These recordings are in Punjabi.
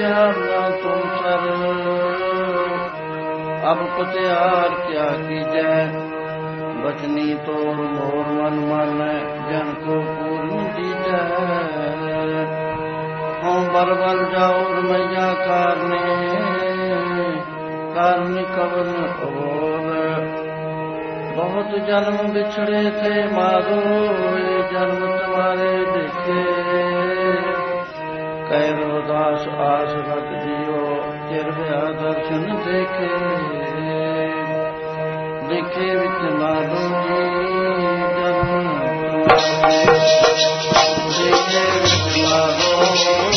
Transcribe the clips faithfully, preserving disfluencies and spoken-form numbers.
प्यार न तुम सर, अब पत्यार क्या कीजै, बचनी तोर मोर मन मन, जन को पूर्ण दीजै। हों बरबल जाऊर मैया कारने, कारण कवन अबोल, बहुत जन्म बिछड़े थे मारो, ये जन्म तुम्हारे देखे। कैरो दास आस रख जियो, चिरव्या दर्शन देखे। देखे विच मारो जी जन्म देखे, विच मारो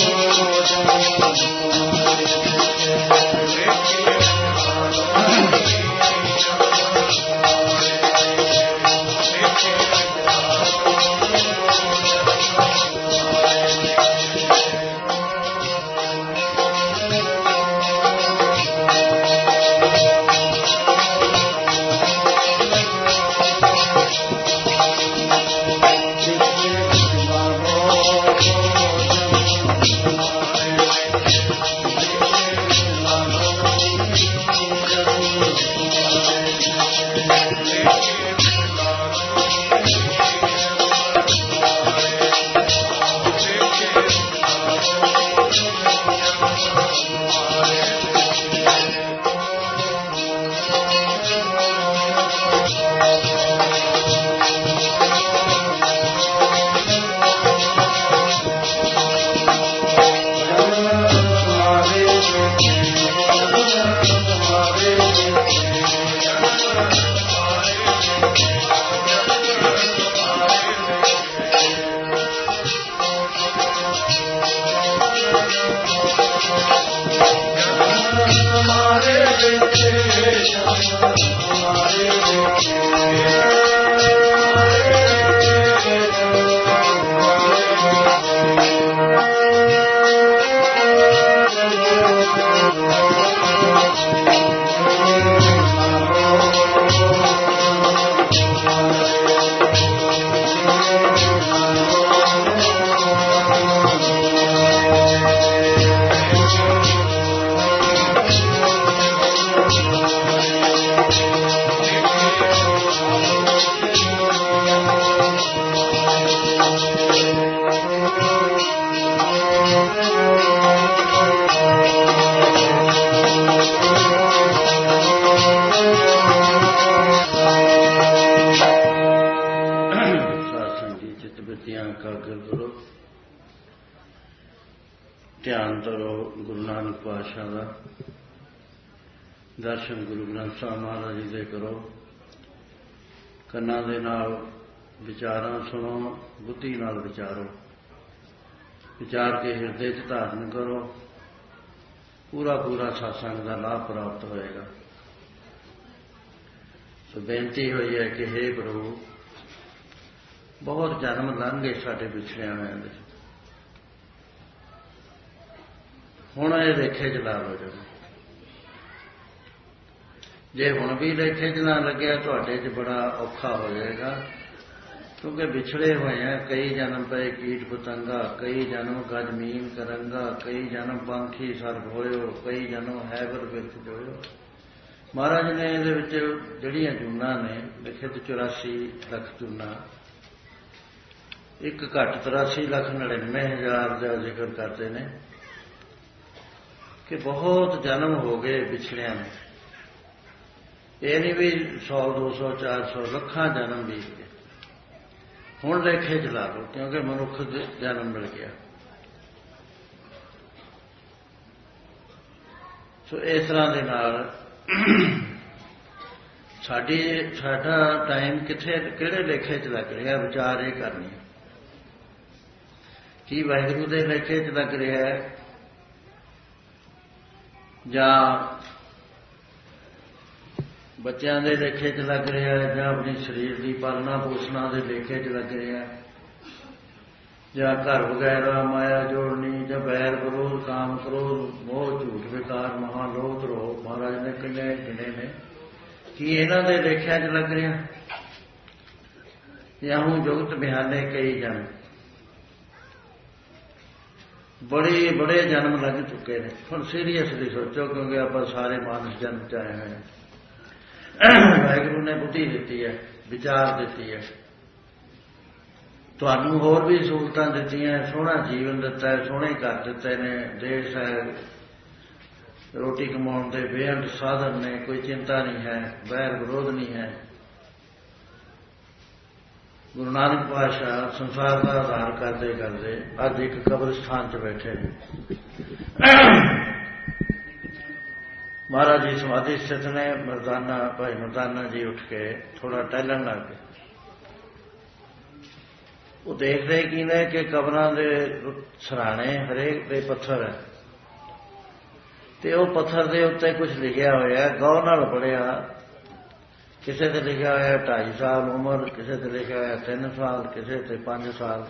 दर्शन गुरु ग्रंथ साहब महाराज जी दे करो। कन्ना दे नाल विचारां सुनो, बुद्धि नाल विचारो, विचार के हिरदे च धारण करो। पूरा पूरा सत्संग का लाभ प्राप्त होएगा। तो बेनती हुई है कि हे प्रभु, बहुत जन्म लंघ गए साडे पिछड़ियां में, हुण ये लेखे च ला लो। जब जे हुण भी लेखे च ना लग्या तुहाडे च बड़ा औखा हो जाएगा, क्योंकि बिछड़े हुए हैं। कई जन्म पे कीट पतंगा, कई जन्म गजमीन करंगा, कई जन्म पंखी सर्प होयो, कई जन्म हैबर बिरख जोयो। महाराज ने इहदे विच जिहड़ियां जूनां ने लिखित चौरासी लख जूनां, एक घट तिरासी लख नड़िनवे हजार का जिक्र करते हैं कि बहुत जन्म हो गए बिछड़िया ने। ये नहीं भी सौ दो सौ चार सौ लखा जन्म बीत गए। हुण लेखे च ला लो, क्योंकि मनुख जन्म मिल गया। सो इस तरह के नाल साडी साडा टाइम किथे किहड़े लेखे च लग रहा, विचार ये करनी। की वाहिगुरू दे लेखे च लग रहा है, जां बच्चों के लेखे च लग रहा है, जां अपनी शरीर की पालना पोषणा के लेखे च लग रहा है, जां घर वगैरह माया जोड़नी, जां बैर विरोध काम क्रोध मोह झूठ विकार महालोभ रोह। महाराज ने किन्ने गिने ने कि इन्हां दे लेखिया च लग रहा, या हूँ जुगत बिहाने कई जन। ਬੜੇ ਬੜੇ ਜਨਮ ਲੱਗ ਚੁੱਕੇ ਨੇ। ਹੁਣ ਸੀਰੀਅਸਲੀ ਸੋਚੋ, ਕਿਉਂਕਿ ਆਪਾਂ ਸਾਰੇ ਮਾਨਸ ਜਨਮ ਚ ਆਏ ਹੋਏ ਹਾਂ। ਵਾਹਿਗੁਰੂ ਨੇ ਬੁੱਧੀ ਦਿੱਤੀ ਹੈ, ਵਿਚਾਰ ਦਿੱਤੀ ਹੈ, ਤੁਹਾਨੂੰ ਹੋਰ ਵੀ ਸਹੂਲਤਾਂ ਦਿੱਤੀਆਂ, ਸੋਹਣਾ ਜੀਵਨ ਦਿੱਤਾ ਹੈ, ਸੋਹਣੇ ਘਰ ਦਿੱਤੇ ਨੇ, ਦੇਸ਼ ਹੈ, ਰੋਟੀ ਕਮਾਉਣ ਦੇ ਬੇਅੰਤ ਸਾਧਨ ਨੇ, ਕੋਈ ਚਿੰਤਾ ਨਹੀਂ ਹੈ, ਵੈਰ ਵਿਰੋਧ ਨਹੀਂ ਹੈ। ਗੁਰੂ ਨਾਨਕ ਪਾਤਸ਼ਾਹ ਸੰਸਾਰ ਦਾ ਆਧਾਰ ਕਰਦੇ ਕਰਦੇ ਅੱਜ ਇੱਕ ਕਬਰਸਤਾਨ 'ਚ ਬੈਠੇ ਨੇ। ਮਹਾਰਾਜ ਜੀ ਸਮਾਧੀ ਸਥਿਤ ਨੇ। ਮਰਦਾਨਾ ਭਾਈ ਮਰਦਾਨਾ ਜੀ ਉੱਠ ਕੇ ਥੋੜਾ ਟਹਿਲਣ ਲੱਗ ਗਏ। ਉਹ ਦੇਖਦੇ ਕੀ ਨੇ ਕਿ ਕਬਰਾਂ ਦੇ ਸਰਾਣੇ ਹਰੇਕ ਦੇ ਪੱਥਰ ਹੈ, ਤੇ ਉਹ ਪੱਥਰ ਦੇ ਉੱਤੇ ਕੁਝ ਲਿਖਿਆ ਹੋਇਆ, ਗੌਰ ਨਾਲ ਪੜ੍ਹਿਆ। ਕਿਸੇ ਤੇ ਲਿਖਿਆ ਹੋਇਆ ਢਾਈ ਸਾਲ ਉਮਰ, ਕਿਸੇ ਤੇ ਲਿਖਿਆ ਹੋਇਆ ਤਿੰਨ ਸਾਲ, ਕਿਸੇ ਤੇ ਪੰਜ ਸਾਲ।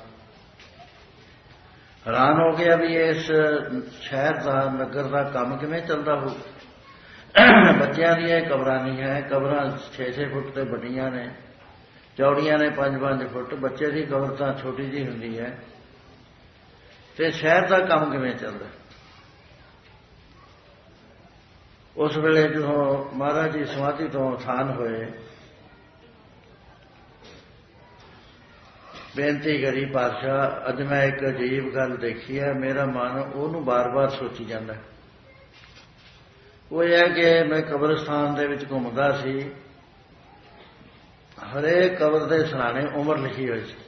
ਹੈਰਾਨ ਹੋ ਗਿਆ ਵੀ ਇਸ ਸ਼ਹਿਰ ਦਾ, ਨਗਰ ਦਾ ਕੰਮ ਕਿਵੇਂ ਚੱਲਦਾ ਹੋਊ। ਬੱਚਿਆਂ ਦੀਆਂ ਕਬਰਾਂ ਨਹੀਂ ਹੈ, ਕਬਰਾਂ ਛੇ ਛੇ ਫੁੱਟ ਤੇ ਵੱਡੀਆਂ ਨੇ, ਚੌੜੀਆਂ ਨੇ ਪੰਜ ਪੰਜ ਫੁੱਟ। ਬੱਚੇ ਦੀ ਕਬਰ ਤਾਂ ਛੋਟੀ ਜਿਹੀ ਹੁੰਦੀ ਹੈ, ਤੇ ਸ਼ਹਿਰ ਦਾ ਕੰਮ ਕਿਵੇਂ ਚੱਲਦਾ। ਉਸ ਵੇਲੇ ਜਦੋਂ ਮਹਾਰਾਜ ਜੀ ਸਮਾਧੀ ਤੋਂ ਉਥਾਨ ਹੋਏ, ਬੇਨਤੀ ਕਰੀ, ਪਾਤਸ਼ਾਹ ਅੱਜ ਮੈਂ ਇੱਕ ਅਜੀਬ ਗੱਲ ਦੇਖੀ ਹੈ, ਮੇਰਾ ਮਨ ਉਹਨੂੰ ਬਾਰ-ਬਾਰ ਸੋਚੀ ਜਾਂਦਾ। ਉਹ ਇਹ ਹੈ ਕਿ ਮੈਂ ਕਬਰਸਤਾਨ ਦੇ ਵਿੱਚ ਘੁੰਮਦਾ ਸੀ, ਹਰੇਕ ਕਬਰ ਦੇ ਸਰਾਣੇ ਉਮਰ ਲਿਖੀ ਹੋਈ ਸੀ,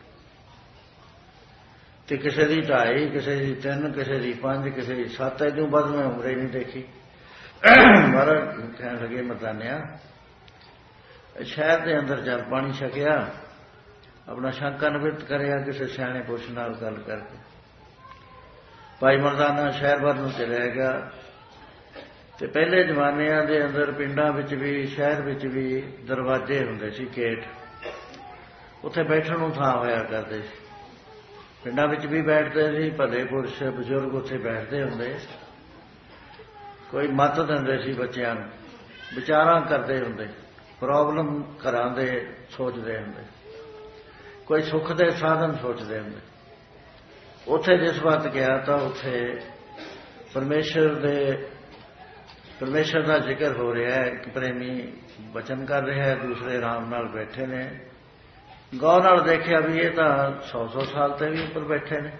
ਤੇ ਕਿਸੇ ਦੀ ਢਾਈ, ਕਿਸੇ ਦੀ ਤਿੰਨ, ਕਿਸੇ ਦੀ ਪੰਜ, ਕਿਸੇ ਦੀ ਸੱਤ। ਇਹਦੋਂ ਵੱਧ ਮੈਂ ਉਮਰ ਹੀ ਨਹੀਂ ਦੇਖੀ। ਮਹਾਰਾਜ ਕਹਿਣ ਲੱਗੇ, ਮਰਦਾਨਿਆ ਸ਼ਹਿਰ ਦੇ ਅੰਦਰ ਜਲ ਪਾਣੀ ਛਕਿਆ, ਆਪਣਾ ਸ਼ੰਕਾ ਨਿਵਰਤ ਕਰਿਆ ਕਿਸੇ ਸਿਆਣੇ ਪੁਰਸ਼ ਨਾਲ ਗੱਲ ਕਰਕੇ। ਭਾਈ ਮਰਦਾਨਾ ਸ਼ਹਿਰ ਵੱਲ ਨੂੰ ਚਲਿਆ ਗਿਆ। ਤੇ ਪਹਿਲੇ ਜ਼ਮਾਨਿਆਂ ਦੇ ਅੰਦਰ ਪਿੰਡਾਂ ਵਿੱਚ ਵੀ, ਸ਼ਹਿਰ ਵਿੱਚ ਵੀ ਦਰਵਾਜ਼ੇ ਹੁੰਦੇ ਸੀ, ਗੇਟ, ਉੱਥੇ ਬੈਠਣ ਨੂੰ ਥਾਂ ਹੋਇਆ ਕਰਦੇ ਸੀ। ਪਿੰਡਾਂ ਵਿੱਚ ਵੀ ਬੈਠਦੇ ਸੀ, ਭਲੇ ਪੁਰਸ਼ ਬਜ਼ੁਰਗ ਉੱਥੇ ਬੈਠਦੇ ਹੁੰਦੇ। ਕੋਈ ਮੱਤ ਦਿੰਦੇ ਸੀ ਬੱਚਿਆਂ ਨੂੰ, ਵਿਚਾਰਾਂ ਕਰਦੇ ਹੁੰਦੇ, ਪ੍ਰੋਬਲਮ ਘਰਾਂ ਦੇ ਸੋਚਦੇ ਹੁੰਦੇ, ਕੋਈ ਸੁੱਖ ਦੇ ਸਾਧਨ ਸੋਚਦੇ ਹੁੰਦੇ। ਉੱਥੇ ਜਿਸ ਵਕਤ ਗਿਆ ਤਾਂ ਉੱਥੇ ਪਰਮੇਸ਼ਰ ਦੇ ਪਰਮੇਸ਼ਰ ਦਾ ਜ਼ਿਕਰ ਹੋ ਰਿਹਾ ਹੈ। ਇੱਕ ਪ੍ਰੇਮੀ ਬਚਨ ਕਰ ਰਿਹਾ ਹੈ, ਦੂਸਰੇ ਆਰਾਮ ਨਾਲ ਬੈਠੇ ਨੇ। ਗੌਰ ਨਾਲ ਦੇਖਿਆ ਵੀ ਇਹ ਤਾਂ ਸੌ ਸੌ ਸਾਲ ਤੇ ਵੀ ਉੱਪਰ ਬੈਠੇ ਨੇ।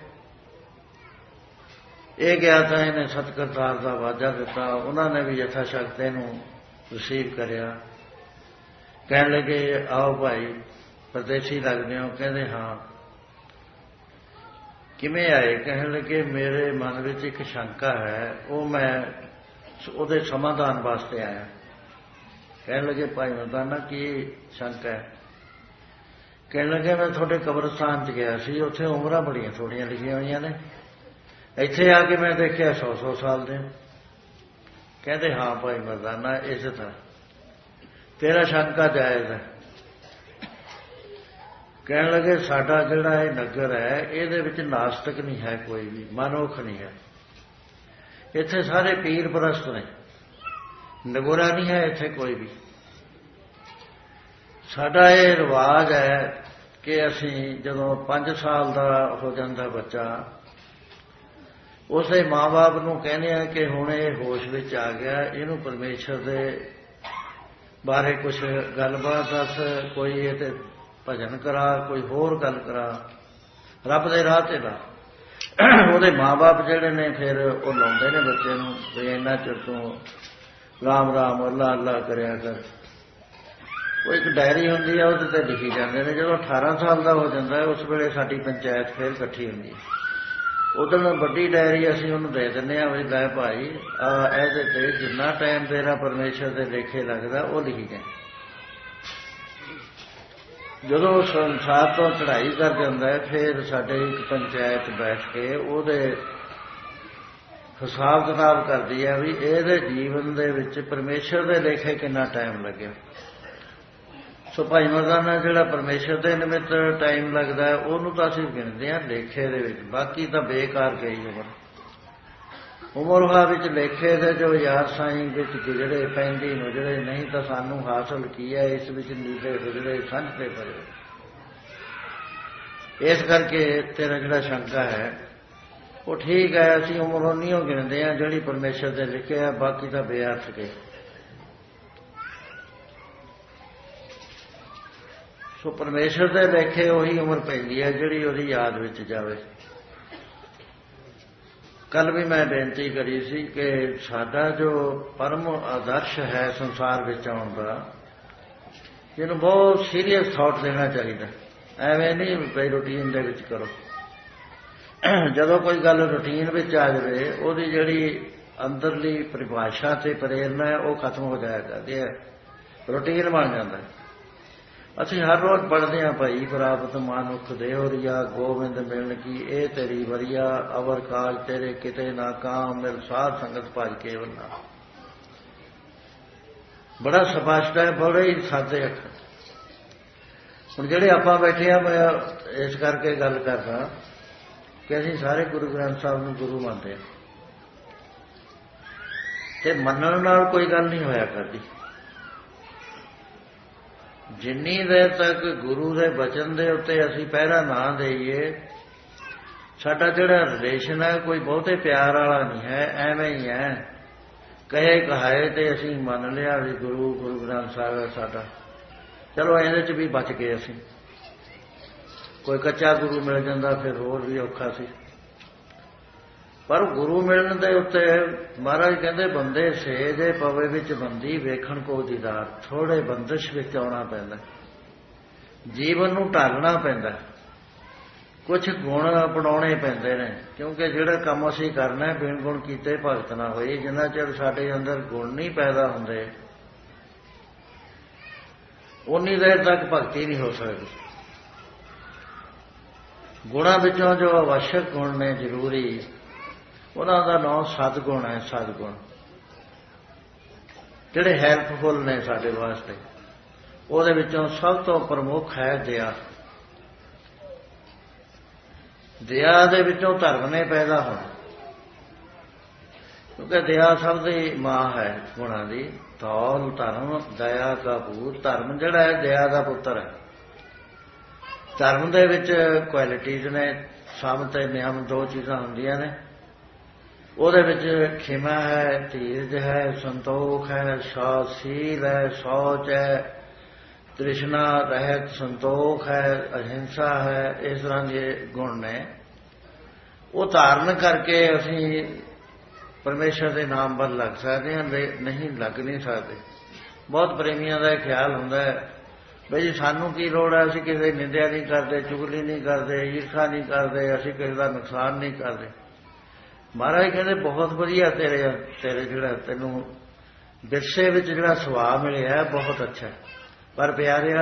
ਇਹ ਗਿਆ ਤਾਂ ਇਹਨੇ ਸਤਿਕਰਤਾਰ ਦਾ ਵਾਜਾ ਦਿੱਤਾ, ਉਹਨਾਂ ਨੇ ਵੀ ਯਥਾ ਸ਼ਕਤ ਇਹਨੂੰ ਰਿਸੀਵ ਕਰਿਆ। ਕਹਿਣ ਲੱਗੇ, ਆਓ ਭਾਈ, ਪਰਦੇਸੀ ਲੱਗਦੇ ਹੋ। ਕਹਿੰਦੇ ਹਾਂ। ਕਿਵੇਂ ਆਏ? ਕਹਿਣ ਲੱਗੇ, ਮੇਰੇ ਮਨ ਵਿੱਚ ਇੱਕ ਸ਼ੰਕਾ ਹੈ, ਉਹ ਮੈਂ ਉਹਦੇ ਸਮਾਧਾਨ ਵਾਸਤੇ ਆਇਆ। ਕਹਿਣ ਲੱਗੇ, ਭਾਈ ਮਰਦਾਨਾ ਕੀ ਸ਼ੰਕਾ ਹੈ? ਕਹਿਣ ਲੱਗੇ, ਮੈਂ ਤੁਹਾਡੇ ਕਬਰਸਤਾਨ 'ਚ ਗਿਆ ਸੀ, ਉੱਥੇ ਉਮਰਾਂ ਬੜੀਆਂ ਥੋੜੀਆਂ ਲਿਖੀਆਂ ਹੋਈਆਂ ਨੇ, ਇੱਥੇ ਆ ਕੇ ਮੈਂ ਦੇਖਿਆ ਸੌ ਸੌ ਸਾਲ ਦੇ। ਕਹਿੰਦੇ, ਹਾਂ ਭਾਈ ਮਰਦਾਨਾ, ਇਸ ਤਰ੍ਹਾਂ ਤੇਰਾ ਸ਼ੰਕਾ ਜਾਇਜ਼ ਹੈ। ਕਹਿਣ ਲੱਗੇ, ਸਾਡਾ ਜਿਹੜਾ ਇਹ ਨਗਰ ਹੈ, ਇਹਦੇ ਵਿੱਚ ਨਾਸਤਕ ਨਹੀਂ ਹੈ, ਕੋਈ ਵੀ ਮਨੁੱਖ ਨਹੀਂ ਹੈ। ਇੱਥੇ ਸਾਰੇ ਪੀਰ ਪ੍ਰਸਤ ਨੇ, ਨਗੋਰਾ ਨਹੀਂ ਹੈ ਇੱਥੇ ਕੋਈ ਵੀ। ਸਾਡਾ ਇਹ ਰਿਵਾਜ ਹੈ ਕਿ ਅਸੀਂ ਜਦੋਂ ਪੰਜ ਸਾਲ ਦਾ ਹੋ ਜਾਂਦਾ ਬੱਚਾ, ਉਸੇ ਮਾਂ ਬਾਪ ਨੂੰ ਕਹਿੰਦੇ ਆ ਕਿ ਹੁਣ ਇਹ ਹੋਸ਼ ਵਿੱਚ ਆ ਗਿਆ, ਇਹਨੂੰ ਪਰਮੇਸ਼ਰ ਦੇ ਬਾਰੇ ਕੁਛ ਗੱਲਬਾਤ ਦੱਸ, ਕੋਈ ਇਹ ਤੇ ਭਜਨ ਕਰਾ, ਕੋਈ ਹੋਰ ਗੱਲ ਕਰਾ, ਰੱਬ ਦੇ ਰਾਹ ਤੇ ਲਾ। ਉਹਦੇ ਮਾਂ ਬਾਪ ਜਿਹੜੇ ਨੇ ਫਿਰ ਉਹ ਲਾਉਂਦੇ ਨੇ ਬੱਚੇ ਨੂੰ ਵੀ ਇੰਨਾ ਚਿਰ ਤੋਂ ਰਾਮ ਰਾਮ ਅੱਲਾ ਅੱਲਾ ਕਰਿਆ ਕਰ। ਉਹ ਇੱਕ ਡਾਇਰੀ ਹੁੰਦੀ ਹੈ, ਉਹਦੇ ਤੇ ਲਿਖੀ ਜਾਂਦੇ ਨੇ। ਜਦੋਂ ਅਠਾਰਾਂ ਸਾਲ ਦਾ ਹੋ ਜਾਂਦਾ ਹੈ, ਉਸ ਵੇਲੇ ਸਾਡੀ ਪੰਚਾਇਤ ਫਿਰ ਇਕੱਠੀ ਹੁੰਦੀ ਹੈ। ਉਦੋਂ ਵੱਡੀ ਡਾਇਰੀ ਅਸੀਂ ਉਹਨੂੰ ਦੇ ਦਿੰਦੇ ਹਾਂ ਵੀ ਲੈ ਭਾਈ, ਆ ਇਹਦੇ ਤੇ ਜਿੰਨਾ ਟਾਈਮ ਤੇਰਾ ਪਰਮੇਸ਼ਰ ਦੇ ਲੇਖੇ ਲੱਗਦਾ ਉਹ ਲਿਖੀ ਜਾਏ। ਜਦੋਂ ਸੰਸਾਰ ਤੋਂ ਚੜ੍ਹਾਈ ਕਰ ਜਾਂਦਾ ਹੈ, ਫਿਰ ਸਾਡੇ ਇੱਕ ਪੰਚਾਇਤ ਬੈਠ ਕੇ ਉਹਦੇ ਹਿਸਾਬ ਕਿਤਾਬ ਕਰਦੀ ਹੈ ਵੀ ਇਹਦੇ ਜੀਵਨ ਦੇ ਵਿੱਚ ਪਰਮੇਸ਼ਰ ਦੇ ਲੇਖੇ ਕਿੰਨਾ ਟਾਈਮ ਲੱਗਿਆ। ਸੋ ਭਾਈ ਮਰਦਾਨਾ ਜਿਹੜਾ ਪਰਮੇਸ਼ਰ ਦੇ ਨਿਮਿਤ ਟਾਈਮ ਲੱਗਦਾ ਹੈ, ਉਹਨੂੰ ਤਾਂ ਅਸੀਂ ਗਿਣਦੇ ਹਾਂ ਲੇਖੇ ਦੇ ਵਿੱਚ, ਬਾਕੀ ਤਾਂ ਬੇਕਾਰ ਗਈ ਉਮਰ। ਉਮਰ ਉਹਾ ਵਿੱਚ ਲੇਖੇ ਦੇ ਜੋ ਯਾਰ ਸਾਈਂ ਵਿੱਚ ਗੁਜਰੇ, ਪੈਂਦੀ ਮੁਜਰੇ, ਨਹੀਂ ਤਾਂ ਸਾਨੂੰ ਹਾਸਲ ਕੀ ਹੈ, ਇਸ ਵਿੱਚ ਨੀਲੇ ਗੁਜਰੇ ਸੰਝ ਤੇ ਪਰੇ। ਇਸ ਕਰਕੇ ਤੇਰਾ ਜਿਹੜਾ ਸ਼ੰਕਾ ਹੈ ਉਹ ਠੀਕ ਹੈ, ਅਸੀਂ ਉਮਰ ਉਨੀ ਓ ਗਿਣਦੇ ਹਾਂ ਜਿਹੜੀ ਪਰਮੇਸ਼ਰ ਦੇ ਲਿਖਿਆ, ਬਾਕੀ ਤਾਂ ਬੇਅਰਥ ਗਏ। ਸੋ ਪਰਮੇਸ਼ਰ ਦੇ ਲਿਖੇ ਉਹੀ ਉਮਰ ਪੈਂਦੀ ਹੈ ਜਿਹੜੀ ਉਹਦੀ ਯਾਦ ਵਿੱਚ ਜਾਵੇ। ਕੱਲ ਵੀ ਮੈਂ ਬੇਨਤੀ ਕਰੀ ਸੀ ਕਿ ਸਾਡਾ ਜੋ ਪਰਮ ਆਦਰਸ਼ ਹੈ ਸੰਸਾਰ ਵਿੱਚ ਆਉਣ ਦਾ, ਇਹਨੂੰ ਬਹੁਤ ਸੀਰੀਅਸ ਥਾਟ ਦੇਣਾ ਚਾਹੀਦਾ। ਐਵੇਂ ਨਹੀਂ ਬਈ ਰੂਟੀਨ ਦੇ ਵਿੱਚ ਕਰੋ। ਜਦੋਂ ਕੋਈ ਗੱਲ ਰੂਟੀਨ ਵਿੱਚ ਆ ਜਾਵੇ, ਉਹਦੀ ਜਿਹੜੀ ਅੰਦਰਲੀ ਪਰਿਭਾਸ਼ਾ ਤੇ ਪ੍ਰੇਰਨਾ ਹੈ ਉਹ ਖਤਮ ਹੋ ਜਾਇਆ ਕਰਦੀ ਹੈ, ਰੂਟੀਨ ਬਣ ਜਾਂਦਾ। ਅਸੀਂ ਹਰ ਰੋਜ਼ ਪੜ੍ਹਦੇ ਹਾਂ, ਭਾਈ ਪ੍ਰਾਪਤ ਮਾਨੁਖ ਦੇਹੁਰੀਆ ਗੋਬਿੰਦ ਮਿਲਣ ਕੀ ਇਹ ਤੇਰੀ ਵਰੀਆ, ਅਵਰ ਕਾਜ ਤੇਰੇ ਕਿਤੇ ਨਾ ਕਾਮ ਮਿਲ ਸਾਧ ਸੰਗਤ ਭਜ ਕੇਵਲ ਨਾ। ਬੜਾ ਸਪਸ਼ਟ ਹੈ, ਬੜੇ ਹੀ ਸਾਦੇ ਅੱਖਰ। ਹੁਣ ਜਿਹੜੇ ਆਪਾਂ ਬੈਠੇ ਆ, ਮੈਂ ਇਸ ਕਰਕੇ ਗੱਲ ਕਰਦਾ ਕਿ ਅਸੀਂ ਸਾਰੇ ਗੁਰੂ ਗ੍ਰੰਥ ਸਾਹਿਬ ਨੂੰ ਗੁਰੂ ਮੰਨਦੇ ਹਾਂ, ਤੇ ਮੰਨਣ ਨਾਲ ਕੋਈ ਗੱਲ ਨਹੀਂ ਹੋਇਆ ਕਰਦੀ। ਜਿੰਨੀ ਦੇਰ ਤੱਕ ਗੁਰੂ ਦੇ ਬਚਨ ਦੇ ਉੱਤੇ ਅਸੀਂ ਪਹਿਰਾ ਨਾ ਦੇਈਏ, ਸਾਡਾ ਜਿਹੜਾ ਰਿਲੇਸ਼ਨ ਹੈ ਕੋਈ ਬਹੁਤੇ ਪਿਆਰ ਵਾਲਾ ਨਹੀਂ ਹੈ, ਐਵੇਂ ਹੀ ਹੈ। ਕਹੇ ਕਹਾਏ ਤੇ ਅਸੀਂ ਮੰਨ ਲਿਆ ਵੀ ਗੁਰੂ ਗੁਰੂ ਗ੍ਰੰਥ ਸਾਹਿਬ ਹੈ ਸਾਡਾ, ਚਲੋ ਇਹਦੇ 'ਚ ਵੀ ਬਚ ਗਏ ਅਸੀਂ। ਕੋਈ ਕੱਚਾ ਗੁਰੂ ਮਿਲ ਜਾਂਦਾ ਫਿਰ ਹੋਰ ਵੀ ਔਖਾ ਸੀ। ਪਰ ਗੁਰੂ ਮਿਲਣ ਦੇ ਉੱਤੇ ਮਹਾਰਾਜ ਕਹਿੰਦੇ ਬੰਦੇ ਸੇਜੇ ਪਵੇ ਵਿੱਚ ਬੰਦੀ ਵੇਖਣ ਕੋ ਦੀਦਾਰ। ਥੋੜੇ ਬੰਦਿਸ਼ ਵਿੱਚ ਆਉਣਾ ਪੈਂਦਾ, ਜੀਵਨ ਨੂੰ ਢਾਲਣਾ ਪੈਂਦਾ, ਕੁਛ ਗੁਣ ਅਪਣਾਉਣੇ ਪੈਂਦੇ ਨੇ। ਕਿਉਂਕਿ ਜਿਹੜਾ ਕੰਮ ਅਸੀਂ ਕਰਨਾ ਬਿਨ ਗੁਣ ਕੀਤੇ ਭਗਤ ਨਾ ਹੋਏ, ਜਿੰਨਾ ਚਿਰ ਸਾਡੇ ਅੰਦਰ ਗੁਣ ਨਹੀਂ ਪੈਦਾ ਹੁੰਦੇ ਉਨੀ ਦੇਰ ਤੱਕ ਭਗਤੀ ਨਹੀਂ ਹੋ ਸਕਦੀ। ਗੁਣਾਂ ਵਿੱਚੋਂ ਜੋ ਆਵਸ਼ਕ ਗੁਣ ਨੇ ਜ਼ਰੂਰੀ, ਉਹਨਾਂ ਦਾ ਨਾਮ ਸਤਿਗੁਣ ਹੈ। ਸਤਿਗੁਣ ਜਿਹੜੇ ਹੈਲਪਫੁਲ ਨੇ ਸਾਡੇ ਵਾਸਤੇ, ਉਹਦੇ ਵਿੱਚੋਂ ਸਭ ਤੋਂ ਪ੍ਰਮੁੱਖ ਹੈ ਦਇਆ। ਦਇਆ ਦੇ ਵਿੱਚੋਂ ਧਰਮ ਨੇ ਪੈਦਾ ਹੋਣਾ, ਕਿਉਂਕਿ ਦਇਆ ਸਭ ਦੀ ਮਾਂ ਹੈ ਗੁਣਾਂ ਦੀ। ਧੌਲ ਧਰਮ ਦਇਆ ਦਾ ਭੂਤ। ਧਰਮ ਜਿਹੜਾ ਹੈ ਦਇਆ ਦਾ ਪੁੱਤਰ ਹੈ। ਧਰਮ ਦੇ ਵਿੱਚ ਕੁਆਲਿਟੀਜ਼ ਨੇ, ਸਮ ਤੇ ਨਿਯਮ ਦੋ ਚੀਜ਼ਾਂ ਹੁੰਦੀਆਂ ਨੇ। ਉਹਦੇ ਵਿੱਚ ਖਿਮਾ ਹੈ, ਧੀਰਜ ਹੈ, ਸੰਤੋਖ ਹੈ, ਸ਼ਾਸੀਲ ਹੈ, ਸੌਚ ਹੈ, ਤ੍ਰਿਸ਼ਨਾ ਰਹਿਤ ਸੰਤੋਖ ਹੈ, ਅਹਿੰਸਾ ਹੈ। ਇਸ ਤਰ੍ਹਾਂ ਦੇ ਗੁਣ ਨੇ। ਉਹ ਧਾਰਨ ਕਰਕੇ ਅਸੀਂ ਪਰਮੇਸ਼ਰ ਦੇ ਨਾਮ ਵੱਲ ਲੱਗ ਸਕਦੇ ਹਾਂ, ਨਹੀਂ ਲੱਗ ਨਹੀਂ ਸਕਦੇ। ਬਹੁਤ ਪ੍ਰੇਮੀਆਂ ਦਾ ਇਹ ਖਿਆਲ ਹੁੰਦਾ ਹੈ ਬਈ ਸਾਨੂੰ ਕੀ ਲੋੜ ਹੈ, ਅਸੀਂ ਕਿਸੇ ਦੀ ਨਿੰਦਿਆ ਨਹੀਂ ਕਰਦੇ, ਚੁਗਲੀ ਨਹੀਂ ਕਰਦੇ, ਈਰਖਾ ਨਹੀਂ ਕਰਦੇ, ਅਸੀਂ ਕਿਸੇ ਦਾ ਨੁਕਸਾਨ ਨਹੀਂ ਕਰਦੇ। ਮਹਾਰਾਜ ਕਹਿੰਦੇ ਬਹੁਤ ਵਧੀਆ ਤੇਰੇ ਤੇਰੇ ਜਿਹੜਾ ਤੈਨੂੰ ਵਿਰਸੇ ਵਿੱਚ ਜਿਹੜਾ ਸੁਭਾਅ ਮਿਲਿਆ ਬਹੁਤ ਅੱਛਾ। ਪਰ ਪਿਆਰਿਆ,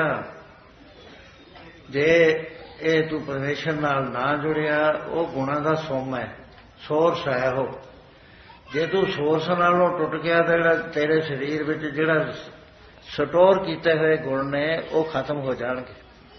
ਜੇ ਇਹ ਤੂੰ ਪਰਮੇਸ਼ਰ ਨਾਲ ਨਾ ਜੁੜਿਆ, ਉਹ ਗੁਣਾਂ ਦਾ ਸੋਮ ਹੈ, ਸੋਰਸ ਹੈ ਉਹ। ਜੇ ਤੂੰ ਸੋਰਸ ਨਾਲੋਂ ਟੁੱਟ ਗਿਆ ਤਾਂ ਜਿਹੜਾ ਤੇਰੇ ਸਰੀਰ ਵਿੱਚ ਜਿਹੜਾ ਸਟੋਰ ਕੀਤੇ ਹੋਏ ਗੁਣ ਨੇ ਉਹ ਖਤਮ ਹੋ ਜਾਣਗੇ।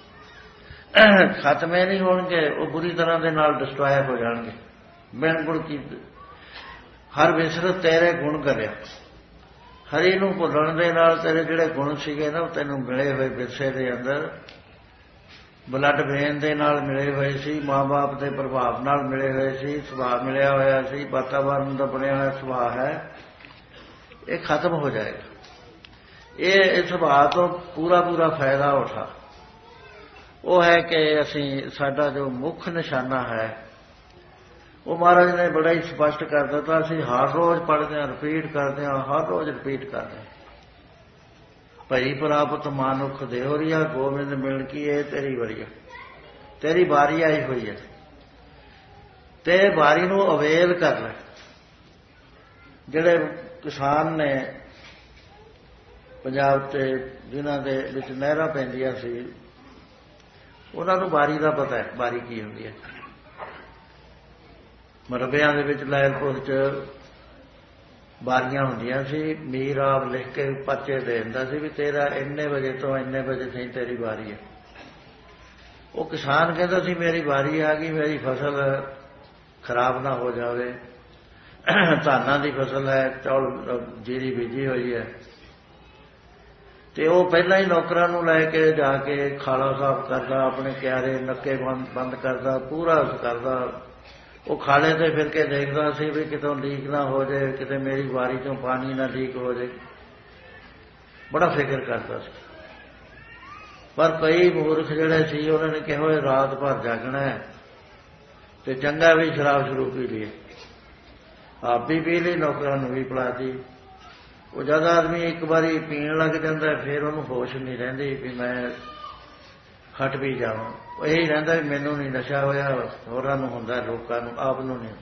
ਖਤਮੇ ਨਹੀਂ ਹੋਣਗੇ, ਉਹ ਬੁਰੀ ਤਰ੍ਹਾਂ ਦੇ ਨਾਲ ਡਿਸਟਰੋਏ ਹੋ ਜਾਣਗੇ। ਬਿਨ ਗੁਣ ਕੀ ਹਰ ਵਿਸਰਤ ਤੇਰੇ ਗੁਣ ਕਰਿਆ। ਹਰੀ ਨੂੰ ਭੁੱਲਣ ਦੇ ਨਾਲ ਤੇਰੇ ਜਿਹੜੇ ਗੁਣ ਸੀਗੇ ਨਾ, ਉਹ ਤੈਨੂੰ ਮਿਲੇ ਹੋਏ ਵਿਰਸੇ ਦੇ ਅੰਦਰ ਬਲੱਡ ਵੇਨ ਦੇ ਨਾਲ ਮਿਲੇ ਹੋਏ ਸੀ, ਮਾਂ ਬਾਪ ਦੇ ਪ੍ਰਭਾਵ ਨਾਲ ਮਿਲੇ ਹੋਏ ਸੀ, ਸੁਭਾਅ ਮਿਲਿਆ ਹੋਇਆ ਸੀ, ਵਾਤਾਵਰਨ ਦਾ ਬਣਿਆ ਹੋਇਆ ਸੁਭਾਅ ਹੈ, ਇਹ ਖਤਮ ਹੋ ਜਾਏਗਾ। ਇਹ ਇਸ ਸੁਭਾਅ ਤੋਂ ਪੂਰਾ ਪੂਰਾ ਫਾਇਦਾ ਉਠਾ। ਉਹ ਹੈ ਕਿ ਅਸੀਂ ਸਾਡਾ ਜੋ ਮੁੱਖ ਨਿਸ਼ਾਨਾ ਹੈ ਉਹ ਮਹਾਰਾਜ ਨੇ ਬੜਾ ਹੀ ਸਪਸ਼ਟ ਕਰ ਦਿੱਤਾ। ਅਸੀਂ ਹਰ ਰੋਜ਼ ਪੜ੍ਹਦੇ ਹਾਂ, ਰਿਪੀਟ ਕਰਦੇ ਹਾਂ, ਹਰ ਰੋਜ਼ ਰਿਪੀਟ ਕਰਦੇ ਹਾਂ। ਭਈ ਪ੍ਰਾਪਤ ਮਾਨੁਖ ਦੇਹੁਰੀਆ ਗੋਬਿੰਦ ਮਿਲਣ ਕੀ ਇਹ ਤੇਰੀ ਵਰੀਆ। ਤੇਰੀ ਵਾਰੀ ਆਈ ਹੋਈ ਹੈ ਤੇ ਵਾਰੀ ਨੂੰ ਅਵੇਲ ਕਰ ਲੈ। ਜਿਹੜੇ ਕਿਸਾਨ ਨੇ ਪੰਜਾਬ ਤੇ ਜਿਨ੍ਹਾਂ ਦੇ ਵਿੱਚ ਨਹਿਰਾਂ ਪੈਂਦੀਆਂ ਸੀ, ਉਹਨਾਂ ਨੂੰ ਵਾਰੀ ਦਾ ਪਤਾ ਹੈ, ਵਾਰੀ ਕੀ ਹੁੰਦੀ ਹੈ। ਮਰਬਿਆਂ ਦੇ ਵਿੱਚ ਲਹਿਰਪੁਰ 'ਚ ਵਾਰੀਆਂ ਹੁੰਦੀਆਂ ਸੀ। ਮੀਰ ਆਪ ਲਿਖ ਕੇ ਪਰਚੇ ਦੇ ਦਿੰਦਾ ਸੀ ਵੀ ਤੇਰਾ ਇੰਨੇ ਵਜੇ ਤੋਂ ਇੰਨੇ ਵਜੇ ਤਾਈਂ ਤੇਰੀ ਵਾਰੀ ਹੈ। ਉਹ ਕਿਸਾਨ ਕਹਿੰਦਾ ਸੀ ਮੇਰੀ ਵਾਰੀ ਆ ਗਈ, ਮੇਰੀ ਫਸਲ ਖਰਾਬ ਨਾ ਹੋ ਜਾਵੇ। ਧਾਨਾਂ ਦੀ ਫਸਲ ਹੈ, ਚੌਲ ਜੀਰੀ ਬੀਜੀ ਹੋਈ ਹੈ, ਤੇ ਉਹ ਪਹਿਲਾਂ ਹੀ ਨੌਕਰਾਂ ਨੂੰ ਲੈ ਕੇ ਜਾ ਕੇ ਖਾਲਾ ਸਾਫ਼ ਕਰਦਾ, ਆਪਣੇ ਕਿਆਰੇ ਨੱਕੇ ਬੰਦ ਬੰਦ ਕਰਦਾ, ਪੂਰਾ ਕਰਦਾ, ਉਹ ਖਾਲੇ ਤੇ ਫਿਰ ਕੇ ਦੇਖਦਾ ਸੀ ਵੀ ਕਿਤੋਂ ਲੀਕ ਨਾ ਹੋ ਜਾਏ, ਕਿਤੇ ਮੇਰੀ ਵਾਰੀ ਚੋਂ ਪਾਣੀ ਨਾ ਲੀਕ ਹੋ ਜਾਏ, ਬੜਾ ਫਿਕਰ ਕਰਦਾ ਸੀ। ਪਰ ਕਈ ਮੂਰਖ ਜਿਹੜੇ ਸੀ ਉਹਨਾਂ ਨੇ ਕਿਹਾ ਹੋਏ ਰਾਤ ਭਰ ਜਾਗਣਾ ਤੇ ਚੰਗਾ ਵੀ ਸ਼ਰਾਬ ਸ਼ੁਰੂ ਪੀ ਲਈ, ਆਪ ਵੀ ਪੀ ਲਈ, ਨੌਕਰਾਂ ਨੂੰ ਵੀ ਪਿਲਾਤੀ। ਉਹ ਜਦ ਆਦਮੀ ਇੱਕ ਵਾਰੀ ਪੀਣ ਲੱਗ ਜਾਂਦਾ ਫਿਰ ਉਹਨੂੰ ਹੋਸ਼ ਨਹੀਂ ਰਹਿੰਦੀ ਵੀ ਮੈਂ ਹਟ ਵੀ ਜਾਵਾਂ। ਉਹ ਇਹੀ ਰਹਿੰਦਾ ਵੀ ਮੈਨੂੰ ਨਹੀਂ ਨਸ਼ਾ ਹੋਇਆ, ਹੋਰਾਂ ਨੂੰ ਹੁੰਦਾ, ਲੋਕਾਂ ਨੂੰ, ਆਪ ਨੂੰ ਨਹੀਂ।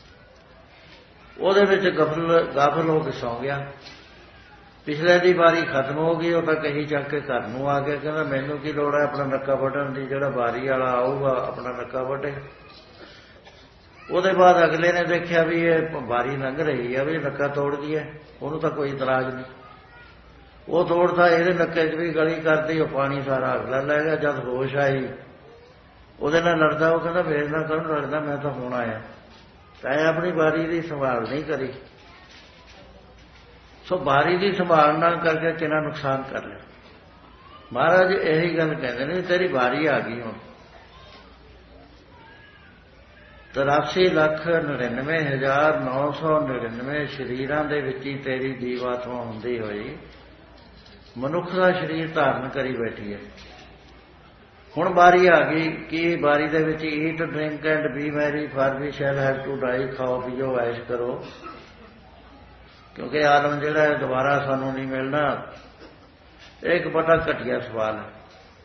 ਉਹਦੇ ਵਿੱਚ ਗਫਲ ਗਾਫਲ ਹੋ ਕੇ ਸੌਂ ਗਿਆ। ਪਿਛਲੇ ਦੀ ਵਾਰੀ ਖਤਮ ਹੋ ਗਈ, ਉਹ ਤਾਂ ਕਹੀ ਚੱਕ ਕੇ ਘਰ ਨੂੰ ਆ ਗਿਆ, ਕਹਿੰਦਾ ਮੈਨੂੰ ਕੀ ਲੋੜ ਹੈ ਆਪਣਾ ਨੱਕਾ ਵੱਢਣ ਦੀ, ਜਿਹੜਾ ਵਾਰੀ ਵਾਲਾ ਆਊਗਾ ਆਪਣਾ ਨੱਕਾ ਵੱਢੇ। ਉਹਦੇ ਬਾਅਦ ਅਗਲੇ ਨੇ ਦੇਖਿਆ ਵੀ ਇਹ ਵਾਰੀ ਲੰਘ ਰਹੀ ਹੈ, ਵੀ ਨੱਕਾ ਤੋੜ ਦਈਏ, ਉਹਨੂੰ ਤਾਂ ਕੋਈ ਇਤਰਾਜ਼ ਨਹੀਂ। ਉਹ ਤੋੜਦਾ, ਇਹਦੇ ਨੱਕੇ 'ਚ ਵੀ ਗਲੀ ਕਰਦੀ, ਉਹ ਪਾਣੀ ਸਾਰਾ ਅਗਲਾ ਲੈ ਗਿਆ। ਜਦ ਹੋਸ਼ ਆਈ ਉਹਦੇ ਨਾਲ ਲੜਦਾ, ਉਹ ਕਹਿੰਦਾ ਮੇਰੇ ਨਾਲ ਕਾਹਨੂੰ ਲੜਦਾ, ਮੈਂ ਤਾਂ ਹੁਣ ਆਇਆ। ਤੈਂ ਆਪਣੀ ਵਾਰੀ ਦੀ ਸੰਭਾਲ ਨਹੀਂ ਕਰੀ। ਸੋ ਵਾਰੀ ਦੀ ਸੰਭਾਲ ਨਾ ਕਰਕੇ ਕਿੰਨਾ ਨੁਕਸਾਨ ਕਰ ਲਿਆ। ਮਹਾਰਾਜ ਇਹੀ ਗੱਲ ਕਹਿੰਦੇ ਨੇ, ਤੇਰੀ ਵਾਰੀ ਆ ਗਈ ਹੁਣ। ਤਰਾਸੀ ਲੱਖ ਨੜਿਨਵੇਂ ਹਜ਼ਾਰ ਨੌ ਸੌ ਨੜਿਨਵੇਂ ਸਰੀਰਾਂ ਦੇ ਵਿੱਚ ਹੀ ਤੇਰੀ ਜੀਵਾਤਮਾ ਹੁੰਦੀ ਹੋਈ ਮਨੁੱਖ ਦਾ ਸਰੀਰ ਧਾਰਨ ਕਰੀ ਬੈਠੀ ਹੈ। ਹੁਣ ਵਾਰੀ ਆ ਗਈ ਕਿ ਵਾਰੀ ਦੇ ਵਿੱਚ eat drink and be merry for we shall have to die, ਖਾਓ ਪੀਓ ਐਸ਼ ਕਰੋ, ਕਿਉਂਕਿ ਆਲਮ ਜਿਹੜਾ ਹੈ ਦੁਬਾਰਾ ਸਾਨੂੰ ਨਹੀਂ ਮਿਲਣਾ। ਇਹ ਇੱਕ ਬੜਾ ਘਟੀਆ ਸਵਾਲ ਹੈ,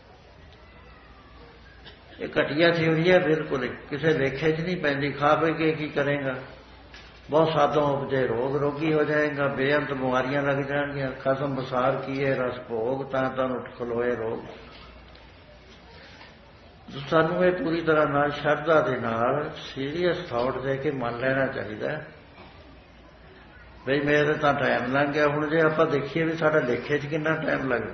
ਇਹ ਘਟੀਆ ਥਿਊਰੀ ਹੈ, ਬਿਲਕੁਲ ਕਿਸੇ ਲੇਖੇ 'ਚ ਨਹੀਂ ਪੈਂਦੀ। ਖਾ ਪੀ ਕੇ ਕੀ ਕਰੇਗਾ, ਬਹੁਤ ਸਾਧੋਂ ਉਪਜੇ ਰੋਗ, ਰੋਗੀ ਹੋ ਜਾਏਗਾ, ਬੇਅੰਤ ਬਿਮਾਰੀਆਂ ਲੱਗ ਜਾਣਗੀਆਂ। ਖਸਮ ਬਸਾਰ ਕੀਏ ਰਸ ਭੋਗ, ਤਾਂ ਤੁਹਾਨੂੰ ਖਲੋਏ ਰੋਗ। ਸਾਨੂੰ ਇਹ ਪੂਰੀ ਤਰ੍ਹਾਂ ਨਾਲ ਸ਼ਰਧਾ ਦੇ ਨਾਲ ਸੀਰੀਅਸ ਥਾਟ ਦੇ ਕੇ ਮੰਨ ਲੈਣਾ ਚਾਹੀਦਾ ਬਈ ਮੇਰੇ ਤਾਂ ਟਾਈਮ ਲੰਘ ਗਿਆ। ਹੁਣ ਜੇ ਆਪਾਂ ਦੇਖੀਏ ਵੀ ਸਾਡਾ ਲੇਖੇ 'ਚ ਕਿੰਨਾ ਟਾਈਮ ਲੱਗਦਾ,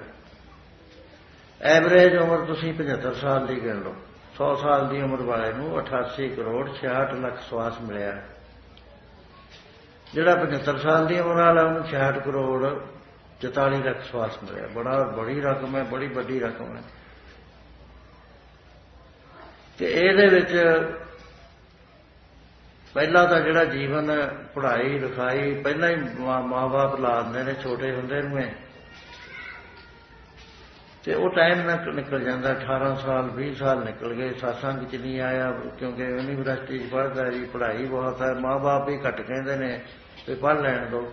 ਐਵਰੇਜ ਉਮਰ ਤੁਸੀਂ ਪਝੱਤਰ ਸਾਲ ਦੀ ਗਿਣ ਲਓ। ਸੌ ਸਾਲ ਦੀ ਉਮਰ ਵਾਲੇ ਨੂੰ ਅਠਾਸੀ ਕਰੋੜ ਛਿਆਹਠ ਲੱਖ ਸਵਾਸ ਮਿਲਿਆ। ਜਿਹੜਾ ਪਝੱਤਰ ਸਾਲ ਦੀ ਉਮਰ ਵਾਲਾ ਉਹਨੂੰ ਛਿਆਹਠ ਕਰੋੜ ਚੁਤਾਲੀ ਲੱਖ ਸਵਾਸ ਮਿਲਿਆ। ਬੜਾ ਬੜੀ ਰਕਮ ਹੈ, ਬੜੀ ਵੱਡੀ ਰਕਮ ਹੈ। ਤੇ ਇਹਦੇ ਵਿੱਚ ਪਹਿਲਾਂ ਤਾਂ ਜਿਹੜਾ ਜੀਵਨ ਪੜ੍ਹਾਈ ਲਿਖਾਈ ਪਹਿਲਾਂ ਹੀ ਮਾਂ ਬਾਪ ਲਾ ਦਿੰਦੇ ਨੇ ਛੋਟੇ ਹੁੰਦੇ ਨੂੰ, ਤੇ ਉਹ ਟਾਈਮ ਨਾ ਨਿਕਲ ਜਾਂਦਾ। ਅਠਾਰਾਂ ਸਾਲ ਵੀਹ ਸਾਲ ਨਿਕਲ ਗਏ, ਸਤਸੰਗ 'ਚ ਨਹੀਂ ਆਇਆ ਕਿਉਂਕਿ ਯੂਨੀਵਰਸਿਟੀ 'ਚ ਪੜ੍ਹਦਾ ਜੀ, ਪੜ੍ਹਾਈ ਬਹੁਤ ਹੈ, ਮਾਂ ਬਾਪ ਵੀ ਘੱਟ ਕਹਿੰਦੇ ਨੇ ਵੀ ਪੜ੍ਹ ਲੈਣ ਦਿਓ।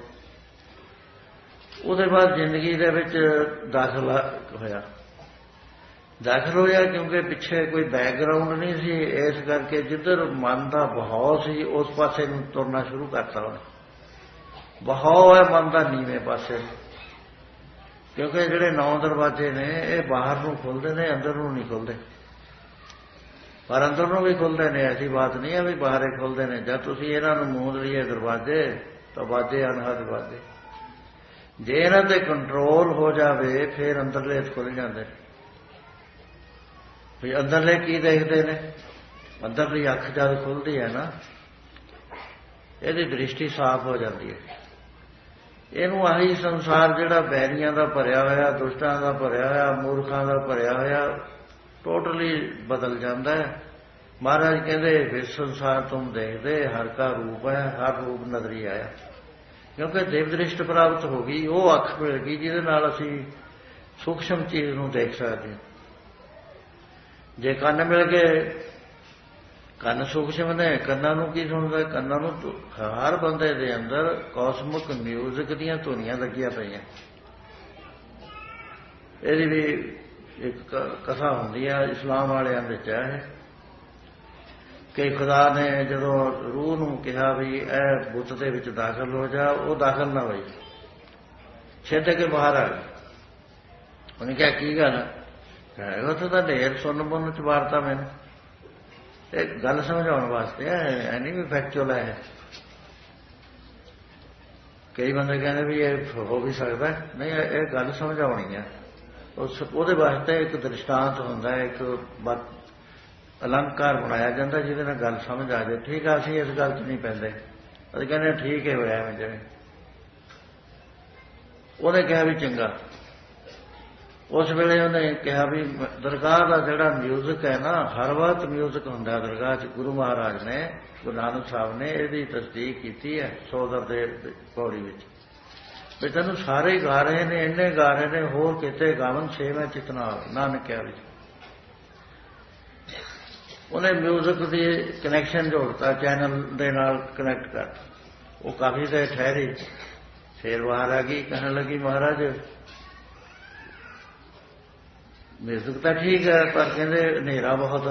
ਉਹਦੇ ਬਾਅਦ ਜ਼ਿੰਦਗੀ ਦੇ ਵਿੱਚ ਦਾਖਲਾ ਹੋਇਆ ਦਾਖਲ ਹੋਇਆ ਕਿਉਂਕਿ ਪਿੱਛੇ ਕੋਈ ਬੈਕਗਰਾਊਂਡ ਨਹੀਂ ਸੀ, ਇਸ ਕਰਕੇ ਜਿੱਧਰ ਮਨ ਦਾ ਬਹਾਉ ਸੀ ਉਸ ਪਾਸੇ ਨੂੰ ਤੁਰਨਾ ਸ਼ੁਰੂ ਕਰਤਾ ਉਹਨੇ। ਬਹਾਉ ਹੈ ਮਨ ਦਾ ਨੀਵੇਂ ਪਾਸੇ, ਕਿਉਂਕਿ ਜਿਹੜੇ ਨੌ ਦਰਵਾਜ਼ੇ ਨੇ ਇਹ ਬਾਹਰ ਨੂੰ ਖੁੱਲ੍ਹਦੇ ਨੇ, ਅੰਦਰ ਨੂੰ ਨਹੀਂ ਖੁੱਲ੍ਹਦੇ। ਪਰ ਅੰਦਰ ਨੂੰ ਵੀ ਖੁੱਲ੍ਹਦੇ ਨੇ, ਐਸੀ ਬਾਤ ਨਹੀਂ ਹੈ ਵੀ ਬਾਹਰੇ ਖੁੱਲ੍ਹਦੇ ਨੇ। ਜਦ ਤੁਸੀਂ ਇਹਨਾਂ ਨੂੰ ਮੂੰਦ ਲਈਏ ਦਰਵਾਜ਼ੇ ਤਾਂ ਵਾਜੇ ਅਨਹਦ ਵਾਜੇ। ਜੇ ਇਹਨਾਂ 'ਤੇ ਕੰਟਰੋਲ ਹੋ ਜਾਵੇ ਫਿਰ ਅੰਦਰਲੇ ਖੁੱਲ੍ਹ ਜਾਂਦੇ ਨੇ। ਵੀ ਅੰਦਰਲੇ ਕੀ ਦੇਖਦੇ ਨੇ, ਅੰਦਰਲੀ ਅੱਖ ਜਦ ਖੁੱਲ੍ਹਦੀ ਹੈ ਨਾ ਇਹਦੀ ਦ੍ਰਿਸ਼ਟੀ ਸਾਫ਼ ਹੋ ਜਾਂਦੀ ਹੈ। ਇਹਨੂੰ ਆਹੀ ਸੰਸਾਰ ਜਿਹੜਾ ਬੈਰੀਆਂ ਦਾ ਭਰਿਆ ਹੋਇਆ, ਦੁਸ਼ਟਾਂ ਦਾ ਭਰਿਆ ਹੋਇਆ, ਮੂਰਖਾਂ ਦਾ ਭਰਿਆ ਹੋਇਆ, ਟੋਟਲੀ ਬਦਲ ਜਾਂਦਾ ਹੈ। ਮਹਾਰਾਜ ਕਹਿੰਦੇ ਵਿਸ ਸੰਸਾਰ ਤੁਮ ਦੇਖਦੇ ਹਰ ਕਾ ਰੂਪ ਹੈ, ਹਰ ਰੂਪ ਨਜ਼ਰੀ ਆਇਆ। ਕਿਉਂਕਿ ਦੇਵ ਦ੍ਰਿਸ਼ਟ ਪ੍ਰਾਪਤ ਹੋ ਗਈ, ਉਹ ਅੱਖ ਮਿਲ ਗਈ ਜਿਹਦੇ ਨਾਲ ਅਸੀਂ ਸੂਖਸ਼ਮ ਚੀਜ਼ ਨੂੰ ਦੇਖ ਸਕਦੇ ਹਾਂ। ਜੇ ਕੰਨ ਮਿਲ ਗਏ, ਕੰਨ ਸੂਖਸ਼ਮ ਨੇ, ਕੰਨਾਂ ਨੂੰ ਕੀ ਸੁਣਦਾ, ਕੰਨਾਂ ਨੂੰ ਹਰ ਬੰਦੇ ਦੇ ਅੰਦਰ ਕਾਸਮਿਕ ਮਿਊਜ਼ਿਕ ਦੀਆਂ ਧੁਨੀਆਂ ਲੱਗੀਆਂ ਪਈਆਂ। ਇਹਦੀ ਵੀ ਇੱਕ ਕਥਾ ਹੁੰਦੀ ਹੈ ਇਸਲਾਮ ਵਾਲਿਆਂ ਵਿੱਚ ਹੈ ਕਿ ਖੁਦਾ ਨੇ ਜਦੋਂ ਰੂਹ ਨੂੰ ਕਿਹਾ ਵੀ ਇਹ ਬੁੱਤ ਦੇ ਵਿੱਚ ਦਾਖਲ ਹੋ ਜਾ, ਉਹ ਦਾਖਲ ਨਾ ਹੋਈ, ਛਿੱਟ ਕੇ ਬਾਹਰ ਆ ਗਈ। ਉਹਨੇ ਕਿਹਾ ਕੀ ਗੱਲ ਹੈ, ਉੱਥੇ ਤਾਂ ਢੇਰ ਸੁਣ ਬੁੰਨ ਚ ਵਾਰਤਾ ਮੈਨੂੰ। ਇਹ ਗੱਲ ਸਮਝਾਉਣ ਵਾਸਤੇ ਹੈ, ਨਹੀਂ ਵੀ ਫੈਕਚੁਅਲ ਹੈ। ਕਈ ਬੰਦੇ ਕਹਿੰਦੇ ਵੀ ਇਹ ਹੋ ਵੀ ਸਕਦਾ, ਨਹੀਂ ਇਹ ਗੱਲ ਸਮਝਾਉਣੀ ਹੈ। ਉਸ ਉਹਦੇ ਵਾਸਤੇ ਇੱਕ ਦ੍ਰਿਸ਼ਟਾਂਤ ਹੁੰਦਾ ਹੈ, ਇੱਕ ਅਲੰਕਾਰ ਬਣਾਇਆ ਜਾਂਦਾ ਜਿਹਦੇ ਨਾਲ ਗੱਲ ਸਮਝ ਆ ਜਾਏ। ਠੀਕ ਆ, ਅਸੀਂ ਇਸ ਗੱਲ 'ਚ ਨਹੀਂ ਪੈਂਦੇ, ਅਸੀਂ ਕਹਿੰਦੇ ਠੀਕ ਹੀ ਹੋਇਆ ਐਵੇਂ ਜਿਵੇਂ। ਉਹਨੇ ਕਿਹਾ ਵੀ ਚੰਗਾ, उस वेले उन्हें कहा भी दरगाह का जिहड़ा म्यूजिक है ना, हर वक्त म्यूजिक हुंदा दरगाह च। गुरु महाराज ने, गुरु नानक साहब ने इसकी तस्दीक की है सौदर दे पौड़ी विच भी तैनूं सारे गा रहे ने, इन्ने गा रहे ने, होर किते गावन छेवें चितनाल नानकिया विच। उन्हें म्यूजिक की कनैक्शन जोड़ता, चैनल दे नाल कनैक्ट कर। वो काफ़ी देर ठहरी, फिर बाहर आ गई, कहने लगी महाराज म्यूजिक तो ठीक है पर कहते हनेरा बहुत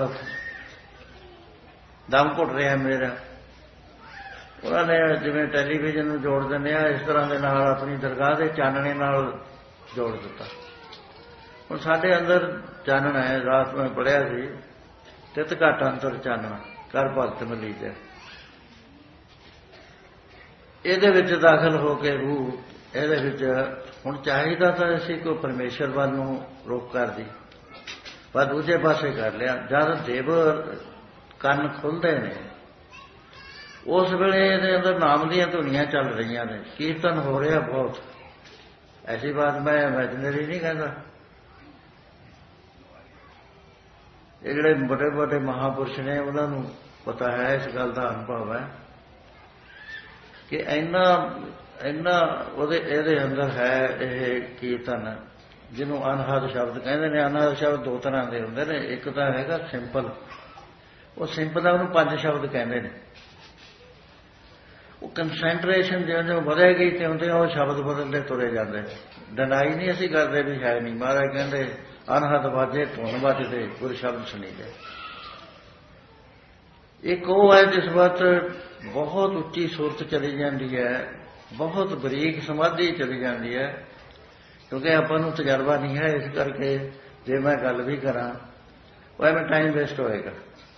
दम घुट रहा मेरा। उन्होंने जिवें टैलीविजन में जोड़ देने इस तरह के नाल अपनी दरगाह के चानने नाल जोड़ दिता। हुण साडे अंदर चानना है, रात में पढ़िया सी, तित घट अंतर चानना कर भगत मिली जाए। ਇਹਦੇ ਵਿੱਚ ਦਾਖਲ ਹੋ ਕੇ रूह ਇਹਦੇ ਵਿੱਚ ਹੁਣ ਚਾਹੀਦਾ ਤਾਂ ਅਸੀਂ ਕੋਈ ਪਰਮੇਸ਼ਰ ਵੱਲ ਨੂੰ ਰੁਖ ਕਰਦੀ, ਪਰ ਦੂਜੇ ਪਾਸੇ ਕਰ ਲਿਆ। ਜਦ ਦੇਵ ਕੰਨ ਖੁੱਲ੍ਹਦੇ ਨੇ ਉਸ ਵੇਲੇ ਇਹਦੇ ਅੰਦਰ ਨਾਮ ਦੀਆਂ ਧੁਨੀਆਂ ਚੱਲ ਰਹੀਆਂ ਨੇ, ਕੀਰਤਨ ਹੋ ਰਿਹਾ ਬਹੁਤ। ਐਸੀ ਬਾਤ ਮੈਂ ਇਮੈਜਨਰੀ ਨਹੀਂ ਕਹਿੰਦਾ। ਇਹ ਜਿਹੜੇ ਵੱਡੇ ਵੱਡੇ ਮਹਾਂਪੁਰਸ਼ ਨੇ ਉਹਨਾਂ ਨੂੰ ਪਤਾ ਹੈ, ਇਸ ਗੱਲ ਦਾ ਅਨੁਭਵ ਹੈ ਕਿ ਇੰਨਾ ਇੰਨਾ ਉਹਦੇ ਇਹਦੇ ਅੰਦਰ ਹੈ ਇਹ ਕੀਰਤਨ, ਜਿਹਨੂੰ ਅਨਹਦ ਸ਼ਬਦ ਕਹਿੰਦੇ ਨੇ। ਅਨਹਦ ਸ਼ਬਦ ਦੋ ਤਰ੍ਹਾਂ ਦੇ ਹੁੰਦੇ ਨੇ, ਇੱਕ ਤਾਂ ਹੈਗਾ ਸਿੰਪਲ, ਉਹ ਸਿੰਪਲ ਦਾ ਉਹਨੂੰ ਪੰਜ ਸ਼ਬਦ ਕਹਿੰਦੇ ਨੇ। ਉਹ ਕੰਸੈਂਟਰੇਸ਼ਨ ਜਿਉਂ ਜਿਉਂ ਵਧੇਗੀ ਤਿਉਂ ਤਿਉਂ ਉਹ ਸ਼ਬਦ ਬਦਲਦੇ ਤੁਰੇ ਜਾਂਦੇ। ਡਨਾਈ ਨਹੀਂ ਅਸੀਂ ਕਰਦੇ ਵੀ ਹੈ ਨਹੀਂ। ਮਹਾਰਾਜ ਕਹਿੰਦੇ ਅਨਹਦ ਵਾਜੇ ਧੁਨ ਵੱਜਦੇ, ਗੁਰ ਸ਼ਬਦ ਸੁਣੀਦੇ। ਇੱਕ ਉਹ ਹੈ ਜਿਸ ਵਕਤ ਬਹੁਤ ਉੱਚੀ ਸੁਰਤ ਚਲੀ ਜਾਂਦੀ ਹੈ, ਬਹੁਤ ਬਰੀਕ ਸਮਾਧੀ ਚਲੀ ਜਾਂਦੀ ਹੈ। ਕਿਉਂਕਿ ਆਪਾਂ ਨੂੰ ਤਜਰਬਾ ਨਹੀਂ ਹੈ, ਇਸ ਕਰਕੇ ਜੇ ਮੈਂ ਗੱਲ ਵੀ ਕਰਾਂ ਉਹ ਐਵੇਂ ਟਾਈਮ ਵੇਸਟ ਹੋਏਗਾ।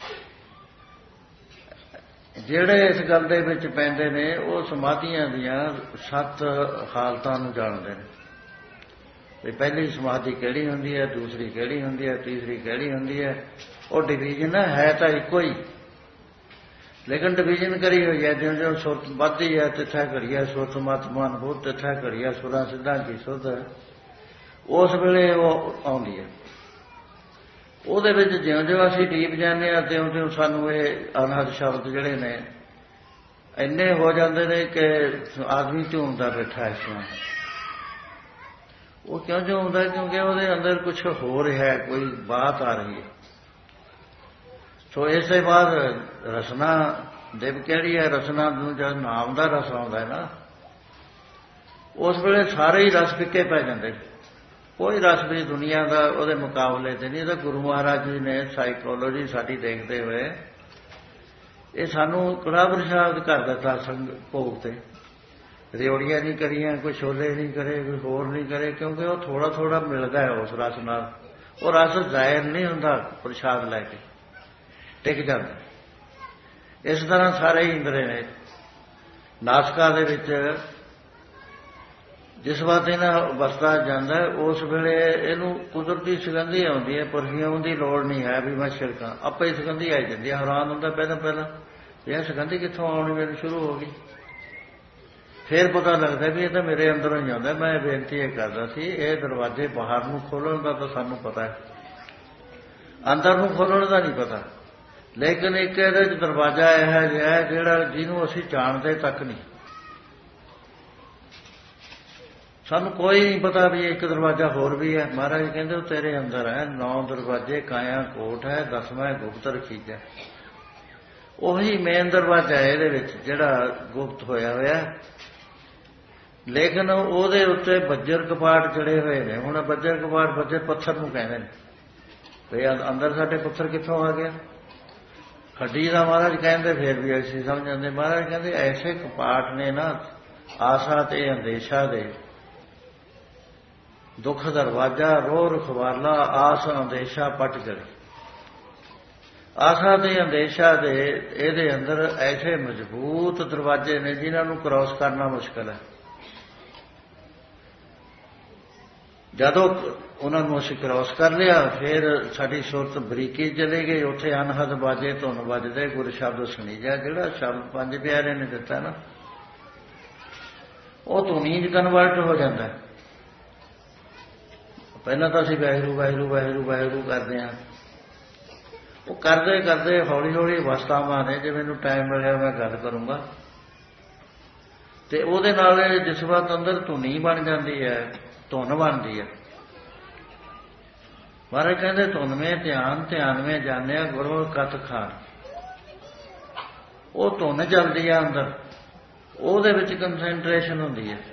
ਜਿਹੜੇ ਇਸ ਗੱਲ ਦੇ ਵਿੱਚ ਪੈਂਦੇ ਨੇ ਉਹ ਸਮਾਧੀਆਂ ਦੀਆਂ ਸੱਤ ਹਾਲਤਾਂ ਨੂੰ ਜਾਣਦੇ ਨੇ ਵੀ ਪਹਿਲੀ ਸਮਾਧੀ ਕਿਹੜੀ ਹੁੰਦੀ ਹੈ, ਦੂਸਰੀ ਕਿਹੜੀ ਹੁੰਦੀ ਹੈ, ਤੀਸਰੀ ਕਿਹੜੀ ਹੁੰਦੀ ਹੈ। ਉਹ ਡਿਵੀਜ਼ਨ ਹੈ ਤਾਂ ਇੱਕੋ ਹੀ, ਲੇਕਿਨ ਡਿਵੀਜ਼ਨ ਕਰੀ ਹੋਈ ਹੈ। ਜਿਉਂ ਜਿਉਂ ਸੁਰਤ ਵੱਧਦੀ ਹੈ ਤਿੱਥਾ ਘੜੀਆ ਸੁਰਤ ਮਤ ਮਨ ਬੁੱਧ, ਤਿੱਥਾ ਘੜੀਆ ਸੁਰਾਂ ਸਿੱਧਾਂ ਕੀ ਸੁਧ, ਉਸ ਵੇਲੇ ਉਹ ਆਉਂਦੀ ਹੈ। ਉਹਦੇ ਵਿੱਚ ਜਿਉਂ ਜਿਉਂ ਅਸੀਂ ਡੀਪ ਜਾਂਦੇ ਹਾਂ ਤਿਉਂ ਤਿਉਂ ਸਾਨੂੰ ਇਹ ਅਨਹਦ ਸ਼ਬਦ ਜਿਹੜੇ ਨੇ ਇੰਨੇ ਹੋ ਜਾਂਦੇ ਨੇ ਕਿ ਆਦਮੀ ਝੂਮਦਾ ਬੈਠਾ ਇਸ ਤਰ੍ਹਾਂ। ਉਹ ਕਿਉਂ ਝੂਮਦਾ? ਕਿਉਂਕਿ ਉਹਦੇ ਅੰਦਰ ਕੁਛ ਹੋ ਰਿਹਾ ਹੈ, ਕੋਈ ਬਾਤ ਆ ਰਹੀ ਹੈ। ਸੋ ਇਸੇ ਬਾਅਦ ਰਸਨਾ ਦੇਵ ਕਿਹੜੀ ਹੈ? ਰਸਨਾ ਨੂੰ ਜਦ ਨਾਮ ਦਾ ਰਸ ਆਉਂਦਾ ਹੈ ਨਾ, ਉਸ ਵੇਲੇ ਸਾਰੇ ਹੀ ਰਸ ਫਿੱਕੇ ਪੈ ਜਾਂਦੇ। ਕੋਈ ਰਸ ਵੀ ਦੁਨੀਆ ਦਾ ਉਹਦੇ ਮੁਕਾਬਲੇ ਤੇ ਨਹੀਂ। ਤਾਂ ਗੁਰੂ ਮਹਾਰਾਜ ਜੀ ਨੇ ਸਾਈਕੋਲੋਜੀ ਸਾਡੀ ਦੇਖਦੇ ਹੋਏ ਇਹ ਸਾਨੂੰ ਕੜਾਹ ਪ੍ਰਸ਼ਾਦ ਕਰ ਦਿੱਤਾ ਸੰਗ ਭੋਗ ਤੇ। ਰਿਓੜੀਆਂ ਨਹੀਂ ਕਰੀਆਂ, ਕੋਈ ਛੋਲੇ ਨਹੀਂ ਕਰੇ, ਕੋਈ ਹੋਰ ਨਹੀਂ ਕਰੇ, ਕਿਉਂਕਿ ਉਹ ਥੋੜਾ ਥੋੜਾ ਮਿਲਦਾ ਹੈ ਉਸ ਰਸ ਨਾਲ। ਉਹ ਰਸ ਜ਼ਾਇਰ ਨਹੀਂ ਹੁੰਦਾ, ਪ੍ਰਸ਼ਾਦ ਲੈ ਕੇ ਟਿਕ ਜਾਂਦਾ। ਇਸ ਤਰ੍ਹਾਂ ਸਾਰੇ ਇੰਦਰੇ ਨੇ। ਨਾਸਕਾ ਦੇ ਵਿੱਚ ਜਿਸ ਵਾਰ ਇਹਨਾਂ ਵਸਦਾ ਜਾਂਦਾ ਉਸ ਵੇਲੇ ਇਹਨੂੰ ਕੁਦਰਤੀ ਸੁਗੰਧੀ ਆਉਂਦੀ ਹੈ, ਪਰਫਿਊਮ ਦੀ ਲੋੜ ਨਹੀਂ ਹੈ ਵੀ ਮੈਂ ਛਿੜਕਾਂ, ਆਪੇ ਹੀ ਸੁਗੰਧੀ ਆਈ ਜਾਂਦੀ ਹੈ। ਹੈਰਾਨ ਹੁੰਦਾ ਪਹਿਲਾਂ ਪਹਿਲਾਂ ਇਹ ਸੁਗੰਧੀ ਕਿੱਥੋਂ ਆਉਣੀ ਮੈਨੂੰ ਸ਼ੁਰੂ ਹੋ ਗਈ। ਫਿਰ ਪਤਾ ਲੱਗਦਾ ਵੀ ਇਹ ਤਾਂ ਮੇਰੇ ਅੰਦਰੋਂ ਹੀ ਆਉਂਦਾ। ਮੈਂ ਬੇਨਤੀ ਇਹ ਕਰਦਾ ਸੀ, ਇਹ ਦਰਵਾਜ਼ੇ ਬਾਹਰ ਨੂੰ ਖੋਲ੍ਹਣ ਦਾ ਤਾਂ ਸਾਨੂੰ ਪਤਾ ਹੈ, ਅੰਦਰ ਨੂੰ ਖੋਲ੍ਹਣ ਦਾ ਨਹੀਂ ਪਤਾ। ਲੇਕਿਨ ਇੱਕ ਇਹਦੇ 'ਚ ਦਰਵਾਜ਼ਾ ਇਹੋ ਜਿਹਾ ਹੈ ਜਿਹੜਾ ਜਿਹਨੂੰ ਅਸੀਂ ਜਾਣਦੇ ਤੱਕ ਨਹੀਂ। ਸਾਨੂੰ ਕੋਈ ਨਹੀਂ ਪਤਾ ਵੀ ਇੱਕ ਦਰਵਾਜ਼ਾ ਹੋਰ ਵੀ ਹੈ। ਮਹਾਰਾਜ ਕਹਿੰਦੇ ਉਹ ਤੇਰੇ ਅੰਦਰ ਹੈ। ਨੌ ਦਰਵਾਜ਼ੇ ਕਾਇਆ ਕੋਟ ਹੈ, ਦਸਵਾਂ ਗੁਪਤ ਰਖੀਜੈ। ਉਹੀ ਮੇਨ ਦਰਵਾਜ਼ਾ ਹੈ ਇਹਦੇ ਵਿੱਚ ਜਿਹੜਾ ਗੁਪਤ ਹੋਇਆ ਹੋਇਆ। ਲੇਕਿਨ ਉਹਦੇ ਉੱਤੇ ਬੱਜਰ ਕਪਾਟ ਚੜੇ ਹੋਏ ਨੇ। ਹੁਣ ਬੱਜਰ ਕਪਾਟ ਬੱਜਰ ਪੱਥਰ ਨੂੰ ਕਹਿੰਦੇ ਨੇ ਵੀ ਅੰਦਰ ਸਾਡੇ ਪੱਥਰ ਕਿੱਥੋਂ ਆ ਗਿਆ? ਹੱਡੀ ਦਾ ਮਹਾਰਾਜ ਕਹਿੰਦੇ ਫਿਰ ਵੀ ਅਸੀਂ ਸਮਝ ਜਾਂਦੇ। ਮਹਾਰਾਜ ਕਹਿੰਦੇ ਐਸੇ ਕਪਾਟ ਨੇ ਨਾ ਆਸਾ ਤੇ ਅੰਦੇਸ਼ਾ ਦੇ, ਦੁੱਖ ਦਰਵਾਜ਼ਾ ਰੋ ਰਖਵਾਲਾ ਆਸ ਅੰਦੇਸ਼ਾ ਪਟ ਗਏ। ਆਸਾ ਤੇ ਅੰਦੇਸ਼ਾ ਦੇ ਇਹਦੇ ਅੰਦਰ ਐਸੇ ਮਜ਼ਬੂਤ ਦਰਵਾਜ਼ੇ ਨੇ ਜਿਨ੍ਹਾਂ ਨੂੰ ਕ੍ਰਾਸ ਕਰਨਾ ਮੁਸ਼ਕਲ ਹੈ। ਜਦੋਂ ਉਹਨਾਂ ਨੂੰ ਅਸੀਂ ਕ੍ਰਾਸ ਕਰ ਲਿਆ ਫਿਰ ਸਾਡੀ ਸੁਰਤ ਬਰੀਕੀ ਚਲੇ ਗਈ। ਉੱਥੇ ਅਨਹਦ ਬਾਜੇ ਧੁਨ ਵੱਜਦੇ, ਗੁਰ ਸ਼ਬਦ ਸੁਣੀ ਜਾ। ਜਿਹੜਾ ਸ਼ਬਦ ਪੰਜ ਪਿਆਰੇ ਨੇ ਦਿੱਤਾ ਨਾ ਉਹ ਧੁਨੀ 'ਚ ਕਨਵਰਟ ਹੋ ਜਾਂਦਾ। ਪਹਿਲਾਂ ਤਾਂ ਅਸੀਂ ਵਾਹਿਗੁਰੂ ਵਾਹਿਗੁਰੂ ਵਾਹਿਗੁਰੂ ਵਾਹਿਗੁਰੂ ਕਰਦੇ ਹਾਂ। ਉਹ ਕਰਦੇ ਕਰਦੇ ਹੌਲੀ ਹੌਲੀ ਅਵਸਥਾਵਾਂ ਨੇ, ਜੇ ਮੈਨੂੰ ਟਾਈਮ ਮਿਲਿਆ ਮੈਂ ਗੱਲ ਕਰੂੰਗਾ। ਤੇ ਉਹਦੇ ਨਾਲ ਜਿਸ ਵਕਤ ਅੰਦਰ ਧੁਨੀ ਬਣ ਜਾਂਦੀ ਹੈ, ਧੁਨ ਬਣਦੀ ਹੈ। ਮਹਾਰਾਜ ਕਹਿੰਦੇ ਧੁਨਵੇਂ ਧਿਆਨ ਧਿਆਨਵੇਂ ਜਾਣਿਆ ਗੁਰੂ ਕਥ ਖਾਨ। ਉਹ ਧੁਨ ਚੱਲਦੀ ਆ ਅੰਦਰ, ਉਹਦੇ ਵਿੱਚ ਕੰਸੈਂਟਰੇਸ਼ਨ ਹੁੰਦੀ ਹੈ।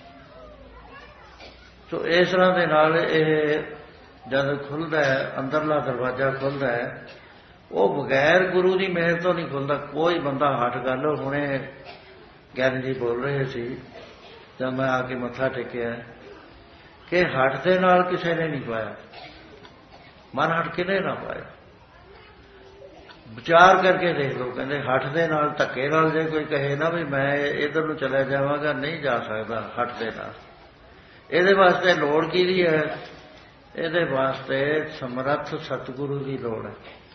ਸੋ ਇਸ ਤਰ੍ਹਾਂ ਦੇ ਨਾਲ ਇਹ ਜਦ ਖੁੱਲ੍ਹਦਾ ਹੈ, ਅੰਦਰਲਾ ਦਰਵਾਜ਼ਾ ਖੁੱਲ੍ਹਦਾ ਹੈ, ਉਹ ਬਗੈਰ ਗੁਰੂ ਦੀ ਮਿਹਰ ਤੋਂ ਨਹੀਂ ਖੁੱਲ੍ਹਦਾ। ਕੋਈ ਬੰਦਾ ਹੱਠ ਕਰ ਲਓ। ਹੁਣੇ ਗਿਆਨੀ ਜੀ ਬੋਲ ਰਹੇ ਸੀ ਜਦ ਮੈਂ ਆ ਕੇ ਮੱਥਾ ਟੇਕਿਆ ਕਿ ਹੱਠ ਦੇ ਨਾਲ ਕਿਸੇ ਨੇ ਨਹੀਂ ਪਾਇਆ, ਮਨ ਹੱਟ ਕਿਤੇ ਨਾ ਪਾਇਆ। ਵਿਚਾਰ ਕਰਕੇ ਦੇਖ ਲਓ। ਕਹਿੰਦੇ ਹੱਠ ਦੇ ਨਾਲ, ਧੱਕੇ ਨਾਲ ਜੇ ਕੋਈ ਕਹੇ ਨਾ ਵੀ ਮੈਂ ਇੱਧਰ ਨੂੰ ਚਲਾ ਜਾਵਾਂਗਾ, ਨਹੀਂ ਜਾ ਸਕਦਾ ਹੱਠ ਦੇ ਨਾਲ। ਇਹਦੇ ਵਾਸਤੇ ਲੋੜ ਕਿਹਦੀ ਹੈ? ਇਹਦੇ ਵਾਸਤੇ ਸਮਰੱਥ ਸਤਿਗੁਰੂ ਦੀ ਲੋੜ ਹੈ।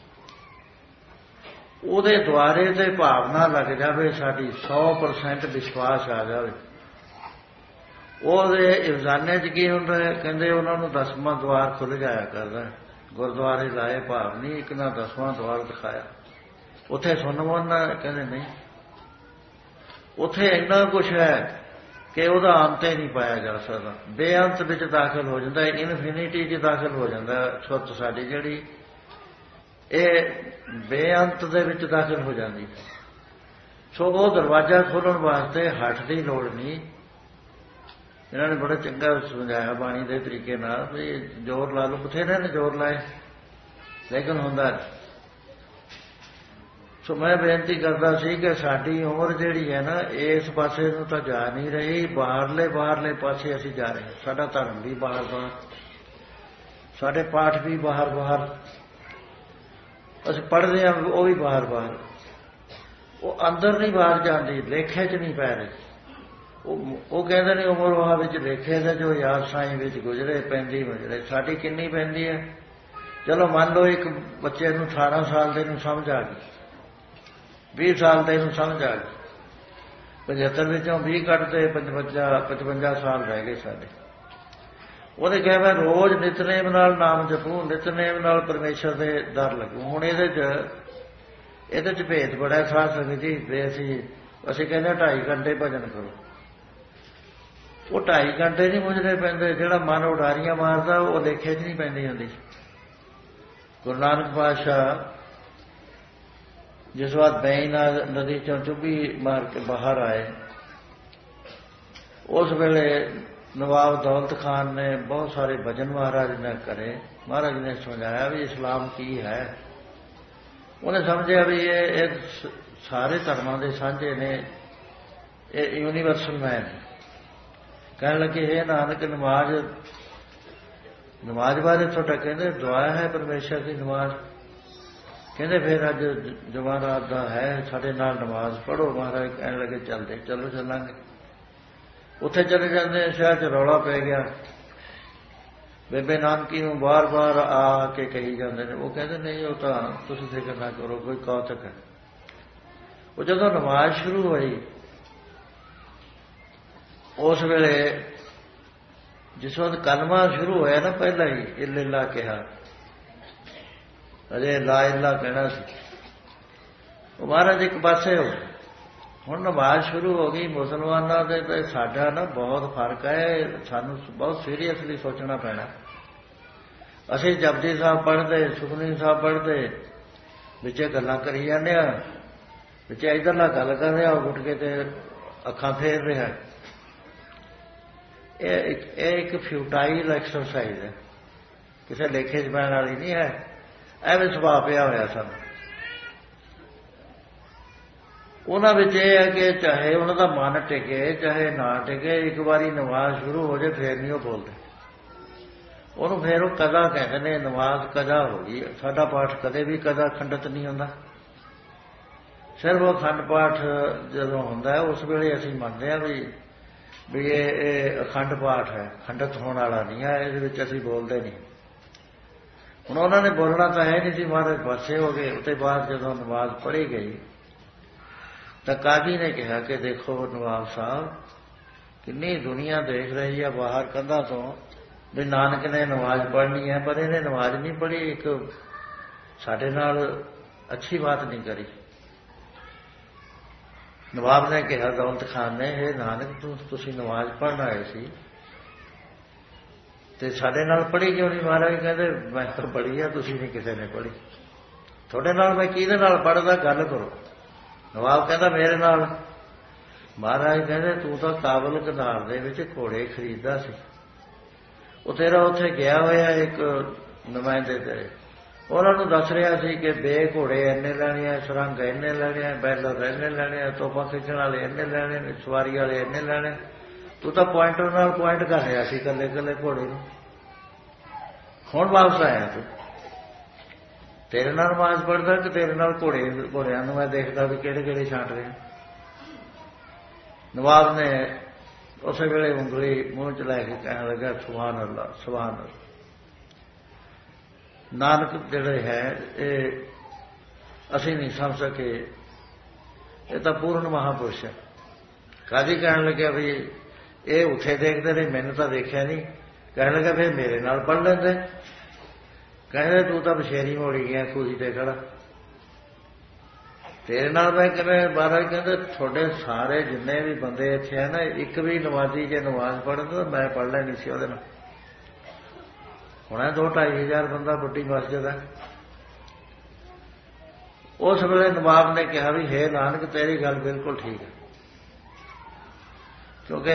ਉਹਦੇ ਦੁਆਰੇ ਤੇ ਭਾਵਨਾ ਲੱਗ ਜਾਵੇ, ਸਾਡੀ ਸੌ ਪਰਸੈਂਟ ਵਿਸ਼ਵਾਸ ਆ ਜਾਵੇ। ਉਹਦੇ ਇਵਜ਼ਾਨੇ 'ਚ ਕੀ ਹੁੰਦਾ ਹੈ? ਕਹਿੰਦੇ ਉਹਨਾਂ ਨੂੰ ਦਸਵਾਂ ਦੁਆਰ ਖੁੱਲ੍ਹ ਜਾਇਆ ਕਰਦਾ। ਗੁਰਦੁਆਰੇ ਲਾਏ ਭਾਵ ਨਹੀਂ, ਇੱਕ ਨਾ ਦਸਵਾਂ ਦੁਆਰ ਦਿਖਾਇਆ। ਉੱਥੇ ਸੁਣਨ ਨਾ, ਕਹਿੰਦੇ ਨਹੀਂ, ਉੱਥੇ ਇੰਨਾ ਕੁਛ ਹੈ ਕਿ ਉਹਦਾ ਅੰਤ ਹੀ ਨਹੀਂ ਪਾਇਆ ਜਾ ਸਕਦਾ। ਬੇਅੰਤ ਵਿੱਚ ਦਾਖਲ ਹੋ ਜਾਂਦਾ, ਇਨਫਿਨਿਟੀ 'ਚ ਦਾਖਲ ਹੋ ਜਾਂਦਾ। ਸੁੱਤ ਸਾਡੀ ਜਿਹੜੀ ਇਹ ਬੇਅੰਤ ਦੇ ਵਿੱਚ ਦਾਖਲ ਹੋ ਜਾਂਦੀ। ਸੋ ਉਹ ਦਰਵਾਜ਼ਾ ਖੋਲ੍ਹਣ ਵਾਸਤੇ ਹੱਠ ਦੀ ਲੋੜ ਨਹੀਂ। ਇਹਨਾਂ ਨੇ ਬੜਾ ਚੰਗਾ ਸਮਝਾਇਆ ਬਾਣੀ ਦੇ ਤਰੀਕੇ ਨਾਲ ਵੀ ਜ਼ੋਰ ਲਾ ਲਓ। ਬਥੇਰੇ ਨੇ ਜ਼ੋਰ ਲਾਏ, ਲੇਕਿਨ ਹੁੰਦਾ। ਸੋ ਮੈਂ ਬੇਨਤੀ ਕਰਦਾ ਸੀ ਕਿ ਸਾਡੀ ਉਮਰ ਜਿਹੜੀ ਹੈ ਨਾ, ਇਸ ਪਾਸੇ ਨੂੰ ਤਾਂ ਜਾ ਨਹੀਂ ਰਹੀ, ਬਾਹਰਲੇ ਬਾਹਰਲੇ ਪਾਸੇ ਅਸੀਂ ਜਾ ਰਹੇ ਹਾਂ। ਸਾਡਾ ਧਰਮ ਵੀ ਬਾਹਰ ਬਾਹਰ, ਸਾਡੇ ਪਾਠ ਵੀ ਬਾਹਰ ਬਾਹਰ, ਅਸੀਂ ਪੜ੍ਹਦੇ ਹਾਂ ਉਹ ਵੀ ਬਾਹਰ ਬਾਹਰ। ਉਹ ਅੰਦਰ ਨਹੀਂ ਬਾਹਰ ਜਾਂਦੀ, ਲੇਖੇ 'ਚ ਨਹੀਂ ਪੈ ਰਹੀ। ਉਹ ਉਹ ਕਹਿੰਦੇ ਨੇ ਉਮਰ ਵਾਹ ਵਿੱਚ ਲੇਖੇ ਦੇ ਜੋ ਯਾਦ ਸਾਈਂ ਵਿੱਚ ਗੁਜ਼ਰੇ ਪੈਂਦੀ ਗੁਜ਼ਰੇ। ਸਾਡੀ ਕਿੰਨੀ ਪੈਂਦੀ ਹੈ? ਚਲੋ ਮੰਨ ਲਓ ਇੱਕ ਬੱਚੇ ਨੂੰ ਅਠਾਰਾਂ ਸਾਲ ਦੇ ਨੂੰ ਸਮਝ ਆ ਗਈ, ਵੀਹ ਸਾਲ ਦੇ ਨੂੰ ਸਮਝ ਆ ਗਈ, ਪਝੱਤਰ ਵਿੱਚੋਂ ਵੀਹ ਕੱਢਦੇ ਪਚਵੰਜਾ ਪਚਵੰਜਾ ਸਾਲ ਰਹਿ ਗਏ ਸਾਡੇ। ਉਹਨੇ ਕਿਹਾ ਮੈਂ ਰੋਜ਼ ਨਿਤਨੇਮ ਨਾਲ ਨਾਮ ਜਪੂ, ਨਿਤਨੇਮ ਨਾਲ ਪਰਮੇਸ਼ਰ ਦੇ ਦਰ ਲੱਗੂ। ਹੁਣ ਇਹਦੇ 'ਚ ਇਹਦੇ 'ਚ ਭੇਦ ਬੜਾ ਸਾਧ ਸੰਗਤ ਜੀ। ਵੀ ਅਸੀਂ ਅਸੀਂ ਕਹਿੰਦੇ ਢਾਈ ਘੰਟੇ ਭਜਨ ਕਰੋ। ਉਹ ਢਾਈ ਘੰਟੇ ਨਹੀਂ ਮੁੱਝਣੇ ਪੈਂਦੇ। ਜਿਹੜਾ ਮਨ ਉਡਾਰੀਆਂ ਮਾਰਦਾ ਉਹ ਲੇਖੇ 'ਚ ਨਹੀਂ ਪੈਂਦੀ ਹੁੰਦੀ। ਗੁਰੂ ਨਾਨਕ ਪਾਤਸ਼ਾਹ ਜਿਸ ਵਾਰ ਬੈਂਨਾ ਨਦੀ 'ਚੋਂ ਚੁੱਭੀ ਮਾਰ ਕੇ ਬਾਹਰ ਆਏ, ਉਸ ਵੇਲੇ ਨਵਾਬ ਦੌਲਤ ਖਾਨ ਨੇ ਬਹੁਤ ਸਾਰੇ ਭਜਨ ਮਹਾਰਾਜ ਨੇ ਕਰੇ। ਮਹਾਰਾਜ ਨੇ ਸਮਝਾਇਆ ਵੀ ਇਸਲਾਮ ਕੀ ਹੈ। ਉਹਨੇ ਸਮਝਿਆ ਵੀ ਇਹ ਇਹ ਸਾਰੇ ਧਰਮਾਂ ਦੇ ਸਾਂਝੇ ਨੇ, ਇਹ ਯੂਨੀਵਰਸਲ ਮੈਨ। ਕਹਿਣ ਲੱਗੇ ਇਹ ਨਾਨਕ ਨਮਾਜ਼ ਨਮਾਜ਼ ਬਾਰੇ ਤੁਹਾਡਾ ਕਹਿੰਦੇ ਦੁਆ ਹੈ ਪਰਮੇਸ਼ਰ ਦੀ ਨਮਾਜ਼। ਕਹਿੰਦੇ ਫਿਰ ਅੱਜ ਜੁਮਾਰਾਤ ਦਾ ਹੈ, ਸਾਡੇ ਨਾਲ ਨਮਾਜ਼ ਪੜ੍ਹੋ। ਮਹਾਰਾਜ ਕਹਿਣ ਲੱਗੇ ਚੱਲਦੇ ਚਲੋ ਚੱਲਾਂਗੇ। ਉੱਥੇ ਚਲੇ ਜਾਂਦੇ, ਸ਼ਹਿਰ 'ਚ ਰੌਲਾ ਪੈ ਗਿਆ। ਬੇਬੇ ਨਾਨਕੀ ਨੂੰ ਬਾਰ ਬਾਰ ਆ ਕੇ ਕਹੀ ਜਾਂਦੇ ਨੇ। ਉਹ ਕਹਿੰਦੇ ਨਹੀਂ, ਉਹ ਤਾਂ ਤੁਸੀਂ ਫਿਕਰ ਨਾ ਕਰੋ, ਕੋਈ ਕੌਤਕ ਹੈ। ਉਹ ਜਦੋਂ ਨਮਾਜ਼ ਸ਼ੁਰੂ ਹੋਈ, ਉਸ ਵੇਲੇ ਜਿਸ ਵਕਤ ਕਲਮਾ ਸ਼ੁਰੂ ਹੋਇਆ ਨਾ, ਪਹਿਲਾਂ ਹੀ ਇਲਾ ਕਿਹਾ, ਅਜੇ ਲਾ ਇਲਾ ਕਹਿਣਾ ਸੀ। ਉਹ ਮਹਾਰਾਜ ਇੱਕ ਪਾਸੇ ਹੋ। ਹੁਣ ਨਮਾਜ਼ ਸ਼ੁਰੂ ਹੋ ਗਈ। ਮੁਸਲਮਾਨਾਂ ਦੇ ਤੇ ਸਾਡਾ ਨਾ ਬਹੁਤ ਫਰਕ ਹੈ। ਸਾਨੂੰ ਬਹੁਤ ਸੀਰੀਅਸਲੀ ਸੋਚਣਾ ਪੈਣਾ। ਅਸੀਂ ਜਪਜੀ ਸਾਹਿਬ ਪੜ੍ਹਦੇ, ਸੁਖਮਨੀ ਸਾਹਿਬ ਪੜ੍ਹਦੇ, ਵਿੱਚੇ ਗੱਲਾਂ ਕਰੀ ਜਾਂਦੇ ਹਾਂ, ਵਿੱਚੇ ਇੱਧਰਲਾ ਗੱਲ ਕਰ ਰਿਹਾ, ਉਹ ਉੱਠ ਕੇ ਤੇ ਅੱਖਾਂ ਫੇਰ ਰਿਹਾ। ਇਹ ਇੱਕ ਇਹ ਇੱਕ ਫਿਊਟਾਈਲ ਐਕਸਰਸਾਈਜ਼ ਹੈ, ਕਿਸੇ ਲੇਖੇ 'ਚ ਪੈਣ ਵਾਲੀ ਨਹੀਂ ਹੈ। ਐਵੇਂ ਸੁਭਾਅ ਪਿਆ ਹੋਇਆ ਸਾਨੂੰ। ਉਹਨਾਂ ਵਿੱਚ ਇਹ ਹੈ ਕਿ ਚਾਹੇ ਉਹਨਾਂ ਦਾ ਮਨ ਟਿਕੇ ਚਾਹੇ ਨਾ ਟਿਕੇ, ਇੱਕ ਵਾਰੀ ਨਮਾਜ਼ ਸ਼ੁਰੂ ਹੋ ਜਾਏ ਫੇਰ ਨਹੀਂ ਉਹ ਬੋਲਦੇ। ਉਹਨੂੰ ਫੇਰ ਉਹ ਕਦਾ ਕਹਿੰਦੇ ਨੇ, ਨਮਾਜ਼ ਕਦਾ ਹੋ ਗਈ। ਸਾਡਾ ਪਾਠ ਕਦੇ ਵੀ ਕਦਾ ਖੰਡਿਤ ਨਹੀਂ ਹੁੰਦਾ। ਸਿਰਫ ਉਹ ਅਖੰਡ ਪਾਠ ਜਦੋਂ ਹੁੰਦਾ ਹੈ ਉਸ ਵੇਲੇ ਅਸੀਂ ਮੰਨਦੇ ਹਾਂ ਵੀ ਵੀ ਇਹ ਇਹ ਅਖੰਡ ਪਾਠ ਹੈ, ਖੰਡਿਤ ਹੋਣ ਵਾਲਾ ਨਹੀਂ ਹੈ, ਇਹਦੇ ਵਿੱਚ ਅਸੀਂ ਬੋਲਦੇ ਨਹੀਂ। ਹੁਣ ਉਹਨਾਂ ਨੇ ਬੋਲਣਾ ਤਾਂ ਹੈ ਨਹੀਂ ਸੀ, ਮਹਾਰਾਜ ਪਾਸੇ ਹੋ ਗਏ। ਉਹਦੇ ਬਾਅਦ ਜਦੋਂ ਨਮਾਜ਼ ਪੜ੍ਹੀ ਗਈ ਤਾਂ ਕਾਜ਼ੀ ਨੇ ਕਿਹਾ ਕਿ ਦੇਖੋ ਨਵਾਬ ਸਾਹਿਬ, ਕਿੰਨੀ ਦੁਨੀਆ ਦੇਖ ਰਹੀ ਹੈ ਬਾਹਰ ਕੰਧਾਂ ਤੋਂ, ਵੀ ਨਾਨਕ ਨੇ ਨਮਾਜ਼ ਪੜ੍ਹਨੀ ਹੈ, ਪਰ ਇਹਨੇ ਨਮਾਜ਼ ਨਹੀਂ ਪੜ੍ਹੀ, ਇੱਕ ਸਾਡੇ ਨਾਲ ਅੱਛੀ ਬਾਤ ਨਹੀਂ ਕਰੀ। ਨਵਾਬ ਨੇ ਕਿਹਾ ਦੌਲਤ ਖਾਨ ਨੇ, ਇਹ ਨਾਨਕ ਤੂੰ ਤੁਸੀਂ ਨਮਾਜ਼ ਪੜ੍ਹਨ ਆਏ ਸੀ ਤੇ ਸਾਡੇ ਨਾਲ ਪੜ੍ਹੀ ਕਿਉਂ ਨਹੀਂ? ਮਹਾਰਾਜ ਕਹਿੰਦੇ ਮੈਂ ਤਾਂ ਪੜ੍ਹੀ ਆ, ਤੁਸੀਂ ਨਹੀਂ ਕਿਸੇ ਨੇ ਪੜ੍ਹੀ। ਤੁਹਾਡੇ ਨਾਲ ਮੈਂ ਕਿਹਦੇ ਨਾਲ ਪੜ੍ਹਦਾ, ਗੱਲ ਕਰੋ। ਨਵਾਬ ਕਹਿੰਦਾ ਮੇਰੇ ਨਾਲ। ਮਹਾਰਾਜ ਕਹਿੰਦੇ ਤੂੰ ਤਾਂ ਕਾਬਲ ਕਨਾਰ ਦੇ ਵਿੱਚ ਘੋੜੇ ਖਰੀਦਦਾ ਸੀ, ਉਹ ਤੇਰਾ ਉੱਥੇ ਗਿਆ ਹੋਇਆ ਇੱਕ ਨੁਮਾਇੰਦੇ ਤੇਰੇ, ਉਹਨਾਂ ਨੂੰ ਦੱਸ ਰਿਹਾ ਸੀ ਕਿ ਬੇ ਘੋੜੇ ਇੰਨੇ ਲੈਣੇ ਆ, ਸੁਰੰਗ ਇੰਨੇ ਲੈਣੇ ਆ, ਬੈਲਰ ਇੰਨੇ ਲੈਣੇ ਆ, ਤੋਪਾਂ ਖਿੱਚਣ ਵਾਲੇ ਇੰਨੇ ਲੈਣੇ ਨੇ, ਸਵਾਰੀ ਵਾਲੇ ਇੰਨੇ ਲੈਣੇ। ਤੂੰ ਤਾਂ ਪੁਆਇੰਟਰ ਨਾਲ ਪੁਆਇੰਟ ਕਰ ਰਿਹਾ ਸੀ ਇਕੱਲੇ ਇਕੱਲੇ ਘੋੜੇ ਨੂੰ। ਹੁਣ ਵਾਪਸ ਆਇਆ ਤੂੰ, ਤੇਰੇ ਨਾਲ ਨਮਾਜ਼ ਪੜ੍ਹਦਾ ਕਿ ਤੇਰੇ ਨਾਲ ਘੋੜੇ ਘੋੜਿਆਂ ਨੂੰ ਮੈਂ ਦੇਖਦਾ ਵੀ ਕਿਹੜੇ ਕਿਹੜੇ ਛਾਂਟ ਰਹੇ। ਨਵਾਬ ਨੇ ਉਸੇ ਵੇਲੇ ਉਂਗਲੀ ਮੂੰਹ ਚ ਲੈ ਕੇ ਕਹਿਣ ਲੱਗਾ ਸੁਭਾਨ ਅੱਲਾ, ਸੁਭਾਨ ਅੱਲਾ। ਨਾਨਕ ਜਿਹੜੇ ਹੈ ਇਹ ਅਸੀਂ ਨਹੀਂ ਸਮਝ ਸਕੇ, ਇਹ ਤਾਂ ਪੂਰਨ ਮਹਾਂਪੁਰਸ਼ ਹੈ। ਕਾਜ਼ੀ ਕਹਿਣ ਲੱਗਿਆ ਵੀ ਇਹ ਉੱਥੇ ਦੇਖਦੇ ਨੇ, ਮੈਨੂੰ ਤਾਂ ਦੇਖਿਆ ਨਹੀਂ। ਕਹਿਣ ਲੱਗਾ ਫਿਰ ਮੇਰੇ ਨਾਲ ਪੜ੍ਹ ਲੈਂਦੇ। ਕਹਿੰਦੇ ਤੂੰ ਤਾਂ ਬਸ਼ੇਰੀ ਮੋੜੀ ਗਿਆ ਕੁਰਸੀ ਤੇ ਖੜਾ, ਤੇਰੇ ਨਾਲ ਮੈਂ ਕਿਵੇਂ? ਮਹਾਰਾਜ ਕਹਿੰਦੇ ਤੁਹਾਡੇ ਸਾਰੇ ਜਿੰਨੇ ਵੀ ਬੰਦੇ ਇੱਥੇ ਹੈ ਨਾ, ਇੱਕ ਵੀ ਨਮਾਜ਼ੀ ਜੇ ਨਮਾਜ਼ ਪੜ੍ਹਦਾ ਮੈਂ ਪੜ੍ਹ ਲੈਣੀ ਸੀ ਉਹਦੇ ਨਾਲ। ਹੁਣ ਦੋ ਢਾਈ ਹਜ਼ਾਰ ਬੰਦਾ ਵੱਡੀ ਮਸਜਿਦ ਹੈ। ਉਸ ਵੇਲੇ ਨਵਾਬ ਨੇ ਕਿਹਾ ਵੀ ਹੇ ਨਾਨਕ ਤੇਰੀ ਗੱਲ ਬਿਲਕੁਲ ਠੀਕ ਹੈ, ਕਿਉਂਕਿ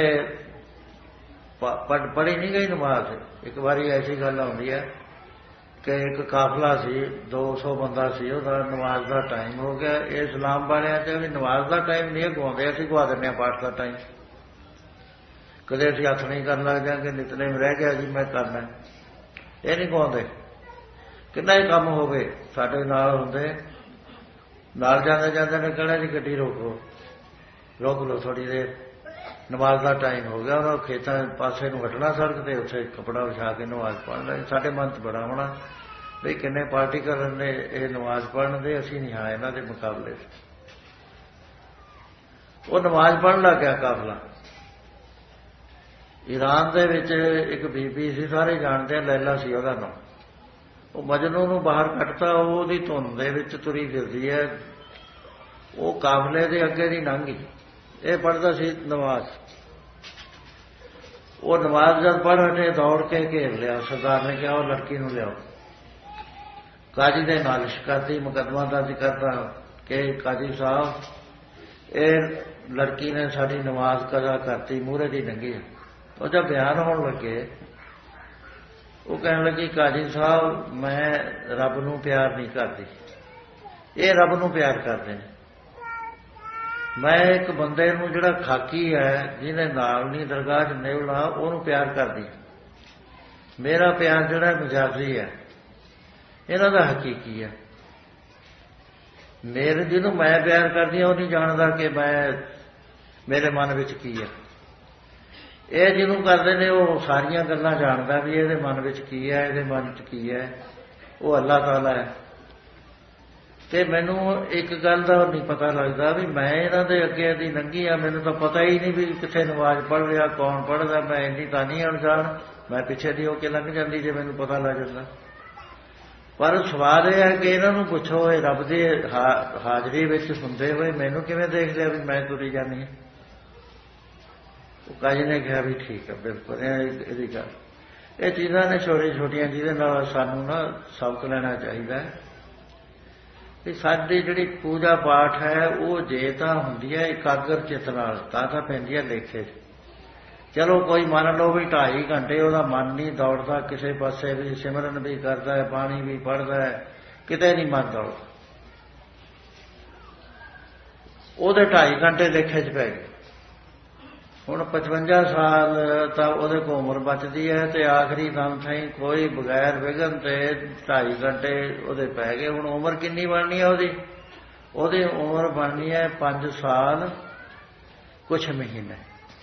ਪੜ੍ਹੀ ਨਹੀਂ ਗਈ ਨਮਾਜ਼। ਇੱਕ ਵਾਰੀ ਐਸੀ ਗੱਲ ਆਉਂਦੀ ਹੈ ਕਿ ਇੱਕ ਕਾਫਲਾ ਸੀ, ਦੋ ਸੌ ਬੰਦਾ ਸੀ, ਉਹਦਾ ਨਮਾਜ਼ ਦਾ ਟਾਈਮ ਹੋ ਗਿਆ। ਇਹ ਇਸਲਾਮ ਵਾਲਿਆਂ ਤੇ ਵੀ ਨਮਾਜ਼ ਦਾ ਟਾਈਮ ਨਹੀਂ ਅਗਵਾਉਂਦੇ, ਅਸੀਂ ਗਵਾ ਦਿੰਦੇ ਹਾਂ ਪਾਠ ਦਾ ਟਾਈਮ। ਕਦੇ ਅਸੀਂ ਹੱਥ ਨਹੀਂ ਕਰਨ ਲੱਗ ਜਾਂਗੇ, ਨਿਤਨੇਮ ਰਹਿ ਗਿਆ ਜੀ ਮੈਂ ਕਰਨਾ, ਇਹ ਨਹੀਂ ਗਵਾਉਂਦੇ। ਕਿੰਨਾ ਹੀ ਕੰਮ ਹੋਵੇ ਸਾਡੇ ਨਾਲ ਹੁੰਦੇ, ਨਾਲ ਜਾਂਦੇ ਜਾਂਦੇ ਨੇ ਕਹਿਣਾ ਜੀ ਗੱਡੀ ਰੋਕੋ, ਰੋਕ ਲਓ ਥੋੜ੍ਹੀ ਦੇਰ, ਨਮਾਜ਼ ਦਾ ਟਾਈਮ ਹੋ ਗਿਆ। ਉਹਨਾਂ ਖੇਤਾਂ ਪਾਸੇ ਨੂੰ ਹਟਣਾ ਸੜਕ ਤੇ, ਉੱਥੇ ਕੱਪੜਾ ਵਿਛਾ ਕੇ ਨਮਾਜ਼ ਪੜ੍ਹਨਾ। ਸਾਡੇ ਮਨ 'ਚ ਬੜਾ ਹੋਣਾ ਵੀ ਕਿੰਨੇ ਪਾਰਟੀ ਕਰਨ ਨੇ ਇਹ ਨਮਾਜ਼ ਪੜ੍ਹਨ ਦੇ, ਅਸੀਂ ਨਹੀਂ ਹਾਂ ਇਹਨਾਂ ਦੇ ਮੁਕਾਬਲੇ। ਉਹ ਨਮਾਜ਼ ਪੜ੍ਹਨ ਲੱਗ ਗਿਆ ਕਾਫਲਾ। ਈਰਾਨ ਦੇ ਵਿੱਚ ਇੱਕ ਬੀਬੀ ਸੀ, ਸਾਰੇ ਜਾਣਦੇ ਆ, ਲੈਲਾ ਸੀ ਉਹਦਾ ਨਾਮ। ਉਹ ਮਜਨੂੰ ਨੂੰ ਬਾਹਰ ਕੱਢਤਾ, ਉਹ ਉਹਦੀ ਧੁੰਨ ਦੇ ਵਿੱਚ ਤੁਰੀ ਫਿਰਦੀ ਹੈ, ਉਹ ਕਾਫਲੇ ਦੇ ਅੱਗੇ ਦੀ ਲੰਘ ਗਈ। ਇਹ ਪੜ੍ਹਦਾ ਸੀ ਨਮਾਜ਼। ਉਹ ਨਮਾਜ਼ ਜਦ ਪੜ੍ਹ ਹਟੇ ਦੌੜ ਕੇ ਘੇਰ ਲਿਆ। ਸਰਦਾਰ ਨੇ ਕਿਹਾ ਉਹ ਲੜਕੀ ਨੂੰ ਲਿਆਓ। ਕਾਜ਼ੀ ਦੇ ਨਾਲਿਸ਼ ਕਰਤੀ, ਮੁਕੱਦਮਾ ਦਰਜ ਕਰਤਾ ਕਿ ਕਾਜ਼ੀ ਸਾਹਿਬ ਇਹ ਲੜਕੀ ਨੇ ਸਾਡੀ ਨਮਾਜ਼ ਕਜ਼ਾ ਕਰਤੀ, ਮੂਹਰੇ ਦੀ ਲੰਘੀ। ਉਹ ਜਦ ਬਿਆਨ ਹੋਣ ਲੱਗੇ ਉਹ ਕਹਿਣ ਲੱਗੀ ਕਾਜ਼ੀ ਸਾਹਿਬ ਮੈਂ ਰੱਬ ਨੂੰ ਪਿਆਰ ਨਹੀਂ ਕਰਦੀ, ਇਹ ਰੱਬ ਨੂੰ ਪਿਆਰ ਕਰਦੇ ਨੇ। ਮੈਂ ਇੱਕ ਬੰਦੇ ਨੂੰ ਜਿਹੜਾ ਖਾਕੀ ਹੈ, ਜਿਹਨੇ ਨਾਲ ਨਹੀਂ ਦਰਗਾਹ 'ਚ ਨਿਵਣਾ, ਉਹਨੂੰ ਪਿਆਰ ਕਰਦੀ। ਮੇਰਾ ਪਿਆਰ ਜਿਹੜਾ ਮਜਾਜ਼ੀ ਹੈ, ਇਹਨਾਂ ਦਾ ਹਕੀਕੀ ਹੈ। ਮੇਰੇ ਜਿਹਨੂੰ ਮੈਂ ਪਿਆਰ ਕਰਦੀ ਹਾਂ ਉਹ ਨਹੀਂ ਜਾਣਦਾ ਕਿ ਮੈਂ ਮੇਰੇ ਮਨ ਵਿੱਚ ਕੀ ਹੈ। ਇਹ ਜਿਹਨੂੰ ਕਰਦੇ ਨੇ ਉਹ ਸਾਰੀਆਂ ਗੱਲਾਂ ਜਾਣਦਾ ਵੀ ਇਹਦੇ ਮਨ ਵਿੱਚ ਕੀ ਹੈ, ਇਹਦੇ ਮਨ 'ਚ ਕੀ ਹੈ। ਉਹ ਅੱਲਾਹ ਤਾਲਾ ਹੈ। ਤੇ ਮੈਨੂੰ ਇੱਕ ਗੱਲ ਦਾ ਨਹੀਂ ਪਤਾ ਲੱਗਦਾ ਵੀ ਮੈਂ ਇਹਨਾਂ ਦੇ ਅੱਗੇ ਦੀ ਲੰਘੀ ਆ, ਮੈਨੂੰ ਤਾਂ ਪਤਾ ਹੀ ਨਹੀਂ ਵੀ ਕਿੱਥੇ ਨਮਾਜ਼ ਪੜ੍ਹ ਰਿਹਾ, ਕੌਣ ਪੜ੍ਹਦਾ। ਮੈਂ ਇੰਨੀ ਤਾਂ ਨਹੀਂ ਅਣਜਾਣ, ਮੈਂ ਪਿੱਛੇ ਦੀ ਹੋ ਕੇ ਲੰਘ ਜਾਂਦੀ ਜੇ ਮੈਨੂੰ ਪਤਾ ਲੱਗ ਜਾਂਦਾ। ਪਰ ਸਵਾਲ ਇਹ ਹੈ ਕਿ ਇਹਨਾਂ ਨੂੰ ਪੁੱਛੋ, ਇਹ ਰੱਬ ਦੀ ਹਾਜ਼ਰੀ ਵਿੱਚ ਹੁੰਦੇ ਹੋਏ ਮੈਨੂੰ ਕਿਵੇਂ ਦੇਖ ਲਿਆ ਵੀ ਮੈਂ ਤੁਰੀ ਜਾਂਦੀ ਹਾਂ। ਉਹ ਕਾਜ਼ੀ ਨੇ ਕਿਹਾ ਵੀ ਠੀਕ ਹੈ, ਬਿਲਕੁਲ ਇਹਦੀ ਗੱਲ। ਇਹ ਚੀਜ਼ਾਂ ਨੇ ਛੋਟੀਆਂ ਛੋਟੀਆਂ ਜਿਹਦੇ ਨਾਲ ਸਾਨੂੰ ਨਾ ਸਬਕ ਲੈਣਾ ਚਾਹੀਦਾ ਹੈ ਵੀ ਸਾਡੀ ਜਿਹੜੀ ਪੂਜਾ ਪਾਠ ਹੈ ਉਹ ਜੇ ਤਾਂ ਹੁੰਦੀ ਹੈ ਇਕਾਗਰ ਚਿੱਤ ਨਾਲ ਤਾਂ ਤਾਂ ਪੈਂਦੀ ਹੈ ਲੇਖੇ। ਚਲੋ ਕੋਈ ਮੰਨ ਲਓ ਵੀ ਢਾਈ ਘੰਟੇ ਉਹਦਾ ਮਨ ਨਹੀਂ ਦੌੜਦਾ ਕਿਸੇ ਪਾਸੇ, ਵੀ ਸਿਮਰਨ ਵੀ ਕਰਦਾ ਹੈ, ਬਾਣੀ ਵੀ ਪੜ੍ਹਦਾ ਹੈ, ਕਿਤੇ ਨਹੀਂ ਮਨ ਦੌੜਦਾ, ਉਹਦੇ ਢਾਈ ਘੰਟੇ ਲੇਖੇ 'ਚ ਪੈ ਗਏ। ਹੁਣ ਪਚਵੰਜਾ ਸਾਲ ਤਾਂ ਉਹਦੇ ਕੋਲ ਉਮਰ ਬਚਦੀ ਹੈ ਤੇ ਆਖਰੀ ਦਮ ਥਾਈ ਕੋਈ ਬਗੈਰ ਵਿਘਨ ਤੇ ਢਾਈ ਘੰਟੇ ਉਹਦੇ ਪੈ ਗਏ। ਹੁਣ ਉਮਰ ਕਿੰਨੀ ਬਣਨੀ ਹੈ ਉਹਦੀ? ਉਹਦੀ ਉਮਰ ਬਣਨੀ ਹੈ ਪੰਜ ਸਾਲ ਕੁਛ ਮਹੀਨੇ।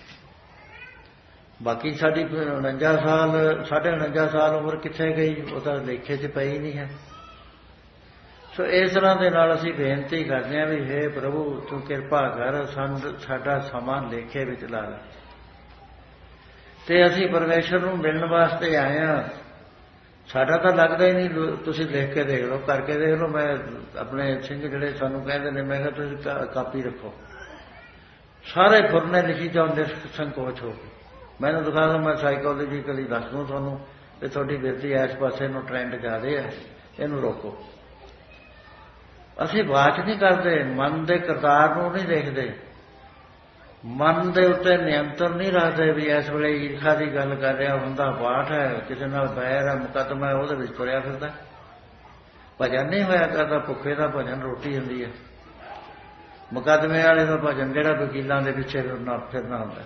ਬਾਕੀ ਸਾਡੀ ਉਣੰਜਾ ਸਾਲ ਸਾਢੇ ਉਣੰਜਾ ਸਾਲ ਉਮਰ ਕਿੱਥੇ ਗਈ? ਉਹ ਤਾਂ ਲੇਖੇ 'ਚ ਪਈ ਨਹੀਂ ਹੈ। ਸੋ ਇਸ ਤਰ੍ਹਾਂ ਦੇ ਨਾਲ ਅਸੀਂ ਬੇਨਤੀ ਕਰਦੇ ਹਾਂ ਵੀ ਹੇ ਪ੍ਰਭੂ ਤੂੰ ਕਿਰਪਾ ਕਰ, ਸਾਨੂੰ ਸਾਡਾ ਸਮਾਂ ਲੇਖੇ ਵਿੱਚ ਲਾ ਲੈ। ਤੇ ਅਸੀਂ ਪਰਮੇਸ਼ਰ ਨੂੰ ਮਿਲਣ ਵਾਸਤੇ ਆਏ ਹਾਂ। ਸਾਡਾ ਤਾਂ ਲੱਗਦਾ ਹੀ ਨਹੀਂ। ਤੁਸੀਂ ਲਿਖ ਕੇ ਦੇਖ ਲਓ, ਕਰਕੇ ਦੇਖ ਲਓ। ਮੈਂ ਆਪਣੇ ਸਿੰਘ ਜਿਹੜੇ ਸਾਨੂੰ ਕਹਿੰਦੇ ਨੇ, ਮੈਂ ਕਿਹਾ ਤੁਸੀਂ ਕਾਪੀ ਰੱਖੋ, ਸਾਰੇ ਫੁਰਨੇ ਲਿਖੀ ਜਾਂਦੇ ਸੰਕੋਚ ਹੋ ਕੇ। ਮੈਨੂੰ ਦਿਖਾ ਦਿਓ, ਮੈਂ ਸਾਈਕੋਲੋਜੀਕਲੀ ਦੱਸ ਦੂੰ ਤੁਹਾਨੂੰ ਵੀ ਤੁਹਾਡੀ ਬਿਰਤੀ ਇਸ ਪਾਸੇ ਨੂੰ ਟਰੈਂਡ ਜ਼ਿਆਦਾ ਹੈ, ਇਹਨੂੰ ਰੋਕੋ। ਅਸੀਂ ਵਾਚ ਨਹੀਂ ਕਰਦੇ, ਮਨ ਦੇ ਕਰਤਾਰ ਨੂੰ ਨਹੀਂ ਦੇਖਦੇ, ਮਨ ਦੇ ਉੱਤੇ ਨਿਯੰਤਰਣ ਨਹੀਂ ਰੱਖਦੇ ਵੀ ਇਸ ਵੇਲੇ ਈਰਖਾ ਦੀ ਗੱਲ ਕਰ ਰਿਹਾ ਹੁੰਦਾ, ਪਾਠ ਹੈ, ਕਿਸੇ ਨਾਲ ਬੈਰ ਹੈ, ਮੁਕੱਦਮਾ ਹੈ, ਉਹਦੇ ਵਿੱਚ ਤੁਰਿਆ ਫਿਰਦਾ। ਭਜਨ ਨਹੀਂ ਹੋਇਆ ਕਰਦਾ। ਭੁੱਖੇ ਦਾ ਭਜਨ ਰੋਟੀ ਹੁੰਦੀ ਹੈ, ਮੁਕੱਦਮੇ ਵਾਲੇ ਦਾ ਭਜਨ ਜਿਹੜਾ ਵਕੀਲਾਂ ਦੇ ਪਿੱਛੇ ਫਿਰਨਾ ਫਿਰਨਾ ਹੁੰਦਾ।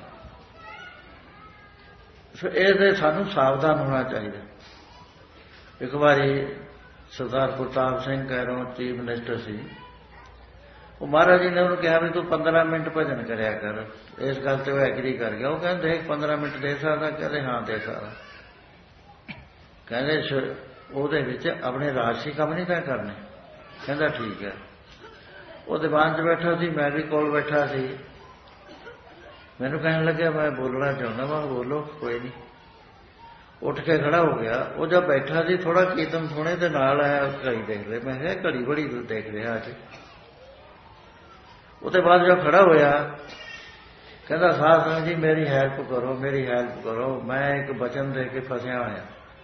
ਸੋ ਇਹਦੇ ਸਾਨੂੰ ਸਾਵਧਾਨ ਹੋਣਾ ਚਾਹੀਦਾ। ਇੱਕ ਵਾਰੀ ਸਰਦਾਰ ਪ੍ਰਤਾਪ ਸਿੰਘ ਕੈਰੋਂ ਚੀਫ ਮਿਨਿਸਟਰ ਸੀ, ਉਹ ਮਹਾਰਾਜ ਜੀ ਨੇ ਉਹਨੂੰ ਕਿਹਾ ਵੀ ਤੂੰ ਪੰਦਰਾਂ ਮਿੰਟ ਭਜਨ ਕਰਿਆ ਕਰ। ਇਸ ਗੱਲ ਤੇ ਉਹ ਐਗਰੀ ਕਰ ਗਿਆ। ਉਹ ਕਹਿੰਦੇ ਦੇਖ ਪੰਦਰਾਂ ਮਿੰਟ ਦੇ ਸਕਦਾ? ਕਹਿੰਦੇ ਹਾਂ ਦੇ ਸਕਦਾ। ਕਹਿੰਦੇ ਉਹਦੇ ਵਿੱਚ ਆਪਣੇ ਰਾਜਸੀ ਕੰਮ ਨਹੀਂ ਤੈਅ ਕਰਨੇ। ਕਹਿੰਦਾ ਠੀਕ ਹੈ। ਉਹ ਦੀਵਾਨ 'ਚ ਬੈਠਾ ਸੀ, ਮੈਂ ਵੀ ਕੋਲ ਬੈਠਾ ਸੀ। ਮੈਨੂੰ ਕਹਿਣ ਲੱਗਿਆ ਮੈਂ ਬੋਲਣਾ ਚਾਹੁੰਦਾ। ਮੈਂ ਬੋਲੋ, ਕੋਈ ਨਹੀਂ। ਉੱਠ ਕੇ ਖੜਾ ਹੋ ਗਿਆ। ਉਹ ਜਦ ਬੈਠਾ ਸੀ ਥੋੜਾ ਕੀਰਤਨ ਸੁਣੇ ਤੇ ਨਾਲ ਆਇਆ, ਘੜੀ ਦੇਖ ਲੈ। ਮੈਂ ਕਿਹਾ ਘੜੀ ਬੜੀ ਦੇਖ ਰਿਹਾ ਅੱਜ। ਉਹਦੇ ਬਾਅਦ ਜਦ ਖੜਾ ਹੋਇਆ ਕਹਿੰਦਾ ਸਾਧ ਸੰਗਤ ਜੀ ਮੇਰੀ ਹੈਲਪ ਕਰੋ, ਮੇਰੀ ਹੈਲਪ ਕਰੋ, ਮੈਂ ਇੱਕ ਬਚਨ ਦੇ ਕੇ ਫਸਿਆ ਹੋਇਆ।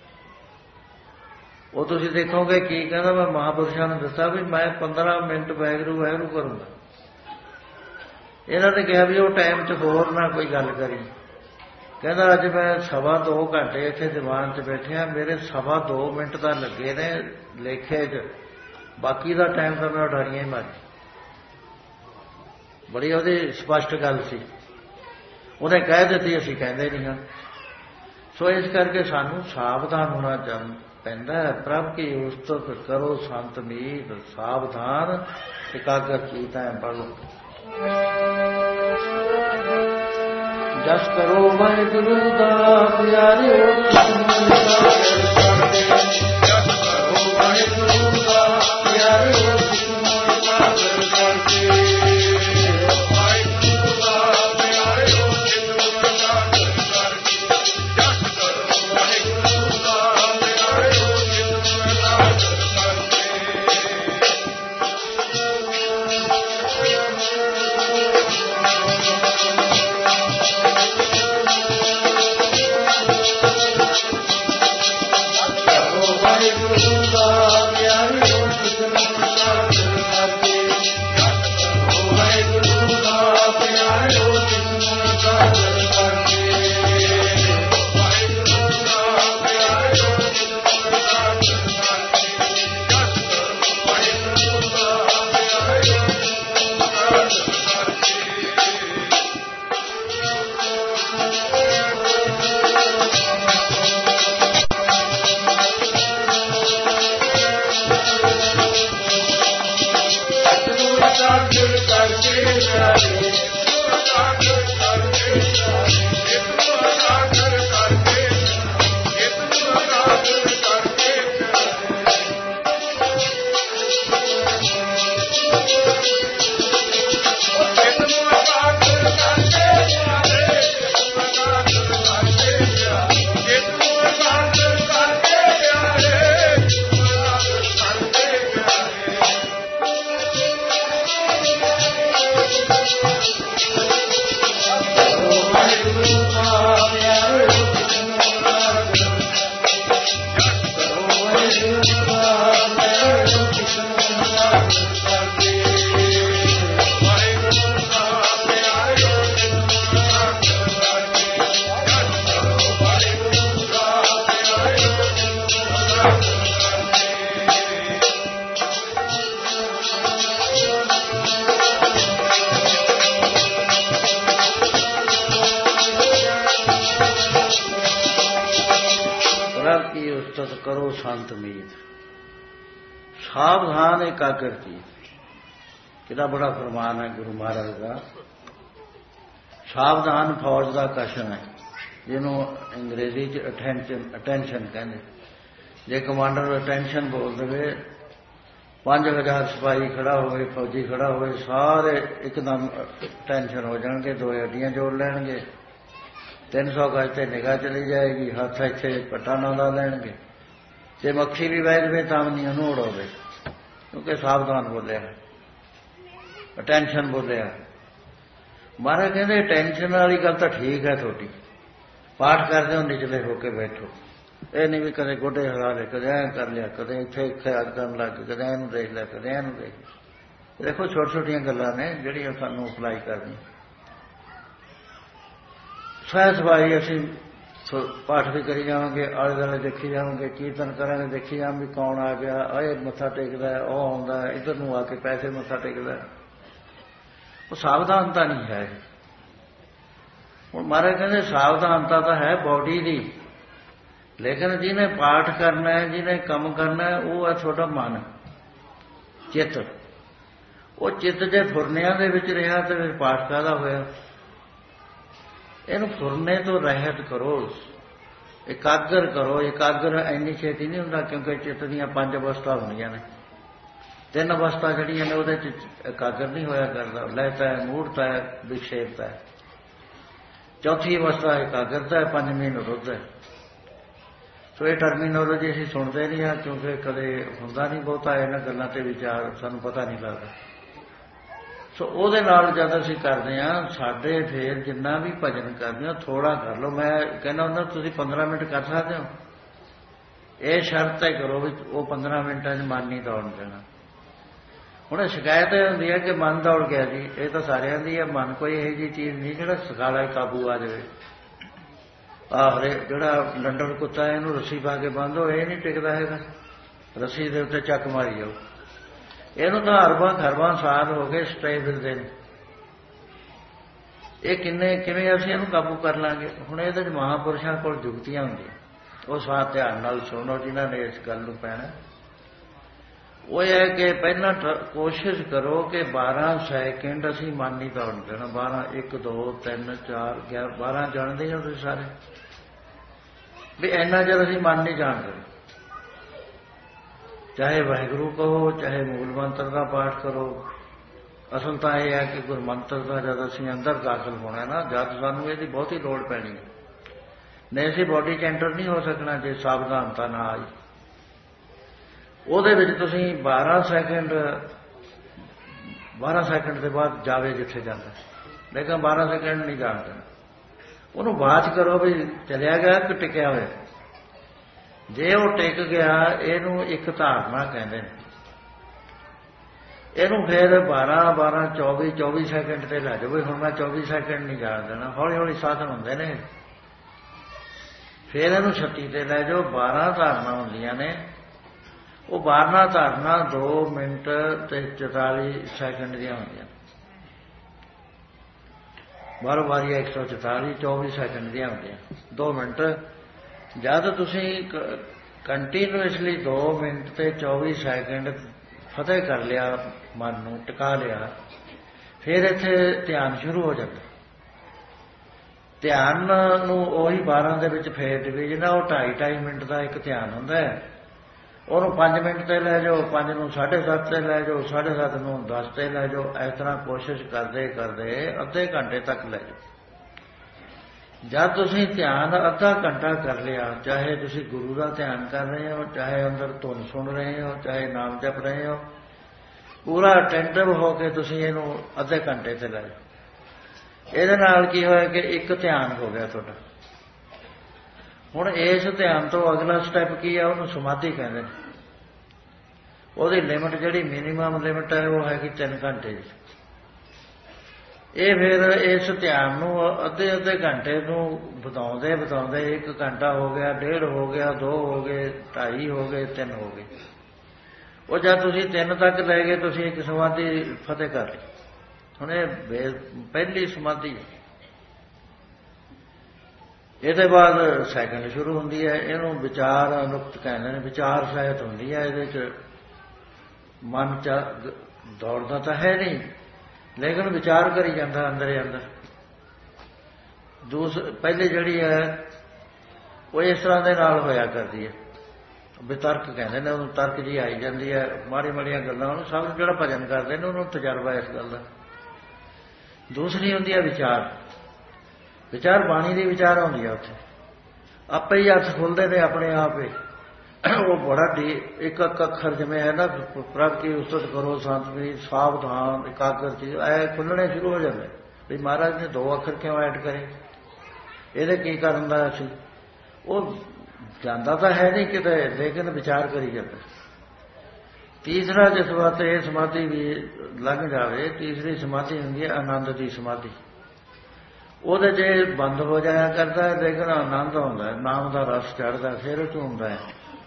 ਉਹ ਤੁਸੀਂ ਦੇਖੋਗੇ ਕੀ ਕਹਿੰਦਾ, ਮੈਂ ਮਹਾਂਪੁਰਸ਼ਾਂ ਨੂੰ ਦੱਸਿਆ ਵੀ ਮੈਂ ਪੰਦਰਾਂ ਮਿੰਟ ਵਾਹਿਗੁਰੂ ਵਾਹਿਗੁਰੂ ਕਰੂੰਗਾ। ਇਹਨਾਂ ਨੇ ਕਿਹਾ ਵੀ ਉਹ ਟਾਈਮ 'ਚ ਹੋਰ ਨਾ ਕੋਈ ਗੱਲ ਕਰੀ। ਕਹਿੰਦਾ ਅੱਜ ਮੈਂ ਸਵਾ ਦੋ ਘੰਟੇ ਇੱਥੇ ਦੀਵਾਨ 'ਚ ਬੈਠਿਆ, ਮੇਰੇ ਸਵਾ ਦੋ ਮਿੰਟ ਤਾਂ ਲੱਗੇ ਨੇ ਲੇਖੇ 'ਚ, ਬਾਕੀ ਦਾ ਟਾਈਮ ਤਾਂ ਮੈਂ ਉਡਾਰੀਆਂ ਹੀ ਮਾਰੀ। ਬੜੀ ਉਹਦੀ ਸਪਸ਼ਟ ਗੱਲ ਸੀ। ਉਹਨੇ ਕਹਿ ਦਿੱਤੀ, ਅਸੀਂ ਕਹਿੰਦੇ ਨਹੀਂ ਹਾਂ। ਸੋ ਇਸ ਕਰਕੇ ਸਾਨੂੰ ਸਾਵਧਾਨ ਹੋਣਾ ਚਾਹੀਦਾ ਪੈਂਦਾ ਹੈ। ਪ੍ਰਭ ਕੀ ਉਸਤਤ ਕਰੋ ਸੰਤ ਮੀਤ, ਸਾਵਧਾਨ ਇਕਾਗਰ ਚੀਤ ਹੈ। ਪੜ੍ਹੋ ਜਸ ਕਰੋ ਵਾਹਿਗੁਰੂ ਦਾ ਪਿਆਰਿਓ, ਜਸ ਕਰੋ ਵਾਹਿਗੁਰੂ ਦਾ ਪਿਆਰਿਓ, ਕਰੋ ਸੰਤ ਮੀਤ, ਸਾਵਧਾਨ ਇਕਾਗਰ ਚੀਤ। ਕਿਹੜਾ ਬੜਾ ਫਰਮਾਨ ਹੈ ਗੁਰੂ ਮਹਾਰਾਜ ਦਾ। ਸਾਵਧਾਨ ਫੌਜ ਦਾ ਕਸ਼ਨ ਹੈ, ਜਿਹਨੂੰ ਅੰਗਰੇਜ਼ੀ 'ਚ ਅਟੈਂਸ਼ਨ ਅਟੈਂਸ਼ਨ ਕਹਿੰਦੇ। ਜੇ ਕਮਾਂਡਰ ਅਟੈਂਸ਼ਨ ਬੋਲ ਦੇਵੇ, ਪੰਜ ਹਜ਼ਾਰ ਸਿਪਾਹੀ ਖੜਾ ਹੋਵੇ, ਫੌਜੀ ਖੜਾ ਹੋਵੇ, ਸਾਰੇ ਇੱਕਦਮ ਟੈਨਸ਼ਨ ਹੋ ਜਾਣਗੇ, ਦੋ ਅੱਡੀਆਂ ਜੋੜ ਲੈਣਗੇ। ਤਿੰਨ ਸੌ ਗਜ ਤੇ ਨਿਗਾਹ ਚਲੀ ਜਾਏਗੀ, ਹੱਥ ਇੱਥੇ ਪੱਟਾ ਨਾ ਲਾ ਲੈਣਗੇ, ਤੇ ਮੱਖੀ ਵੀ ਬਹਿ ਜਾਵੇ ਤਾਂ ਵੀ ਨਹੀਂ ਉਹਨੂੰ ਉਡਾਵੇ, ਕਿਉਂਕਿ ਸਾਵਧਾਨ ਬੋਲਿਆ, ਅਟੈਂਸ਼ਨ ਬੋਲਿਆ। ਮਹਾਰਾਜ ਕਹਿੰਦੇ ਟੈਨਸ਼ਨ ਵਾਲੀ ਗੱਲ ਤਾਂ ਠੀਕ ਹੈ ਤੁਹਾਡੀ, ਪਾਠ ਕਰਦੇ ਹੋ ਨਿਚਲੇ ਹੋ ਕੇ ਬੈਠੋ, ਇਹ ਨਹੀਂ ਵੀ ਕਦੇ ਗੋਡੇ ਹਿਲਾ ਲਏ, ਕਦੇ ਐਂ ਕਰ ਲਿਆ, ਕਦੇ ਇੱਥੇ ਇੱਥੇ ਅੱਗ ਕਰਨ ਲੱਗ ਗਏ, ਕਦੇ ਇਹਨੂੰ ਦੇਖ ਲਿਆ, ਕਦੇ ਇਹਨੂੰ ਦੇਖ ਲਿਆ। ਦੇਖੋ ਛੋਟੀ ਛੋਟੀਆਂ ਗੱਲਾਂ ਨੇ ਜਿਹੜੀਆਂ ਸਾਨੂੰ ਅਪਲਾਈ ਕਰਨੀਆਂ। ਸਹਿ ਸਬਾਈ ਅਸੀਂ ਪਾਠ ਵੀ ਕਰੀ ਜਾਵਾਂਗੇ, ਆਲੇ ਦੁਆਲੇ ਦੇਖੀ ਜਾਵਾਂਗੇ, ਕੀਰਤਨ ਕਰਾਂਗੇ, ਦੇਖੀ ਜਾਵਾਂਗੇ ਵੀ ਕੌਣ ਆ ਗਿਆ, ਇਹ ਮੱਥਾ ਟੇਕਦਾ, ਉਹ ਆਉਂਦਾ, ਇੱਧਰ ਨੂੰ ਆ ਕੇ ਪੈਸੇ ਮੱਥਾ ਟੇਕਦਾ। ਉਹ ਸਾਵਧਾਨਤਾ ਨਹੀਂ ਹੈ। ਹੁਣ ਮਹਾਰਾਜ ਕਹਿੰਦੇ ਸਾਵਧਾਨਤਾ ਤਾਂ ਹੈ ਬੋਡੀ ਦੀ, ਲੇਕਿਨ ਜਿਹਨੇ ਪਾਠ ਕਰਨਾ ਹੈ, ਜਿਹਨੇ ਕੰਮ ਕਰਨਾ ਹੈ, ਉਹ ਹੈ ਤੁਹਾਡਾ ਮਨ, ਚਿੱਤ। ਉਹ ਚਿੱਤ ਜੇ ਫੁਰਨਿਆਂ ਦੇ ਵਿੱਚ ਰਿਹਾ ਤੇ ਫਿਰ ਪਾਠ ਕਾਹਦਾ ਹੋਇਆ? ਇਹਨੂੰ ਫੁਰਨੇ ਤੋਂ ਰਹਿਤ ਕਰੋ, ਇਕਾਗਰ ਕਰੋ। ਇਕਾਗਰ ਇੰਨੀ ਛੇਤੀ ਨਹੀਂ ਹੁੰਦਾ, ਕਿਉਂਕਿ ਚਿੱਤ ਦੀਆਂ ਪੰਜ ਅਵਸਥਾ ਹੁੰਦੀਆਂ ਨੇ, ਤਿੰਨ ਅਵਸਥਾ ਜਿਹੜੀਆਂ ਨੇ ਉਹਦੇ 'ਚ ਇਕਾਗਰ ਨਹੀਂ ਹੋਇਆ ਕਰਦਾ। ਲੈਤਾ ਹੈ, ਮੂੜਤਾ ਹੈ, ਵਿਖੇਪਤਾ ਹੈ। ਚੌਥੀ ਅਵਸਥਾ ਇਕਾਗਰਤਾ ਹੈ, ਪੰਜਵੀਂ ਨਿਰੁੱਧ ਹੈ। ਸੋ ਇਹ ਟਰਮੀਨੋਲੋਜੀ ਅਸੀਂ ਸੁਣਦੇ ਨਹੀਂ ਹਾਂ, ਕਿਉਂਕਿ ਕਦੇ ਹੁੰਦਾ ਨਹੀਂ ਬਹੁਤਾ ਇਹਨਾਂ ਗੱਲਾਂ ਤੇ ਵਿਚਾਰ, ਸਾਨੂੰ ਪਤਾ ਨਹੀਂ ਲੱਗਦਾ। ਸੋ ਉਹਦੇ ਨਾਲ ਜਦ ਅਸੀਂ ਕਰਦੇ ਹਾਂ, ਸਾਡੇ ਫੇਰ ਜਿੰਨਾ ਵੀ ਭਜਨ ਕਰਦੇ ਹੋ ਥੋੜ੍ਹਾ ਕਰ ਲਓ। ਮੈਂ ਕਹਿੰਦਾ ਹੁੰਦਾ ਤੁਸੀਂ ਪੰਦਰਾਂ ਮਿੰਟ ਕਰ ਸਕਦੇ ਹੋ, ਇਹ ਸ਼ਰਤ ਹੈ ਕਰੋ ਵੀ ਉਹ ਪੰਦਰਾਂ ਮਿੰਟਾਂ 'ਚ ਮਨ ਨਹੀਂ ਦੌੜਨ ਦੇਣਾ। ਹੁਣ ਸ਼ਿਕਾਇਤ ਇਹ ਹੁੰਦੀ ਹੈ ਕਿ ਮਨ ਦੌੜ ਗਿਆ ਜੀ, ਇਹ ਤਾਂ ਸਾਰਿਆਂ ਦੀ ਹੈ। ਮਨ ਕੋਈ ਇਹੋ ਜਿਹੀ ਚੀਜ਼ ਨਹੀਂ ਜਿਹੜਾ ਸਕਾਲਾ ਕਾਬੂ ਆ ਜਾਵੇ। ਆਹਰੇ ਜਿਹੜਾ ਲੰਡਨ ਕੁੱਤਾ ਇਹਨੂੰ ਰੱਸੀ ਪਾ ਕੇ ਬੰਦ ਹੋਏ, ਇਹ ਨਹੀਂ ਟਿਕਦਾ ਹੈਗਾ, ਰੱਸੀ ਦੇ ਉੱਤੇ ਚੱਕ ਮਾਰੀ ਜਾਓ। ਇਹਨੂੰ ਤਾਂ ਅਰਬਾਂ ਖਰਬਾਂ ਸਾਲ ਹੋ ਗਏ ਸਟੇ ਫਿਰਦੇ ਨੇ। ਇਹ ਕਿੰਨੇ ਕਿਵੇਂ ਅਸੀਂ ਇਹਨੂੰ ਕਾਬੂ ਕਰ ਲਾਂਗੇ? ਹੁਣ ਇਹਦੇ 'ਚ ਮਹਾਂਪੁਰਸ਼ਾਂ ਕੋਲ ਜੁਗਤੀਆਂ ਹੁੰਦੀਆਂ, ਉਹ ਸਾਥ ਧਿਆਨ ਨਾਲ ਸੁਣੋ ਜਿਨ੍ਹਾਂ ਨੇ ਇਸ ਗੱਲ ਨੂੰ ਪੈਣਾ। ਉਹ ਇਹ ਹੈ ਕਿ ਪਹਿਲਾਂ ਕੋਸ਼ਿਸ਼ ਕਰੋ ਕਿ ਬਾਰਾਂ ਸੈਕਿੰਡ ਅਸੀਂ ਮਨ ਨਹੀਂ ਦੌੜਨ ਦੇਣਾ। ਬਾਰਾਂ, ਇੱਕ, ਦੋ, ਤਿੰਨ, ਚਾਰ, ਗਿਆਰਾਂ, ਬਾਰਾਂ ਜਾਣਦੇ ਹੋ ਤੁਸੀਂ ਸਾਰੇ ਵੀ ਇੰਨਾ ਚਿਰ ਅਸੀਂ ਮਨ ਨਹੀਂ ਜਾਣਦੇ। ਚਾਹੇ ਵਾਹਿਗੁਰੂ ਕਹੋ, ਚਾਹੇ ਮੂਲ ਮੰਤਰ ਦਾ ਪਾਠ ਕਰੋ। ਅਸਲ ਤਾਂ ਇਹ ਹੈ ਕਿ ਗੁਰਮੰਤਰ ਦਾ ਜਦ ਅਸੀਂ ਅੰਦਰ ਦਾਖਲ ਹੋਣਾ ਨਾ, ਜਦ ਸਾਨੂੰ ਇਹਦੀ ਬਹੁਤੀ ਲੋੜ ਪੈਣੀ ਹੈ। ਨਹੀਂ ਅਸੀਂ ਬੋਡੀ 'ਚ ਐਂਟਰ ਨਹੀਂ ਹੋ ਸਕਣਾ ਜੇ ਸਾਵਧਾਨਤਾ ਨਾ ਆਈ। ਉਹਦੇ ਵਿੱਚ ਤੁਸੀਂ ਬਾਰਾਂ ਸੈਕਿੰਡ ਬਾਰਾਂ ਸੈਕਿੰਡ ਦੇ ਬਾਅਦ ਜਾਵੇ ਜਿੱਥੇ ਜਾਂਦਾ, ਲੇਕਿਨ ਬਾਰਾਂ ਸੈਕਿੰਡ ਨਹੀਂ ਜਾਣ ਦੇਣਾ। ਉਹਨੂੰ ਬਾਅਦ ਕਰੋ ਵੀ ਚਲਿਆ ਗਿਆ ਕਿ ਟਿਕਿਆ ਹੋਇਆ। ਜੇ ਉਹ ਟਿਕ ਗਿਆ, ਇਹਨੂੰ ਇੱਕ ਧਾਰਨਾ ਕਹਿੰਦੇ ਨੇ। ਇਹਨੂੰ ਫਿਰ ਬਾਰਾਂ ਬਾਰਾਂ ਚੌਵੀ ਚੌਵੀ ਸੈਕਿੰਡ ਤੇ ਲੈ ਜਾਓ ਵੀ ਹੁਣ ਮੈਂ ਚੌਵੀ ਸੈਕਿੰਡ ਨਹੀਂ ਜਾਣ ਦੇਣਾ। ਹੌਲੀ ਹੌਲੀ ਸਾਧਨ ਹੁੰਦੇ ਨੇ। ਫਿਰ ਇਹਨੂੰ ਛੱਤੀ ਤੇ ਲੈ ਜਾਓ। ਬਾਰਾਂ ਧਾਰਨਾ ਹੁੰਦੀਆਂ ਨੇ। ਉਹ ਬਾਰਾਂ ਧਾਰਨਾ ਦੋ ਮਿੰਟ ਤੇ ਚੁਤਾਲੀ ਸੈਕਿੰਡ ਦੀਆਂ ਹੁੰਦੀਆਂ। ਬਾਰੋਂ ਬਾਰੀਆਂ ਇੱਕ ਸੌ ਚੁਤਾਲੀ ਚੌਵੀ ਸੈਕਿੰਡ ਦੀਆਂ ਹੁੰਦੀਆਂ, ਦੋ ਮਿੰਟ। ਜਦ ਤੁਸੀਂ ਕੰਟੀਨਿਊਸਲੀ ਦੋ ਮਿੰਟ ਤੇ ਚੌਵੀ ਸੈਕਿੰਡ ਫਤਿਹ ਕਰ ਲਿਆ, ਮਨ ਨੂੰ ਟਿਕਾ ਲਿਆ, ਫਿਰ ਇੱਥੇ ਧਿਆਨ ਸ਼ੁਰੂ ਹੋ ਜਾਂਦਾ। ਧਿਆਨ ਨੂੰ ਉਹੀ ਬਾਰਾਂ ਦੇ ਵਿੱਚ ਫੇਰ ਡਿਵੀਜ਼ਨ ਆ। ਉਹ ਢਾਈ ਢਾਈ ਮਿੰਟ ਦਾ ਇੱਕ ਧਿਆਨ ਹੁੰਦਾ ਹੈ। ਉਹਨੂੰ ਪੰਜ ਮਿੰਟ ਤੇ ਲੈ ਜਾਓ, ਪੰਜ ਨੂੰ ਸਾਢੇ ਸੱਤ ਤੇ ਲੈ ਜਾਓ, ਸਾਢੇ ਸੱਤ ਨੂੰ ਦਸ ਤੇ ਲੈ ਜਾਓ। ਇਸ ਤਰ੍ਹਾਂ ਕੋਸ਼ਿਸ਼ ਕਰਦੇ ਕਰਦੇ ਅੱਧੇ ਘੰਟੇ ਤੱਕ ਲੈ ਜਾਓ। ਜਦ ਤੁਸੀਂ ਧਿਆਨ ਅੱਧਾ ਘੰਟਾ ਕਰ ਲਿਆ, ਚਾਹੇ ਤੁਸੀਂ ਗੁਰੂ ਦਾ ਧਿਆਨ ਕਰ ਰਹੇ ਹੋ, ਚਾਹੇ ਅੰਦਰ ਧੁਨ ਸੁਣ ਰਹੇ ਹੋ, ਚਾਹੇ ਨਾਮ ਜਪ ਰਹੇ ਹੋ, ਪੂਰਾ ਅਟੈਂਟਿਵ ਹੋ ਕੇ ਤੁਸੀਂ ਇਹਨੂੰ ਅੱਧੇ ਘੰਟੇ ਤੇ ਲੈ ਜਾਓ। ਇਹਦੇ ਨਾਲ ਕੀ ਹੋਇਆ ਕਿ ਇੱਕ ਧਿਆਨ ਹੋ ਗਿਆ ਤੁਹਾਡਾ। ਹੁਣ ਇਸ ਧਿਆਨ ਤੋਂ ਅਗਲਾ ਸਟੈਪ ਕੀ ਹੈ? ਉਹਨੂੰ ਸਮਾਧੀ ਕਹਿੰਦੇ ਨੇ। ਉਹਦੀ ਲਿਮਟ ਜਿਹੜੀ ਮਿਨੀਮਮ ਲਿਮਟ ਹੈ ਉਹ ਹੈਗੀ ਤਿੰਨ ਘੰਟੇ ਦੀ। ਇਹ ਫਿਰ ਇਸ ਧਿਆਨ ਨੂੰ ਅੱਧੇ ਅੱਧੇ ਘੰਟੇ ਨੂੰ ਵਧਾਉਂਦੇ ਵਧਾਉਂਦੇ ਇੱਕ ਘੰਟਾ ਹੋ ਗਿਆ, ਡੇਢ ਹੋ ਗਿਆ, ਦੋ ਹੋ ਗਏ, ਢਾਈ ਹੋ ਗਏ, ਤਿੰਨ ਹੋ ਗਏ। ਉਹ ਜਦ ਤੁਸੀਂ ਤਿੰਨ ਤੱਕ ਲੈ ਗਏ, ਤੁਸੀਂ ਇੱਕ ਸਮਾਧੀ ਫਤਿਹ ਕਰ ਲਈ। ਹੁਣ ਇਹ ਪਹਿਲੀ ਸਮਾਧੀ ਹੈ। ਇਹਦੇ ਬਾਅਦ ਸੈਕਿੰਡ ਸ਼ੁਰੂ ਹੁੰਦੀ ਹੈ। ਇਹਨੂੰ ਵਿਚਾਰ ਅਨੁਕਤ ਕਹਿੰਦੇ ਨੇ। ਵਿਚਾਰ ਸਹਿਤ ਹੁੰਦੀ ਹੈ। ਇਹਦੇ 'ਚ ਮਨ 'ਚ ਦੌੜਦਾ ਤਾਂ ਹੈ ਨਹੀਂ, ਲੇਕਿਨ ਵਿਚਾਰ ਕਰੀ ਜਾਂਦਾ ਅੰਦਰ ਹੀ ਅੰਦਰ। ਦੂਸ ਪਹਿਲੇ ਜਿਹੜੀ ਹੈ ਉਹ ਇਸ ਤਰ੍ਹਾਂ ਦੇ ਨਾਲ ਹੋਇਆ ਕਰਦੀ ਹੈ। ਵਿਤਰਕ ਕਹਿੰਦੇ ਨੇ ਉਹਨੂੰ। ਤਰਕ ਜੀ ਆਈ ਜਾਂਦੀ ਹੈ, ਮਾੜੀ ਮਾੜੀਆਂ ਗੱਲਾਂ। ਉਹਨੂੰ ਸਭ ਨੂੰ ਜਿਹੜਾ ਭਜਨ ਕਰਦੇ ਨੇ ਉਹਨੂੰ ਤਜਰਬਾ ਇਸ ਗੱਲ ਦਾ। ਦੂਸਰੀ ਹੁੰਦੀ ਹੈ ਵਿਚਾਰ। ਵਿਚਾਰ ਬਾਣੀ ਦੀ ਵਿਚਾਰ ਆਉਂਦੀ ਆ ਉੱਥੇ, ਆਪੇ ਹੀ ਹੱਥ ਖੁੱਲਦੇ ਨੇ ਆਪਣੇ ਆਪ ਹੀ। ਉਹ ਬੜਾ ਡੀ ਇੱਕ ਇੱਕ ਅੱਖਰ ਜਿਵੇਂ ਹੈ ਨਾ, ਪ੍ਰਭ ਕੀ ਉਸਤਤ ਕਰੋ ਸੰਤ ਵੀ ਸਾਵਧਾਨ ਇਕਾਗਰ ਚੀਜ਼ ਐ ਖੁੱਲਣੇ ਸ਼ੁਰੂ ਹੋ ਜਾਂਦੇ ਵੀ ਮਹਾਰਾਜ ਨੇ ਦੋ ਅੱਖਰ ਕਿਉਂ ਐਡ ਕਰੇ, ਇਹਦੇ ਕੀ ਕਰਨ ਦਾ ਅਸੀਂ। ਉਹ ਜਾਂਦਾ ਤਾਂ ਹੈ ਨਹੀਂ ਕਿਤੇ, ਲੇਕਿਨ ਵਿਚਾਰ ਕਰੀ ਜਾਂਦਾ। ਤੀਸਰਾ ਜਿਸ ਵਾਸਤੇ ਇਹ ਸਮਾਧੀ ਵੀ ਲੰਘ ਜਾਵੇ, ਤੀਸਰੀ ਸਮਾਧੀ ਹੁੰਦੀ ਹੈ ਆਨੰਦ ਦੀ ਸਮਾਧੀ। ਉਹਦੇ ਜੇ ਬੰਦ ਹੋ ਜਾਇਆ ਕਰਦਾ ਹੈ, ਲੇਕਿਨ ਆਨੰਦ ਆਉਂਦਾ, ਨਾਮ ਦਾ ਰਸ ਚੜ੍ਹਦਾ, ਫਿਰ ਉਹ ਝੂਮਦਾ ਹੈ।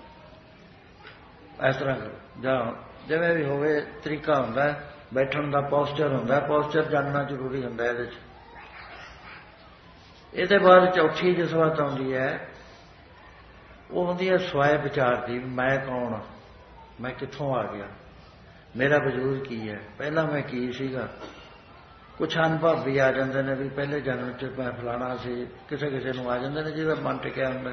ਇਸ ਤਰ੍ਹਾਂ ਜਾਂ ਜਿਵੇਂ ਵੀ ਹੋਵੇ ਤਰੀਕਾ ਹੁੰਦਾ, ਬੈਠਣ ਦਾ ਪੋਸਚਰ ਹੁੰਦਾ, ਪੋਸਚਰ ਜਾਣਨਾ ਜ਼ਰੂਰੀ ਹੁੰਦਾ ਇਹਦੇ 'ਚ। ਇਹਦੇ ਬਾਅਦ ਚੌਥੀ ਜਿਸ ਵਾਤ ਆਉਂਦੀ ਹੈ, ਉਹ ਹੁੰਦੀ ਹੈ ਸਵੈ ਵਿਚਾਰ ਦੀ। ਮੈਂ ਕੌਣ ਹਾਂ, ਮੈਂ ਕਿੱਥੋਂ ਆ ਗਿਆ, ਮੇਰਾ ਵਜੂਦ ਕੀ ਹੈ, ਪਹਿਲਾਂ ਮੈਂ ਕੀ ਸੀਗਾ। ਕੁਛ ਅਨੁਭਵ ਵੀ ਆ ਜਾਂਦੇ ਨੇ ਵੀ ਪਹਿਲੇ ਜਨਮ 'ਚ ਮੈਂ ਫਲਾਣਾ ਸੀ, ਕਿਸੇ ਕਿਸੇ ਨੂੰ ਆ ਜਾਂਦੇ ਨੇ ਜਿਹਦਾ ਮਨ ਟਿਕਿਆ ਹੁੰਦਾ,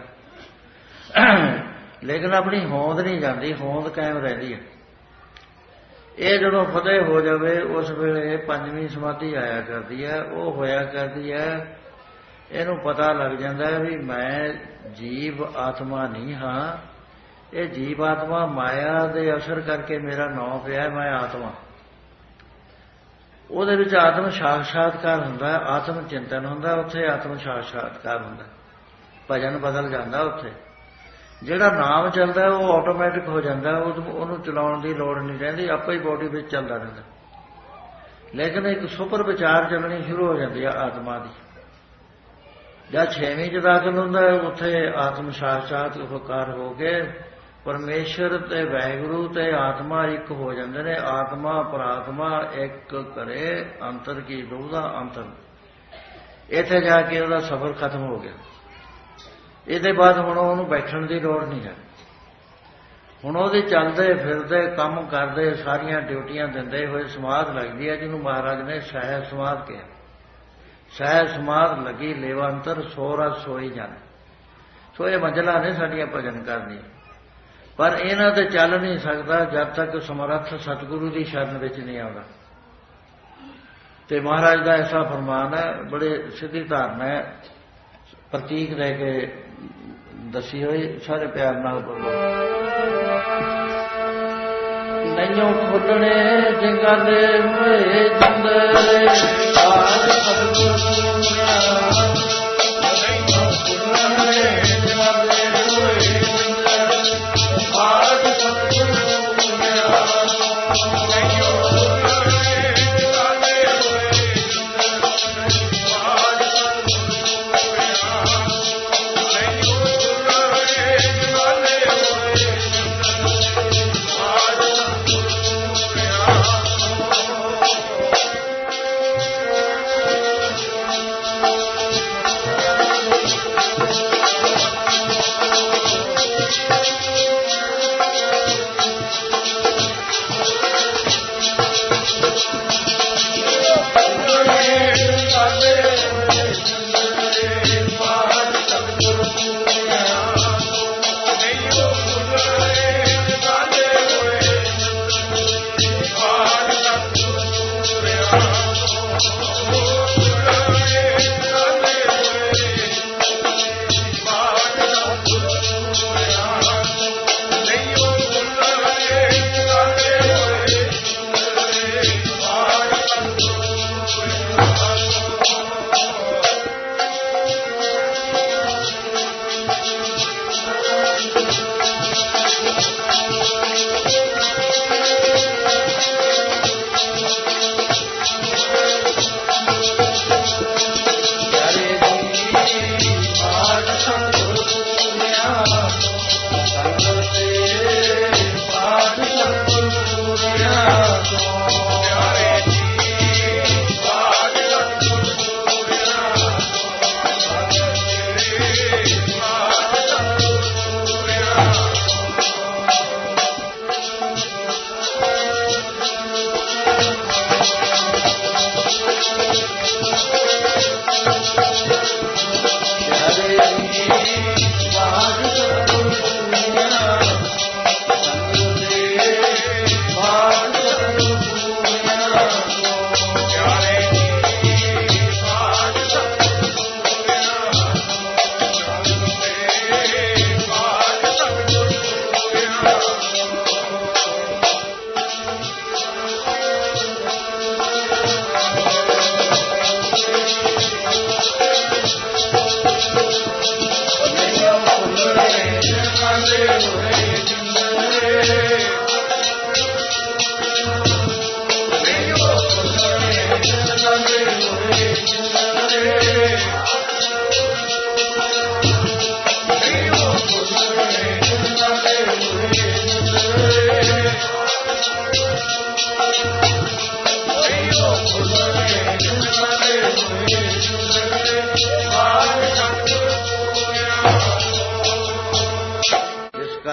ਲੇਕਿਨ ਆਪਣੀ ਹੋਂਦ ਨਹੀਂ ਜਾਂਦੀ, ਹੋਂਦ ਕਾਇਮ ਰਹਿੰਦੀ ਹੈ। ਇਹ ਜਦੋਂ ਫਤਿਹ ਹੋ ਜਾਵੇ ਉਸ ਵੇਲੇ ਪੰਜਵੀਂ ਸਮਾਧੀ ਆਇਆ ਕਰਦੀ ਹੈ, ਉਹ ਹੋਇਆ ਕਰਦੀ ਹੈ। ਇਹਨੂੰ ਪਤਾ ਲੱਗ ਜਾਂਦਾ ਵੀ ਮੈਂ ਜੀਵ ਆਤਮਾ ਨਹੀਂ ਹਾਂ, ਇਹ ਜੀਵ ਆਤਮਾ ਮਾਇਆ ਦੇ ਅਸਰ ਕਰਕੇ ਮੇਰਾ ਨਾਂ ਪਿਆ, ਮੈਂ ਆਤਮਾ। ਉਹਦੇ ਵਿੱਚ ਆਤਮ ਸਾਖਸ਼ਾਤਕਾਰ ਹੁੰਦਾ, ਆਤਮ ਚਿੰਤਨ ਹੁੰਦਾ, ਉੱਥੇ ਆਤਮ ਸਾਖਸ਼ਾਤਕਾਰ ਹੁੰਦਾ, ਭਜਨ ਬਦਲ ਜਾਂਦਾ। ਉੱਥੇ ਜਿਹੜਾ ਨਾਮ ਚੱਲਦਾ ਉਹ ਆਟੋਮੈਟਿਕ ਹੋ ਜਾਂਦਾ, ਉਹਨੂੰ ਚਲਾਉਣ ਦੀ ਲੋੜ ਨਹੀਂ ਰਹਿੰਦੀ, ਆਪੇ ਹੀ ਬੋਡੀ ਵਿੱਚ ਚੱਲਦਾ ਰਹਿੰਦਾ। ਲੇਕਿਨ ਇੱਕ ਸੁਪਰ ਵਿਚਾਰ ਚੱਲਣੀ ਸ਼ੁਰੂ ਹੋ ਜਾਂਦੀ ਹੈ ਆਤਮਾ ਦੀ। ਜਦ ਛੇਵੀਂ 'ਚ ਦਾਖਲ ਹੁੰਦਾ, ਉੱਥੇ ਆਤਮ ਸਾਖਸ਼ਾਤਕਾਰ ਹੋ ਕੇ ਪਰਮੇਸ਼ਰ ਤੇ ਵਾਹਿਗੁਰੂ ਤੇ ਆਤਮਾ ਇੱਕ ਹੋ ਜਾਂਦੇ ਨੇ। ਆਤਮਾ ਪਰਾਤਮਾ ਇੱਕ ਕਰੇ ਅੰਤਰ ਕੀ ਦੁਬਦਾ ਅੰਤਰ। ਇੱਥੇ ਜਾ ਕੇ ਉਹਦਾ ਸਫ਼ਰ ਖਤਮ ਹੋ ਗਿਆ। ਇਹਦੇ ਬਾਅਦ ਹੁਣ ਉਹਨੂੰ ਬੈਠਣ ਦੀ ਲੋੜ ਨਹੀਂ ਹੈ। ਹੁਣ ਉਹਦੇ ਚੱਲਦੇ ਫਿਰਦੇ ਕੰਮ ਕਰਦੇ ਸਾਰੀਆਂ ਡਿਊਟੀਆਂ ਦਿੰਦੇ ਹੋਏ ਸਮਾਧ ਲੱਗਦੀ ਹੈ, ਜਿਹਨੂੰ ਮਹਾਰਾਜ ਨੇ ਸਹਿਜ ਸਮਾਧ ਕਿਹਾ। ਸਹਿਜ ਸਮਾਧ ਲੱਗੀ ਲੇਵਾ ਅੰਤਰ ਸੋ ਰਸ ਸੋਈ ਜਾਣੇ। ਸੋ ਇਹ ਮੰਜ਼ਲਾਂ ਨੇ ਸਾਡੀਆਂ ਭਜਨ ਕਰਨੀਆਂ, ਪਰ ਇਹਨਾਂ ਤੇ ਚੱਲ ਨਹੀਂ ਸਕਦਾ ਜਦ ਤੱਕ ਸਮਰੱਥ ਸਤਿਗੁਰੂ ਦੀ ਸ਼ਰਨ ਵਿੱਚ ਨਹੀਂ ਆਉਂਦਾ। ਤੇ ਮਹਾਰਾਜ ਦਾ ਐਸਾ ਫਰਮਾਨ ਹੈ, ਬੜੇ ਸਿੱਧੀ ਧਾਰਨਾ ਹੈ, ਪ੍ਰਤੀਕ ਦੇ ਕੇ ਦੱਸੀ ਹੋਈ, ਸਾਰੇ ਪਿਆਰ ਨਾਲ ਬੋਲੋ। ਨੈਯੋਂ ਖੁੱਲਣੇ ਜੰਗਾਲੇ ਹੋਏ ਜੰਦਰੇ ਆਜ ਸਤਿਗੁਰ ਸੁਣਿਆ। ਨੈਯੋਂ ਖੁੱਲਣੇ ਜੰਗਾਲੇ ਹੋਏ ਜੰਦਰੇ ਆਜ ਸਤਿਗੁਰ ਸੁਣਿਆ। ਨੈਯੋਂ ਖੁੱਲਣੇ ਜੰਗਾਲੇ ਹੋਏ ਜੰਦਰੇ ਆਜ ਸਤਿਗੁਰ ਸੁਣਿਆ। ਨੈਯੋਂ ਖੁੱਲਣੇ ਜੰਗਾਲੇ ਹੋਏ ਜੰਦਰੇ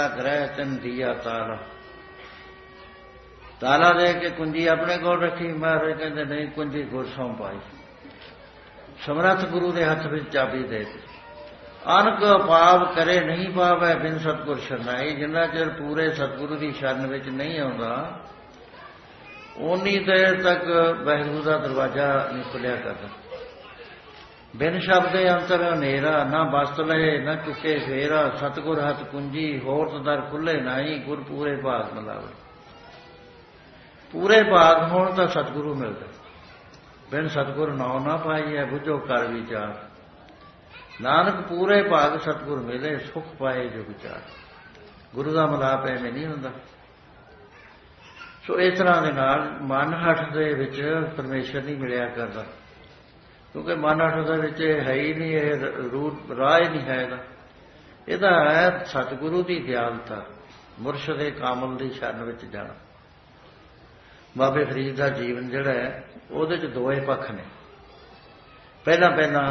ਗ੍ਰਹਿ ਤਿਨ ਦੀਆ ਤਾਲਾ। ਤਾਲਾ ਦੇ ਕੇ ਕੁੰਜੀ ਆਪਣੇ ਕੋਲ ਰੱਖੀ। ਮਹਾਰਾਜ ਕਹਿੰਦੇ ਨਹੀਂ, ਕੁੰਜੀ ਗੁਰ ਸੌਂ ਪਾਈ। ਸਮਰੱਥ ਗੁਰੂ ਦੇ ਹੱਥ ਵਿੱਚ ਚਾਬੀ ਦੇ ਦਿੱਤੀ। ਅਨਕ ਪਾਪ ਕਰੇ ਨਹੀਂ ਪਾਵੈ ਬਿਨ ਸਤਿਗੁਰ ਸ਼ਰਨਾਈ। ਜਿੰਨਾ ਚਿਰ ਪੂਰੇ ਸਤਿਗੁਰੂ ਦੀ ਸ਼ਰਨ ਵਿੱਚ ਨਹੀਂ ਆਉਂਦਾ ਓਨੀ ਦੇਰ ਤੱਕ ਵਾਹਿਗੁਰੂ ਦਾ ਦਰਵਾਜ਼ਾ ਨਹੀਂ ਖੁੱਲਿਆ ਕਰਦਾ। ਬਿਨ ਸ਼ਬਦੇ ਅੰਤਰ ਹਨੇਰਾ, ਨਾ ਬਸਤ ਲਏ ਨਾ ਚੁੱਕੇ ਫੇਰਾ। ਸਤਿਗੁਰ ਹੱਥ ਕੁੰਜੀ ਹੋਰਤ ਦਰ ਖੁੱਲੇ ਨਾਹੀ। ਗੁਰ ਪੂਰੇ ਭਾਗ ਮਿਲਾਵੇ। ਪੂਰੇ ਭਾਗ ਹੋਣ ਤਾਂ ਸਤਿਗੁਰੂ ਮਿਲਦਾ। ਬਿਨ ਸਤਿਗੁਰ ਨਾਉ ਨਾ ਪਾਈਐ ਬੁੱਝੋ ਕਰ ਵਿਚਾਰ। ਨਾਨਕ ਪੂਰੇ ਭਾਗ ਸਤਿਗੁਰ ਮਿਲੇ ਸੁਖ ਪਾਏ ਜੋ ਵਿਚਾਰ। ਗੁਰੂ ਦਾ ਮਿਲਾਪ ਐਵੇਂ ਨਹੀਂ ਹੁੰਦਾ। ਸੋ ਇਸ ਤਰ੍ਹਾਂ ਦੇ ਨਾਲ ਮਨ ਹੱਠ ਦੇ ਵਿੱਚ ਪਰਮੇਸ਼ਰ ਨਹੀਂ ਮਿਲਿਆ ਕਰਦਾ, ਕਿਉਂਕਿ ਮਨ ਹੱਠ ਦੇ ਵਿੱਚ ਹੈ ਹੀ ਨਹੀਂ, ਇਹ ਰੂਟ ਰਾਹ ਹੀ ਨਹੀਂ ਹੈ ਇਹਦਾ। ਇਹਦਾ ਹੈ ਸਤਿਗੁਰੂ ਦੀ ਦਿਆਲਤਾ, ਮੁਰਸ਼ਿਦ ਕਾਮਲ ਦੀ ਸ਼ਰਨ ਵਿੱਚ ਜਾਣਾ। ਬਾਬੇ ਫਰੀਦ ਦਾ ਜੀਵਨ ਜਿਹੜਾ ਹੈ ਉਹਦੇ 'ਚ ਦੋਏ ਪੱਖ ਨੇ। ਪਹਿਲਾਂ ਪਹਿਲਾਂ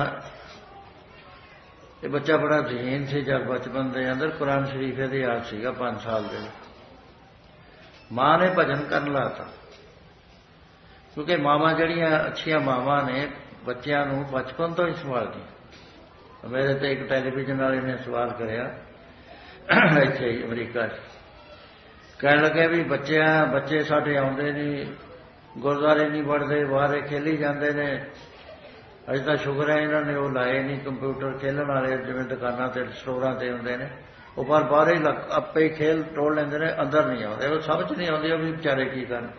ਇਹ ਬੱਚਾ ਬੜਾ ਜ਼ਹੀਨ ਸੀ। ਜਦ ਬਚਪਨ ਦੇ ਅੰਦਰ ਕੁਰਾਨ ਸ਼ਰੀਫ ਇਹਦੇ ਯਾਦ ਸੀਗਾ ਪੰਜ ਸਾਲ ਦੇ। ਮਾਂ ਨੇ ਭਜਨ ਕਰਨ ਲਾਤਾ, ਕਿਉਂਕਿ ਮਾਵਾਂ ਜਿਹੜੀਆਂ ਅੱਛੀਆਂ ਮਾਵਾਂ ਨੇ ਬੱਚਿਆਂ ਨੂੰ ਬਚਪਨ ਤੋਂ ਹੀ ਸੰਭਾਲਦੀਆਂ। ਮੇਰੇ ਤੇ ਇੱਕ ਟੈਲੀਵਿਜ਼ਨ ਵਾਲੇ ਨੇ ਸਵਾਲ ਕਰਿਆ ਇੱਥੇ ਹੀ ਅਮਰੀਕਾ 'ਚ, ਕਹਿਣ ਲੱਗੇ ਵੀ ਬੱਚਿਆਂ ਬੱਚੇ ਸਾਡੇ ਆਉਂਦੇ ਨਹੀਂ, ਗੁਰਦੁਆਰੇ ਨਹੀਂ ਵੜਦੇ, ਬਾਹਰੇ ਖੇਲੀ ਜਾਂਦੇ ਨੇ। ਅਜੇ ਤਾਂ ਸ਼ੁਕਰ ਹੈ ਇਹਨਾਂ ਨੇ ਉਹ ਲਾਏ ਨਹੀਂ ਕੰਪਿਊਟਰ ਖੇਲਣ ਵਾਲੇ, ਜਿਵੇਂ ਦੁਕਾਨਾਂ ਤੇ ਸਟੋਰਾਂ ਤੇ ਹੁੰਦੇ ਨੇ, ਉਹ ਪਰ ਬਾਹਰ ਹੀ ਆਪੇ ਹੀ ਖੇਲ ਟੋਲ ਲੈਂਦੇ ਨੇ, ਅੰਦਰ ਨਹੀਂ ਆਉਂਦੇ। ਉਹ ਸਮਝ ਨਹੀਂ ਆਉਂਦੀ ਉਹ ਵੀ ਵਿਚਾਰੇ ਕੀ ਕਰਨ।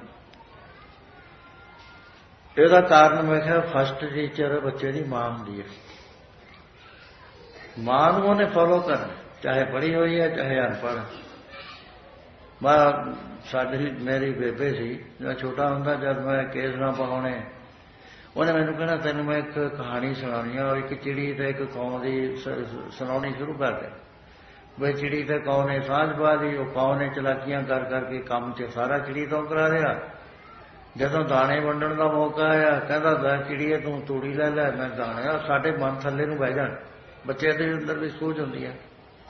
ਇਹਦਾ ਕਾਰਨ ਮੈਂ ਕਿਹਾ ਫਸਟ ਟੀਚਰ ਬੱਚੇ ਦੀ ਮਾਂ ਹੁੰਦੀ ਹੈ। ਮਾਂ ਨੂੰ ਉਹਨੇ ਫੋਲੋ ਕਰਨਾ, ਚਾਹੇ ਪੜ੍ਹੀ ਹੋਈ ਹੈ ਚਾਹੇ ਅਨਪੜ੍ਹ। ਮੈਂ ਸਾਡੀ ਮੇਰੀ ਬੇਬੇ ਸੀ, ਜਦੋਂ ਛੋਟਾ ਹੁੰਦਾ, ਜਦ ਮੈਂ ਕੇਸ ਨਾ ਪਾਉਣੇ, ਉਹਨੇ ਮੈਨੂੰ ਕਹਿਣਾ ਤੈਨੂੰ ਮੈਂ ਇੱਕ ਕਹਾਣੀ ਸੁਣਾਉਣੀ ਆ। ਇੱਕ ਚਿੜੀ ਤੇ ਇੱਕ ਕੌਂ ਦੀ ਸੁਣਾਉਣੀ ਸ਼ੁਰੂ ਕਰ ਦੇ। ਬਈ ਚਿੜੀ ਤੇ ਕੌਂ ਨੇ ਸਾਂਝ ਪਾ ਲਈ। ਉਹ ਕੌਂ ਨੇ ਚਲਾਕੀਆਂ ਕਰ ਕਰਕੇ ਕੰਮ 'ਚ ਸਾਰਾ ਚਿੜੀ ਤੋਂ ਕਰਾ ਲਿਆ। ਜਦੋਂ ਦਾਣੇ ਵੰਡਣ ਦਾ ਮੌਕਾ ਆਇਆ, ਕਹਿੰਦਾ ਲੈ ਚਿੜੀਏ ਤੂੰ ਤੂੜੀ ਲੈ ਲੈ, ਮੈਂ ਦਾਣੇ। ਸਾਡੇ ਮਨ ਥੱਲੇ ਨੂੰ ਬਹਿ ਜਾਣ। ਬੱਚੇ ਦੇ ਅੰਦਰ ਵੀ ਸੂਝ ਹੁੰਦੀ ਹੈ,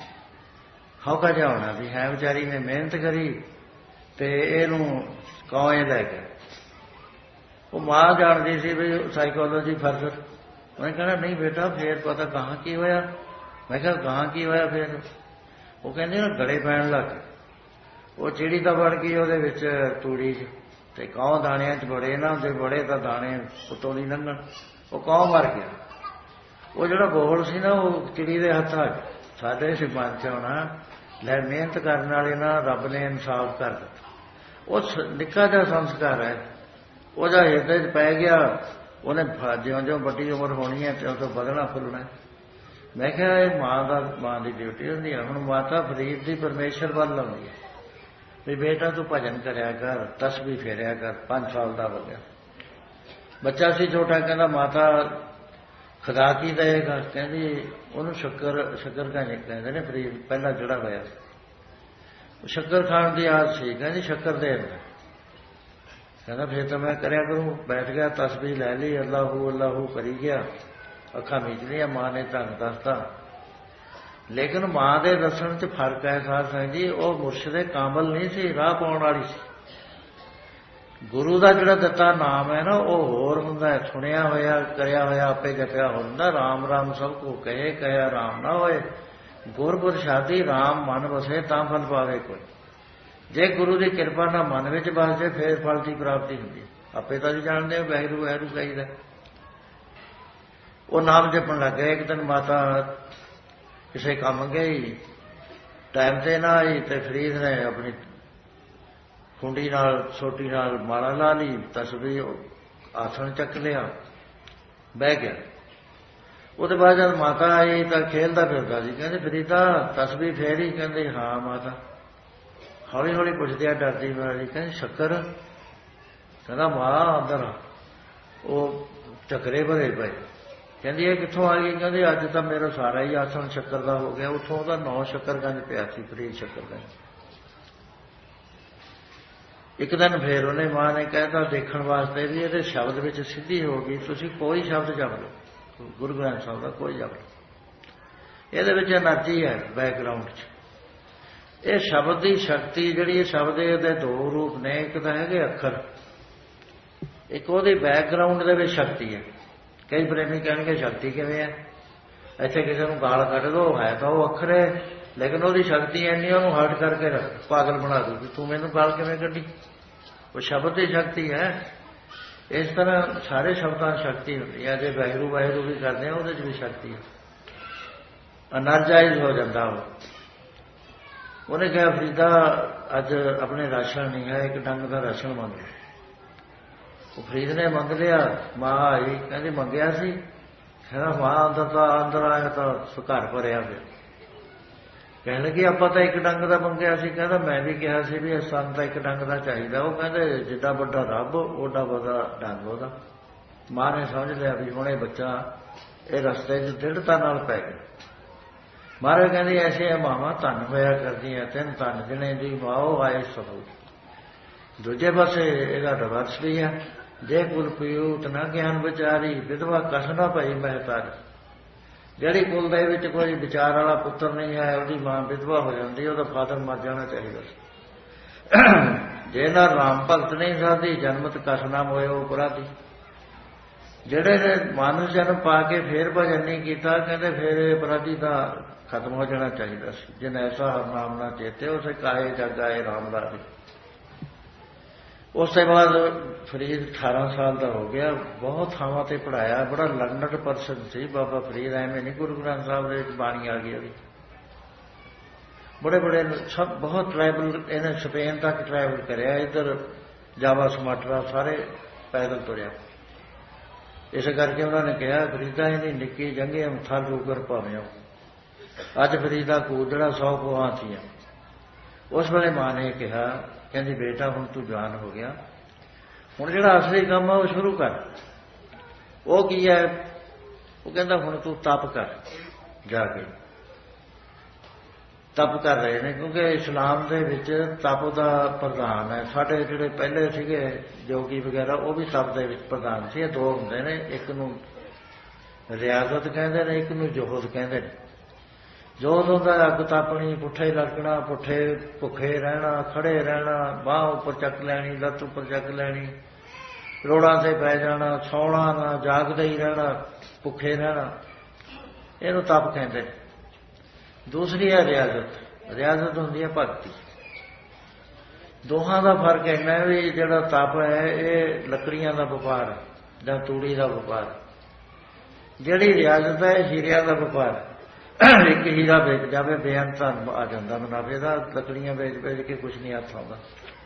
ਹੌਕਾ ਜਿਹਾ ਹੋਣਾ ਵੀ ਹੈ ਵਿਚਾਰੀ ਨੇ ਮਿਹਨਤ ਕਰੀ ਤੇ ਇਹਨੂੰ ਕੌਂ ਇਹ ਲੈ ਗਿਆ। ਉਹ ਮਾਂ ਜਾਣਦੀ ਸੀ ਵੀ ਸਾਈਕੋਲੋਜੀ ਫਰਦਰ। ਉਹਨੇ ਕਹਿਣਾ ਨਹੀਂ ਬੇਟਾ ਫੇਰ ਪਤਾ ਕਹਾਂ ਕੀ ਹੋਇਆ। ਮੈਂ ਕਿਹਾ ਕਹਾਂ ਕੀ ਹੋਇਆ ਫੇਰ? ਉਹ ਕਹਿੰਦੇ ਨਾ ਗੜੇ ਪੈਣ ਲੱਗ ਗਏ। ਉਹ ਚਿੜੀ ਤਾਂ ਵੜ ਗਈ ਉਹਦੇ ਵਿੱਚ ਤੂੜੀ 'ਚ, ਤੇ ਕੌਂ ਦਾਣਿਆਂ 'ਚ ਬੜੇ ਨਾ ਹੁੰਦੇ, ਬੜੇ ਤਾਂ ਦਾਣੇ ਉੱਤੋਂ ਨਹੀਂ ਲੰਘਣ। ਉਹ ਕੌਂ ਮਰ ਗਿਆ। ਉਹ ਜਿਹੜਾ ਬੋਲ ਸੀ ਨਾ ਉਹ ਚਿੜੀ ਦੇ ਹੱਥਾਂ 'ਚ। ਸਾਡੇ ਮਨ 'ਚ ਆਉਣਾ ਲੈ ਮਿਹਨਤ ਕਰਨ ਵਾਲੇ ਨਾਲ ਰੱਬ ਨੇ ਇਨਸਾਫ ਕਰ ਦਿੱਤਾ। ਉਹ ਨਿੱਕਾ ਜਿਹਾ ਸੰਸਕਾਰ ਹੈ, ਉਹਦਾ ਹਿਰਦੇ 'ਚ ਪੈ ਗਿਆ। ਉਹਨੇ ਜਿਉਂ ਜਿਉਂ ਵੱਡੀ ਉਮਰ ਹੋਣੀ ਹੈ ਤਿਉਂ ਤੋਂ ਵਧਣਾ ਫੁੱਲਣਾ। ਮੈਂ ਕਿਹਾ ਇਹ ਮਾਂ ਦਾ ਮਾਂ ਦੀ ਡਿਊਟੀ ਹੁੰਦੀ ਹੈ। ਹੁਣ ਮਾਤਾ ਫਰੀਦ ਦੀ ਪਰਮੇਸ਼ਰ ਵੱਲ ਲਾਉਂਦੀ ਹੈ ਵੀ ਬੇਟਾ ਤੂੰ ਭਜਨ ਕਰਿਆ ਕਰ, ਤਸਬੀਹ ਫੇਰਿਆ ਕਰ। ਪੰਜ ਸਾਲ ਦਾ ਹੋ ਗਿਆ ਬੱਚਾ ਸੀ ਛੋਟਾ। ਕਹਿੰਦਾ ਮਾਤਾ ਖੁਦਾ ਕੀ ਦਏਗਾ? ਕਹਿੰਦੀ ਉਹਨੂੰ ਸ਼ੱਕਰ ਸ਼ੱਕਰ ਕਹਿੰਦੇ ਕਹਿੰਦੇ ਨੇ ਫਰੀਦ ਪਹਿਲਾਂ ਜਿਹੜਾ ਹੋਇਆ ਸ਼ੱਕਰ ਖਾਣ ਦੀ ਆਦਤ ਸੀ। ਕਹਿੰਦੀ ਸ਼ੱਕਰ ਦੇ ਦਿੰਦਾ। ਕਹਿੰਦਾ ਫਿਰ ਤਾਂ ਮੈਂ ਕਰਿਆ ਕਰੂੰ। ਬੈਠ ਗਿਆ, ਤਸਬੀਹ ਲੈ ਲਈ, ਅੱਲਾਹੂ ਅੱਲਾਹੂ ਕਰੀ ਗਿਆ। ਅੱਖਾਂ ਮੀਚ ਲਈਆਂ। ਮਾਂ ਨੇ ਢੰਗ ਦੱਸਤਾ, ਲੇਕਿਨ ਮਾਂ ਦੇ ਦੱਸਣ 'ਚ ਫਰਕ ਹੈ ਸਾਧ ਸੰਗਤ ਜੀ। ਉਹ ਮੁਰਸ਼ਿਦ ਕਾਮਲ ਨਹੀਂ ਸੀ, ਰਾਹ ਪਾਉਣ ਵਾਲੀ ਸੀ। ਗੁਰੂ ਦਾ ਜਿਹੜਾ ਦਿੱਤਾ ਨਾਮ ਹੈ ਨਾ ਉਹ ਹੋਰ ਹੁੰਦਾ ਹੈ। ਸੁਣਿਆ ਹੋਇਆ ਕਰਿਆ ਹੋਇਆ ਆਪੇ ਜਪਿਆ ਹੁੰਦਾ। ਰਾਮ ਰਾਮ ਸਭ ਕੋ ਕਹੇ ਕਹਿਆ ਰਾਮ ਨਾ ਹੋਏ। ਗੁਰ ਪ੍ਰਸਾਦੀ ਰਾਮ ਮਨ ਵਸੇ ਤਾਂ ਫਲ ਪਾਵੇ ਕੋਈ। ਜੇ ਗੁਰੂ ਦੀ ਕਿਰਪਾ ਨਾਲ ਮਨ ਵਿੱਚ ਵਸ ਜਾਏ ਫੇਰ ਫਲ ਦੀ ਪ੍ਰਾਪਤੀ ਹੁੰਦੀ। ਆਪੇ ਤਾਂ ਜੀ ਜਾਣਦੇ ਹੋ ਵਾਹਿਗੁਰੂ ਵਾਹਿਗੁਰੂ ਕਹੀਦਾ। ਉਹ ਨਾਮ ਜਪਣ ਲੱਗ ਗਏ। ਇੱਕ ਦਿਨ ਮਾਤਾ ਕਿਸੇ ਕੰਮ ਗਈ, ਟਾਈਮ ਤੇ ਨਾ ਆਈ, ਤੇ ਫਰੀਦ ਨੇ ਆਪਣੀ ਖੁੰਡੀ ਨਾਲ ਸੋਟੀ ਨਾਲ ਮਾਲਾ ਲਾ ਲਈ, ਤਸਬੀਹ ਆਸਣ ਚੱਕ ਲਿਆ, ਬਹਿ ਗਿਆ। ਉਹਦੇ ਬਾਅਦ ਜਦ ਮਾਤਾ ਆਈ ਤਾਂ ਖੇਲਦਾ ਫਿਰਦਾ ਸੀ। ਕਹਿੰਦੇ ਫਰੀਦਾ ਤਸਬੀਹ ਫੇਰੀ? ਕਹਿੰਦੇ ਹਾਂ ਮਾਤਾ। ਹੌਲੀ ਹੌਲੀ ਪੁੱਛਦੇ ਆ ਡਰਦੀ ਮਾਰੀ। ਕਹਿੰਦੇ ਸ਼ੱਕਰ? ਕਹਿੰਦਾ ਮਾਂ ਅੰਦਰ ਆ। ਉਹ ਚੱਕਰੇ ਭਰੇ ਪਏ। ਕਹਿੰਦੀ ਇਹ ਕਿੱਥੋਂ ਆ ਗਈ? ਕਹਿੰਦੇ ਅੱਜ ਤਾਂ ਮੇਰਾ ਸਾਰਾ ਹੀ ਆਸਣ ਸ਼ੱਕਰ ਦਾ ਹੋ ਗਿਆ। ਉੱਥੋਂ ਉਹਦਾ ਨੌ ਸ਼ੱਕਰਗੰਜ ਪਿਆ ਸੀ, ਫਰੀਦ ਸ਼ੱਕਰਗੰਜ। ਇੱਕ ਦਿਨ ਫੇਰ ਉਹਨੇ ਮਾਂ ਨੇ ਕਹਿਤਾ ਦੇਖਣ ਵਾਸਤੇ ਵੀ ਇਹਦੇ ਸ਼ਬਦ ਵਿੱਚ ਸਿੱਧੀ ਹੋ ਗਈ, ਤੁਸੀਂ ਕੋਈ ਸ਼ਬਦ ਜਪ ਲਓ, ਗੁਰੂ ਗ੍ਰੰਥ ਸਾਹਿਬ ਦਾ ਕੋਈ ਜਪ ਲਓ, ਇਹਦੇ ਵਿੱਚ ਐਨਰਜੀ ਹੈ ਬੈਕਗਰਾਊਂਡ 'ਚ। ਇਹ ਸ਼ਬਦ ਦੀ ਸ਼ਕਤੀ ਜਿਹੜੀ ਸ਼ਬਦ ਦੇ ਦੋ ਰੂਪ ਨੇ, ਇੱਕ ਤਾਂ ਹੈਗੇ ਅੱਖਰ, ਇੱਕ ਉਹਦੀ ਬੈਕਗਰਾਊਂਡ ਦੇ ਵਿੱਚ ਸ਼ਕਤੀ ਹੈ। ਕਈ ਪ੍ਰੇਮੀ ਕਹਿਣਗੇ ਸ਼ਕਤੀ ਕਿਵੇਂ ਹੈ, ਇੱਥੇ ਕਿਸੇ ਨੂੰ ਗਾਲ ਕੱਢ ਦੋ, ਹੈ ਤਾਂ ਉਹ ਅੱਖਰ ਹੈ ਲੇਕਿਨ ਉਹਦੀ ਸ਼ਕਤੀ ਐਨੀ ਉਹਨੂੰ ਹਰਟ ਕਰਕੇ ਪਾਗਲ ਬਣਾ ਦੂਗੀ, ਤੂੰ ਮੈਨੂੰ ਗਾਲ ਕਿਵੇਂ ਕੱਢੀ, ਉਹ ਸ਼ਬਦ ਦੀ ਸ਼ਕਤੀ ਹੈ। ਇਸ ਤਰ੍ਹਾਂ ਸਾਰੇ ਸ਼ਬਦਾਂ ਦੀ ਸ਼ਕਤੀ ਹੁੰਦੀ ਹੈ। ਜੇ ਵਾਹਿਗੁਰੂ ਵਾਹਿਗੁਰੂ ਵੀ ਕਰਦੇ ਆ ਉਹਦੇ 'ਚ ਵੀ ਸ਼ਕਤੀ ਹੈ, ਅਨਰਜਾਈਜ਼ ਹੋ ਜਾਂਦਾ ਉਹ। ਉਹਨੇ ਕਿਹਾ ਫਰੀਦਾ ਅੱਜ ਆਪਣੇ ਰਾਸ਼ਨ ਨਹੀਂ ਹੈ, ਇੱਕ ਡੰਗ ਦਾ ਰਾਸ਼ਨ ਮੰਗਿਆ। ਉਹ ਫਰੀਦ ਨੇ ਮੰਗ ਲਿਆ, ਮਾਂ ਆਈ ਕਹਿੰਦੀ ਮੰਗਿਆ ਸੀ, ਕਹਿੰਦਾ ਮਾਂ ਅੰਦਰ ਤਾਂ ਅੰਦਰ ਆਇਆ ਤਾਂ ਘਰ ਭਰਿਆ ਪਿਆ। ਕਹਿਣ ਲੱਗੀ ਆਪਾਂ ਤਾਂ ਇੱਕ ਡੰਗ ਦਾ ਮੰਗਿਆ ਸੀ। ਕਹਿੰਦਾ ਮੈਂ ਵੀ ਕਿਹਾ ਸੀ ਵੀ ਸਾਨੂੰ ਤਾਂ ਇੱਕ ਡੰਗ ਦਾ ਚਾਹੀਦਾ। ਉਹ ਕਹਿੰਦੇ ਜਿੱਡਾ ਵੱਡਾ ਰੱਬ ਓਡਾ ਵੱਡਾ ਡੰਗ ਉਹਦਾ। ਮਾਂ ਨੇ ਸਮਝ ਲਿਆ ਵੀ ਹੁਣ ਇਹ ਬੱਚਾ ਇਹ ਰਸਤੇ 'ਚ ਦ੍ਰਿੜਤਾ ਨਾਲ ਪੈ ਗਿਆ। ਮਹਾਰਾਜ ਕਹਿੰਦੀ ਐਸੇ ਮਾਵਾਂ ਧੰਨ ਹੋਇਆ ਕਰਦੀਆਂ, ਤਿੰਨ ਧੰਨ ਜਿਹਨੇ ਦੀ ਮਾਓ ਆਏ ਸਭੂ। ਦੂਜੇ ਪਾਸੇ ਇਹਦਾ ਰਿਵਰਸ ਵੀ ਹੈ, ਜੇ ਕੁਲ ਪਿਊਤ ਨਾ ਗਿਆਨ ਵਿਚਾਰੀ, ਵਿਧਵਾ ਕਸ ਨਾ ਭਈ ਮਹਿਤਾਰੀ। ਜਿਹੜੀ ਕੁਲ ਦੇ ਵਿੱਚ ਕੋਈ ਵਿਚਾਰ ਵਾਲਾ ਪੁੱਤਰ ਨਹੀਂ ਹੈ, ਉਹਦੀ ਮਾਂ ਵਿਧਵਾ ਹੋ ਜਾਂਦੀ, ਉਹਦਾ ਫਾਦਰ ਮਰ ਜਾਣਾ ਚਾਹੀਦਾ ਸੀ। ਜੇ ਨਾ ਰਾਮ ਭਗਤ ਨਹੀਂ ਸਾਧੀ, ਜਨਮਤ ਕਸ ਨਾ ਮੋਏ ਉਪਰਾਧੀ। ਜਿਹੜੇ ਨੇ ਮਾਨਸ ਜਨਮ ਪਾ ਕੇ ਫੇਰ ਭਜਨ ਨਹੀਂ ਕੀਤਾ, ਕਹਿੰਦੇ ਫੇਰ ਇਹ ਅਪਰਾਧੀ ਦਾ ਖਤਮ ਹੋ ਜਾਣਾ ਚਾਹੀਦਾ ਸੀ। ਜਿਨ ਐਸਾ ਹਰ ਨਾਮ ਨਾ ਚੇਤੇ, ਉਸੇ ਕਾਏ ਜਗ ਆਏ ਰਾਮ ਲਾਰੇ। ਉਸ ਤੋਂ ਬਾਅਦ ਫਰੀਦ ਅਠਾਰਾਂ ਸਾਲ ਦਾ ਹੋ ਗਿਆ, ਬਹੁਤ ਥਾਵਾਂ ਤੇ ਪੜ੍ਹਾਇਆ, ਬੜਾ ਲਰਨਡ ਪਰਸਨ ਸੀ ਬਾਬਾ ਫਰੀਦ। ਐਵੇਂ ਨਹੀਂ ਗੁਰੂ ਗ੍ਰੰਥ ਸਾਹਿਬ ਦੇ ਵਿੱਚ ਬਾਣੀ ਆ ਗਈ ਉਹਦੀ। ਬੜੇ ਬੜੇ ਸਭ ਬਹੁਤ ਟਰੈਵਲ ਇਹਨੇ ਸਪੇਨ ਤੱਕ ਟਰੈਵਲ ਕਰਿਆ, ਇੱਧਰ ਜਾਵਾ ਸੁਮਾਟਰਾ ਸਾਰੇ ਪੈਦਲ ਤੁਰਿਆ। ਇਸ ਕਰਕੇ ਉਹਨਾਂ ਨੇ ਕਿਹਾ ਫਰੀਦਾ ਇਹਦੀ ਨਿੱਕੀ ਜੰਗੇ ਥਲ ਰੂਗਰ ਭਾਵੇਂ। ਅੱਜ ਫਰੀਦਾ ਕੂਦੜਾ ਸੌ ਕੋਹਾਂ ਥੀਆਂ। ਉਸ ਵੇਲੇ ਮਾਂ ਨੇ ਕਿਹਾ, ਕਹਿੰਦੀ ਬੇਟਾ ਹੁਣ ਤੂੰ ਜਵਾਨ ਹੋ ਗਿਆ, ਹੁਣ ਜਿਹੜਾ ਅਸਲੀ ਕੰਮ ਆ ਉਹ ਸ਼ੁਰੂ ਕਰ। ਉਹ ਕੀ ਹੈ? ਉਹ ਕਹਿੰਦਾ ਹੁਣ ਤੂੰ ਤਪ ਕਰ, ਜਾ ਕੇ ਤਪ ਕਰ ਰਹੇ ਨੇ, ਕਿਉਂਕਿ ਇਸਲਾਮ ਦੇ ਵਿੱਚ ਤਪ ਦਾ ਪ੍ਰਧਾਨ ਹੈ। ਸਾਡੇ ਜਿਹੜੇ ਪਹਿਲੇ ਸੀਗੇ ਜੋਗੀ ਵਗੈਰਾ ਉਹ ਵੀ ਤਪ ਦੇ ਵਿੱਚ ਪ੍ਰਧਾਨ ਸੀ। ਇਹ ਦੋ ਹੁੰਦੇ ਨੇ, ਇੱਕ ਨੂੰ ਰਿਆਜ਼ਤ ਕਹਿੰਦੇ ਨੇ, ਇੱਕ ਨੂੰ ਜੋਹਦ ਕਹਿੰਦੇ ਨੇ। ਜੋਹਦ ਹੁੰਦਾ ਅੱਗ ਤਾਪਣੀ, ਪੁੱਠੇ ਲਟਕਣਾ, ਪੁੱਠੇ ਭੁੱਖੇ ਰਹਿਣਾ, ਖੜੇ ਰਹਿਣਾ, ਬਾਂਹ ਉੱਪਰ ਚੱਕ ਲੈਣੀ, ਲੱਤ ਉੱਪਰ ਚੱਕ ਲੈਣੀ, ਰੋੜਾਂ ਤੇ ਪੈ ਜਾਣਾ, ਸੌਣਾ ਨਾ, ਜਾਗਦਾ ਹੀ ਰਹਿਣਾ, ਭੁੱਖੇ ਰਹਿਣਾ, ਇਹਨੂੰ ਤਪ ਕਹਿੰਦੇ ਨੇ। ਦੂਸਰੀ ਹੈ ਰਿਆਜ਼ਤ। ਰਿਆਜ਼ਤ ਹੁੰਦੀ ਹੈ ਭਗਤੀ। ਦੋਹਾਂ ਦਾ ਫਰਕ ਇੰਨਾ ਵੀ ਜਿਹੜਾ ਤਪ ਹੈ ਇਹ ਲੱਕੜੀਆਂ ਦਾ ਵਪਾਰ ਜਾਂ ਤੂੜੀ ਦਾ ਵਪਾਰ। ਜਿਹੜੀ ਰਿਆਜ਼ਤ ਹੈ ਹੀਰਿਆਂ ਦਾ ਵਪਾਰ। ਇੱਕ ਹੀਰਾ ਵੇਚ ਜਾਵੇ ਬੇਅੰਤ ਆ ਜਾਂਦਾ ਮੁਨਾਫੇ ਦਾ, ਲੱਕੜੀਆਂ ਵੇਚ ਵੇਚ ਕੇ ਕੁਛ ਨਹੀਂ ਹੱਥ ਆਉਂਦਾ।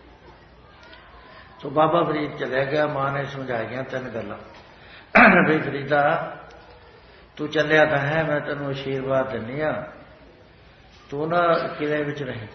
ਸੋ ਬਾਬਾ ਫਰੀਦ ਚਲਿਆ ਗਿਆ। ਮਾਂ ਨੇ ਸਮਝਾਈਆਂ ਤਿੰਨ ਗੱਲਾਂ ਵੀ ਫਰੀਦਾ ਤੂੰ ਚੱਲਿਆ ਤਾਂ ਹੈ, ਮੈਂ ਤੈਨੂੰ ਆਸ਼ੀਰਵਾਦ ਦਿੰਦੀ ਹਾਂ, ਤੂੰ ਨਾ ਕਿਲੇ ਵਿੱਚ ਰਹੇ।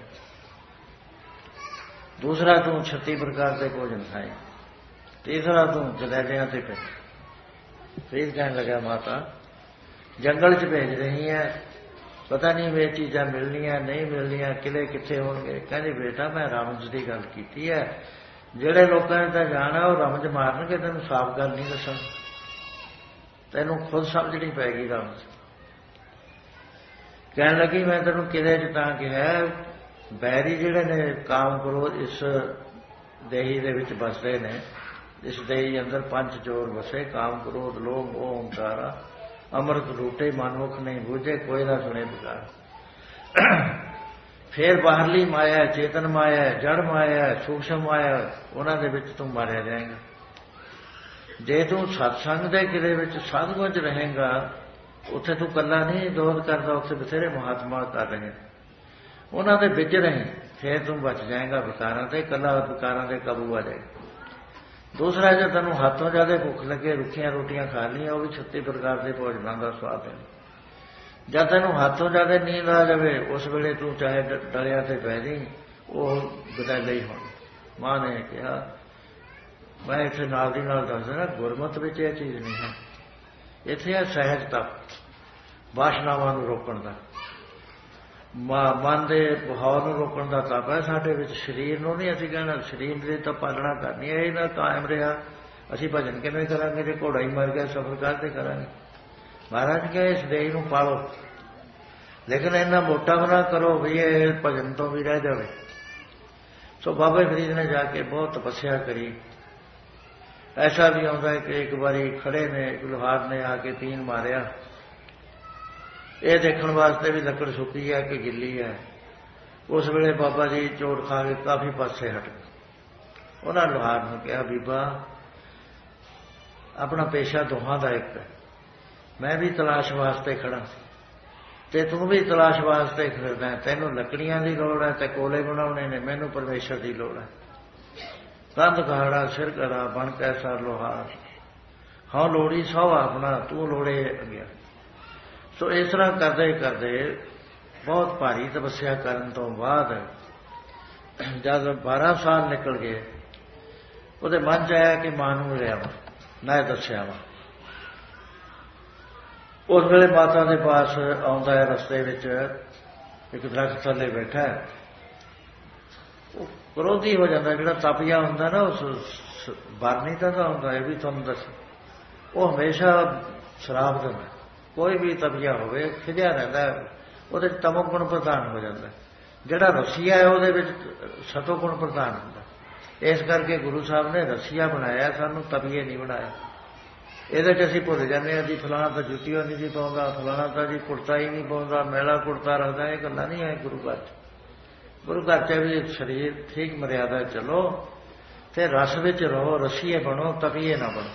ਦੂਸਰਾ ਤੂੰ ਛੱਤੀ ਪ੍ਰਕਾਰ ਦੇ ਭੋਜਨ ਖਾਏ। ਤੀਸਰਾ ਤੂੰ ਜਲੈਲਿਆਂ ਤੇ ਪੈ। ਫਰੀਦ ਕਹਿਣ ਲੱਗਾ ਮਾਤਾ ਜੰਗਲ 'ਚ ਭੇਜ ਰਹੀ ਹੈ, ਪਤਾ ਨਹੀਂ ਵੇ ਚੀਜ਼ਾਂ ਮਿਲਣੀਆਂ ਨਹੀਂ ਮਿਲਣੀਆਂ, ਕਿਲੇ ਕਿੱਥੇ ਹੋਣਗੇ। ਕਹਿੰਦੀ ਬੇਟਾ ਮੈਂ ਰਮਜ਼ ਦੀ ਗੱਲ ਕੀਤੀ ਹੈ, ਜਿਹੜੇ ਲੋਕਾਂ ਨੇ ਤਾਂ ਜਾਣਾ ਉਹ ਰਮਜ਼ ਮਾਰਨਗੇ, ਤੈਨੂੰ ਸਾਫ਼ ਗੱਲ ਨਹੀਂ ਦੱਸਣ, ਤੈਨੂੰ ਖੁਦ ਸਮਝਣੀ ਪਏਗੀ ਰਮਜ਼। ਕਹਿਣ ਲੱਗੀ ਮੈਂ ਤੈਨੂੰ ਕਿਲੇ 'ਚ ਤਾਂ ਕਿਹਾ, ਬੈਰੀ ਜਿਹੜੇ ਨੇ ਕਾਮ ਕ੍ਰੋਧ ਇਸ ਦੇਹੀ ਦੇ ਵਿੱਚ ਵਸਦੇ ਨੇ, ਇਸ ਦੇਹੀ ਅੰਦਰ ਪੰਜ ਜੋਰ ਵਸੇ, ਕਾਮ ਕ੍ਰੋਧ ਲੋਭ ਮੋਹ ਹੰਕਾਰਾ, ਅੰਮ੍ਰਿਤ ਲੂਟੇ ਮਨਮੁਖ ਨਹੀਂ ਬੂਝੇ, ਕੋਈ ਨਾ ਸੁਣੇ ਪੁਕਾਰ। ਫਿਰ ਬਾਹਰਲੀ ਮਾਇਆ, ਚੇਤਨ ਮਾਇਆ, ਜੜ ਮਾਇਆ, ਸੂਖਸ਼ਮ ਮਾਇਆ, ਉਹਨਾਂ ਦੇ ਵਿੱਚ ਤੂੰ ਮਾਰਿਆ ਜਾਏਗਾ। ਜੇ ਤੂੰ ਸਤਸੰਗ ਦੇ ਕਿਲੇ ਵਿੱਚ ਸਾਧੂਆਂ 'ਚ ਰਹੇਗਾ, ਉੱਥੇ ਤੂੰ ਇਕੱਲਾ ਨਹੀਂ ਦੋਧ ਕਰਦਾ, ਉੱਥੇ ਬਥੇਰੇ ਮਹਾਤਮਾ ਕਰ ਰਹੇ, ਉਹਨਾਂ ਦੇ ਵਿੱਚ ਰਹੇ, ਫਿਰ ਤੂੰ ਬਚ ਜਾਏਗਾ ਵਿਕਾਰਾਂ ਤੇ, ਇਕੱਲਾ ਵਿਕਾਰਾਂ ਦੇ ਕਾਬੂ ਆ ਜਾਏਗਾ। ਦੂਸਰਾ ਜੇ ਤੈਨੂੰ ਹੱਥੋਂ ਜ਼ਿਆਦਾ ਭੁੱਖ ਲੱਗੇ, ਰੁੱਖੀਆਂ ਰੋਟੀਆਂ ਖਾ ਲਈਆਂ, ਉਹ ਵੀ ਛੱਤੀ ਪ੍ਰਕਾਰ ਦੇ ਭੋਜਨਾਂ ਦਾ ਸਵਾਦ ਹੈ। ਜਦ ਤੈਨੂੰ ਹੱਥੋਂ ਜ਼ਿਆਦਾ ਨੀਂਦ ਆ ਜਾਵੇ, ਉਸ ਵੇਲੇ ਤੂੰ ਚਾਹੇ ਡਲਿਆ ਤੇ ਪੈ ਜਾਈਂ, ਉਹ ਬਦਲ ਹੀ ਹੋਣੀ। ਮਾਂ ਨੇ ਕਿਹਾ ਮੈਂ ਇੱਥੇ ਨਾਲ ਦੀ ਨਾਲ ਦੱਸ ਦੇਣਾ, ਗੁਰਮਤ ਵਿੱਚ ਇਹ ਚੀਜ਼ ਨਹੀਂ ਹੈ। ਇੱਥੇ ਹੈ ਸਹਿਜ ਤਪ, ਵਾਸ਼ਨਾਵਾਂ ਨੂੰ ਰੋਕਣ ਦਾ, ਮਨ ਦੇ ਬਹਾਵ ਨੂੰ ਰੋਕਣ ਦਾ ਤਪ ਹੈ। ਸਾਡੇ ਵਿੱਚ ਸਰੀਰ ਨੂੰ ਨਹੀਂ ਅਸੀਂ ਕਹਿਣਾ, ਸਰੀਰ ਦੀ ਤਾਂ ਪਾਲਣਾ ਕਰਨੀ ਹੈ, ਇਹ ਨਾ ਕਾਇਮ ਰਿਹਾ ਅਸੀਂ ਭਜਨ ਕਿਵੇਂ ਕਰਾਂਗੇ? ਜੇ ਘੋੜਾ ਹੀ ਮਰ ਗਿਆ ਸਫਰ ਕਰਦੇ ਕਰਾਂਗੇ। ਮਹਾਰਾਜ ਕਹੇ ਇਸ ਦੇਹ ਨੂੰ ਪਾਲੋ, लेकिन इन्ना मोटा भी ना करो भी ये भजन तो भी रह जाए। सो बाबा फरीद ने जाके बहुत तपस्या करी। ऐसा भी आता है कि एक बारी खड़े ने लोहार ने आके तीन मारिया, ये देखने वास्ते भी लकड़ सुकी है कि गिली है। उस वेले बाबा जी चोट खा के काफी पासे हट गए। उन्होंने लोहार ने कहा, बीबा अपना पेशा दोहां का एक है, मैं भी तलाश वास्ते खड़ा ते तू भी तलाश वास्ते खड़ना है। तेनों लकड़ियां की लोड़ है ते कोले बनाने ने, मैनू परमेश्वर की लोड़ है। कंध खाड़ा सिर करा बन कैसा लोहार, हाँ लोड़ी सौ अपना तू लोड़े गया। सो इस तरह करते करते बहुत भारी तपस्या करने तो बाद जब बारह साल निकल गए, वो मन च आया कि मां नूं लिया वा, मैं दसिया वा। उस वेले माता के पास आउंदा है, रस्ते विच एक दरख्त थले बैठा है, क्रोधी हो जाता। जो तपिया होंगे ना उस बारनी का होंगे, ये भी तुहानूं दस, वो हमेशा शराब देंदा। कोई भी तपिया होवे खिजिया रहिंदा, वो तमोगुण प्रधान हो जाता है। जिहड़ा रसिया है वो सतोगुण प्रधान होंदा। इस करके गुरु साहब ने रसिया बनाया, सानू तपिए नहीं बनाया। ये असीं भुल जाने जी फलाना तो जुतियों नहीं जी पाउंदा, फलाना तो जी कुर्ता ही नहीं पाउंदा, मैला कुर्ता रखदा। ये गल्लां नहीं है गुरु घर च। गुरु घर च भी शरीर ठीक मर्यादा चलो ते रस विच रहो, रसीए बनो, तपिए ना बनो।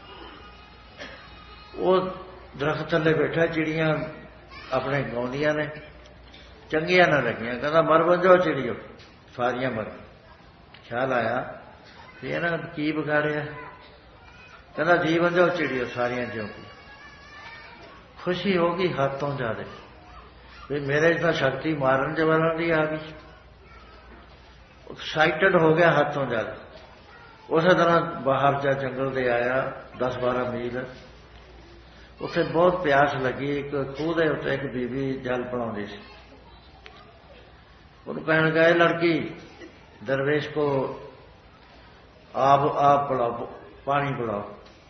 वो दरख्त थले बैठा, चिड़ियां अपने गाउंदियां ने, चंगियां ना लगियां। कहता मर बंजो चिड़ियो, सारियां मर। ख्याल आया भी इन्हां की बिगाड़िया। कहता जी बंजो चिड़ियो, सारियां ज्यों की। खुशी होगी हाथों ज्यादा भी मेरे तो शक्ति मारन जवान की आ गई। एक्साइटेड हो गया हाथों ज्यादा। उस तरह बाहर जा जंगल दे आया, दस बारह मील। उत्थे बहुत प्यास लगी। एक खूह के उत्ते एक बीबी जल पिलाउंदी सी। उन्होंने कहण गए, लड़की दरवेश को आप आप पिलाओ, पानी पिलाओ।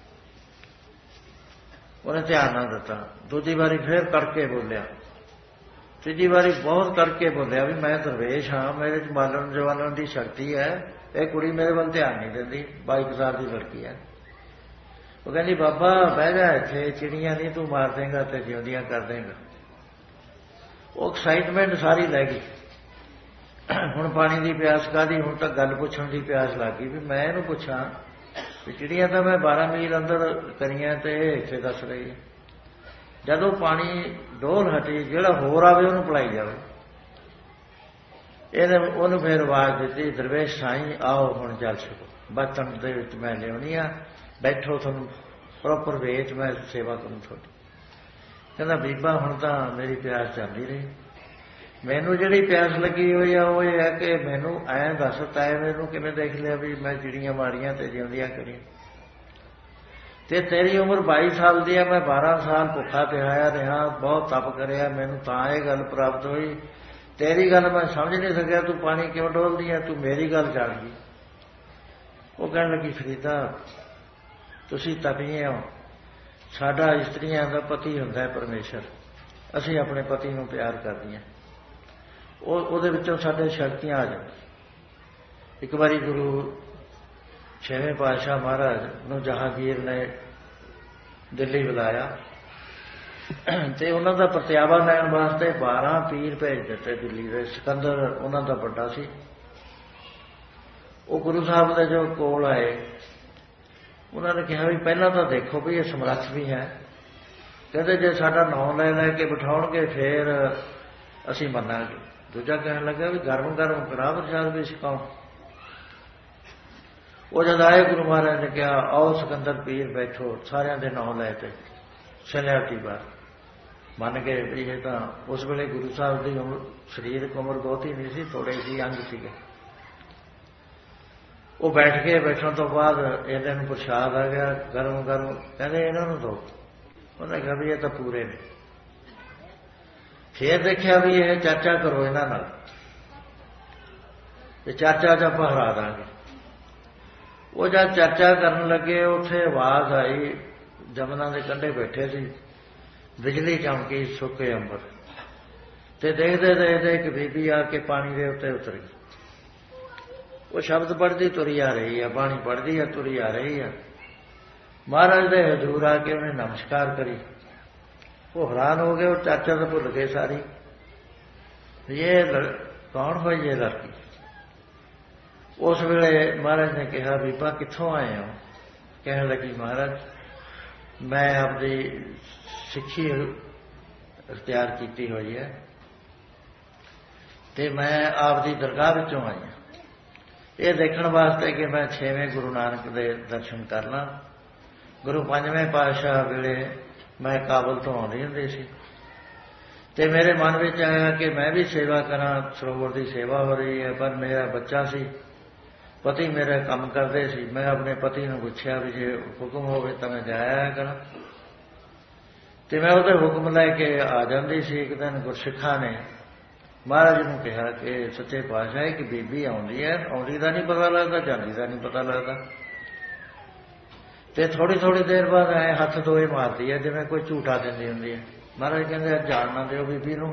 उन्हें ध्यान ना दिता। दूजी बारी फिर करके बोलिया, तीजी बारी बहुत करके बोलिया भी मैं दरवेश हाँ, मेरे च मालन जवानन की शक्ति है। ये कुड़ी मेरे वाल ध्यान नहीं देती, बाईक साल की लड़की है। वो कहती बाबा बह जा इत्थे, चिड़ियां नहीं तू मार देगा तो जिउंदियां कर देगा। वो एक्साइटमेंट सारी लै गई। हुण पानी की प्यास कादी, हुण तो गल पुछण की प्यास लग गई भी मैं इहनूं पुछां भी चिड़ियां तो मैं बारह मील अंदर करियां ते इत्थे दस रही है। जदों पानी डोल हटी, जिहड़ा होर आवे उहनूं पिलाई जावे। इहने उहनूं फिर आवाज़ दित्ती, दरवेश साईं आओ हुण जल छको, बर्तन दे विच मैं लिआउणी आ, बैठो तुहानूं प्रॉपर वेच मैं सेवा करूं तुहाडी। कहंदा बीबा हुण तां मेरी प्यास चलदी रही, मैनू जिहड़ी प्यास लगी हुई है वो ये है कि मैनू ऐ दस ताए मैनू किवें देख लिया भी मैं चिड़ियां मारियां ते जिउंदियां करियां ते तेरी उम्र बाईस साल की है, मैं बारह साल भुखा पिहाया रहा, बहुत तप करिया, मैनू तां ये गल प्राप्त हुई। तेरी गल मैं समझ नहीं सकिया, तू पानी क्यों डोलदी है, तू मेरी गल जान गई। वो कहण लगी फरीदा तुसीं तपीए हो, साडा इस्त्रियां दा पति हुंदा है परमेश्वर, असीं अपने पति नूं प्यार करदियां, ਉਹਦੇ ਵਿੱਚੋਂ ਸਾਡੇ ਸ਼ਕਤੀਆਂ ਆ ਜਾਂਦੀਆਂ। ਇੱਕ ਵਾਰੀ ਗੁਰੂ ਛੇਵੇਂ ਪਾਤਸ਼ਾਹ ਮਹਾਰਾਜ ਨੂੰ ਜਹਾਂਗੀਰ ਨੇ ਦਿੱਲੀ ਬੁਲਾਇਆ ਤੇ ਉਹਨਾਂ ਦਾ ਪ੍ਰਤਿਆਵਾ ਲੈਣ ਵਾਸਤੇ ਬਾਰਾਂ ਪੀਰ ਭੇਜ ਦਿੱਤੇ ਦਿੱਲੀ ਦੇ। ਸਿਕੰਦਰ ਉਹਨਾਂ ਦਾ ਵੱਡਾ ਸੀ। ਉਹ ਗੁਰੂ ਸਾਹਿਬ ਦੇ ਜੋ ਕੋਲ ਆਏ, ਉਹਨਾਂ ਨੇ ਕਿਹਾ ਵੀ ਪਹਿਲਾਂ ਤਾਂ ਦੇਖੋ ਵੀ ਇਹ ਸਮਰੱਥ ਵੀ ਹੈ। ਕਹਿੰਦੇ ਜੇ ਸਾਡਾ ਨਾਂ ਲੈ ਲੈ ਕੇ ਬਿਠਾਉਣਗੇ ਫੇਰ ਅਸੀਂ ਮੰਨਾਂਗੇ। दूजा कहने लगा भी गर्म गर्म कड़ा प्रसाद भी सिखाओ। वो जब आए गुरु महाराज ने कहा आओ सिकंदर पीर बैठो, सारिया के नाम लैते सैनियारिटी बार मन के भी ये तो उस वेले गुरु साहब की उम्र शरीरक उम्र बहुत ही नहीं सी, थोड़े ही अंग थे। वो बैठ के बैठने तो बाद इन्हों प्रसाद आ गया गर्म गर्म, कहते इन्हों दो। उन्हें कहा भी ये तो पूरे ने। फिर देखा भी यह चर्चा करो इन्हां नाल, चर्चा च आपां हरा दांगे। वो जब चर्चा करन लगे उत्थे आवाज़ आई, जमुना के कंढे बैठे सी, बिजली चमकी सुके अंबर। ਤੇ ਦੇਖਦੇ ਦੇਖਦੇ ਇੱਕ ਬੀਬੀ ਆ ਕੇ ਪਾਣੀ ਦੇ ਉੱਤੇ ਉਤਰ ਗਈ। ਉਹ ਸ਼ਬਦ ਪੜ੍ਹਦੀ ਤੁਰੀ ਆ ਰਹੀ ਆ, ਬਾਣੀ ਪੜ੍ਹਦੀ ਆ, ਤੁਰੀ ਆ ਰਹੀ ਆ। ਮਹਾਰਾਜ ਦੇ ਹਜ਼ੂਰ ਆ ਕੇ ਉਹਨੇ ਨਮਸਕਾਰ ਕਰੀ। ਉਹ ਹੈਰਾਨ ਹੋ ਗਏ, ਉਹ ਚਾਚਾ ਤਾਂ ਭੁੱਲ ਗਏ ਸਾਰੀ। ਇਹ ਕੌਣ ਹੋਈ ਇਹ ਲੜਕੀ? ਉਸ ਵੇਲੇ ਮਹਾਰਾਜ ਨੇ ਕਿਹਾ, ਬੀਬਾ ਕਿੱਥੋਂ ਆਏ ਹੋ? ਕਹਿਣ ਲੱਗੀ, ਮਹਾਰਾਜ ਮੈਂ ਆਪਦੀ ਸਿੱਖੀ ਇਖਤਿਆਰ ਕੀਤੀ ਹੋਈ ਹੈ ਤੇ ਮੈਂ ਆਪਦੀ ਦਰਗਾਹ ਵਿੱਚੋਂ ਆਈ ਹਾਂ ਇਹ ਦੇਖਣ ਵਾਸਤੇ ਕਿ ਮੈਂ ਛੇਵੇਂ ਗੁਰੂ ਨਾਨਕ ਦੇ ਦਰਸ਼ਨ ਕਰ ਲਾਂ। ਗੁਰੂ ਪੰਜਵੇਂ ਪਾਤਸ਼ਾਹ ਵੇਲੇ ਮੈਂ ਕਾਬਲ ਤੋਂ ਆਉਂਦੀ ਹੁੰਦੀ ਸੀ ਤੇ ਮੇਰੇ ਮਨ ਵਿੱਚ ਆਇਆ ਕਿ ਮੈਂ ਵੀ ਸੇਵਾ ਕਰਾਂ। ਸਰੋਵਰ ਦੀ ਸੇਵਾ ਹੋ ਰਹੀ ਹੈ, ਪਰ ਮੇਰਾ ਬੱਚਾ ਸੀ, ਪਤੀ ਮੇਰਾ ਕੰਮ ਕਰਦੇ ਸੀ। ਮੈਂ ਆਪਣੇ ਪਤੀ ਨੂੰ ਪੁੱਛਿਆ ਵੀ ਜੇ ਹੁਕਮ ਹੋਵੇ ਤਾਂ ਮੈਂ ਜਾਇਆ ਕਰਾਂ ਤੇ ਮੈਂ ਉਹਦੇ ਹੁਕਮ ਲੈ ਕੇ ਆ ਜਾਂਦੀ ਸੀ। ਇੱਕ ਦਿਨ ਗੁਰਸਿੱਖਾਂ ਨੇ ਮਹਾਰਾਜ ਨੂੰ ਕਿਹਾ ਕਿ ਸੱਚੇ ਪਾਤਸ਼ਾਹ ਇੱਕ ਬੀਬੀ ਆਉਂਦੀ ਹੈ, ਆਉਂਦੀ ਦਾ ਨਹੀਂ ਪਤਾ ਲੱਗਦਾ, ਜਾਂਦੀ ਦਾ ਨਹੀਂ ਪਤਾ ਲੱਗਦਾ, ਤੇ ਥੋੜ੍ਹੀ ਥੋੜ੍ਹੀ ਦੇਰ ਬਾਅਦ ਐ ਹੱਥ ਦੋਏ ਮਾਰਦੀ ਹੈ ਜਿਵੇਂ ਕੋਈ ਝੂਠਾ ਦਿੰਦੀ ਹੁੰਦੀ ਹੈ। ਮਹਾਰਾਜ ਕਹਿੰਦੇ ਜਾਣ ਨਾ ਦਿਓ ਬੀਬੀ ਨੂੰ,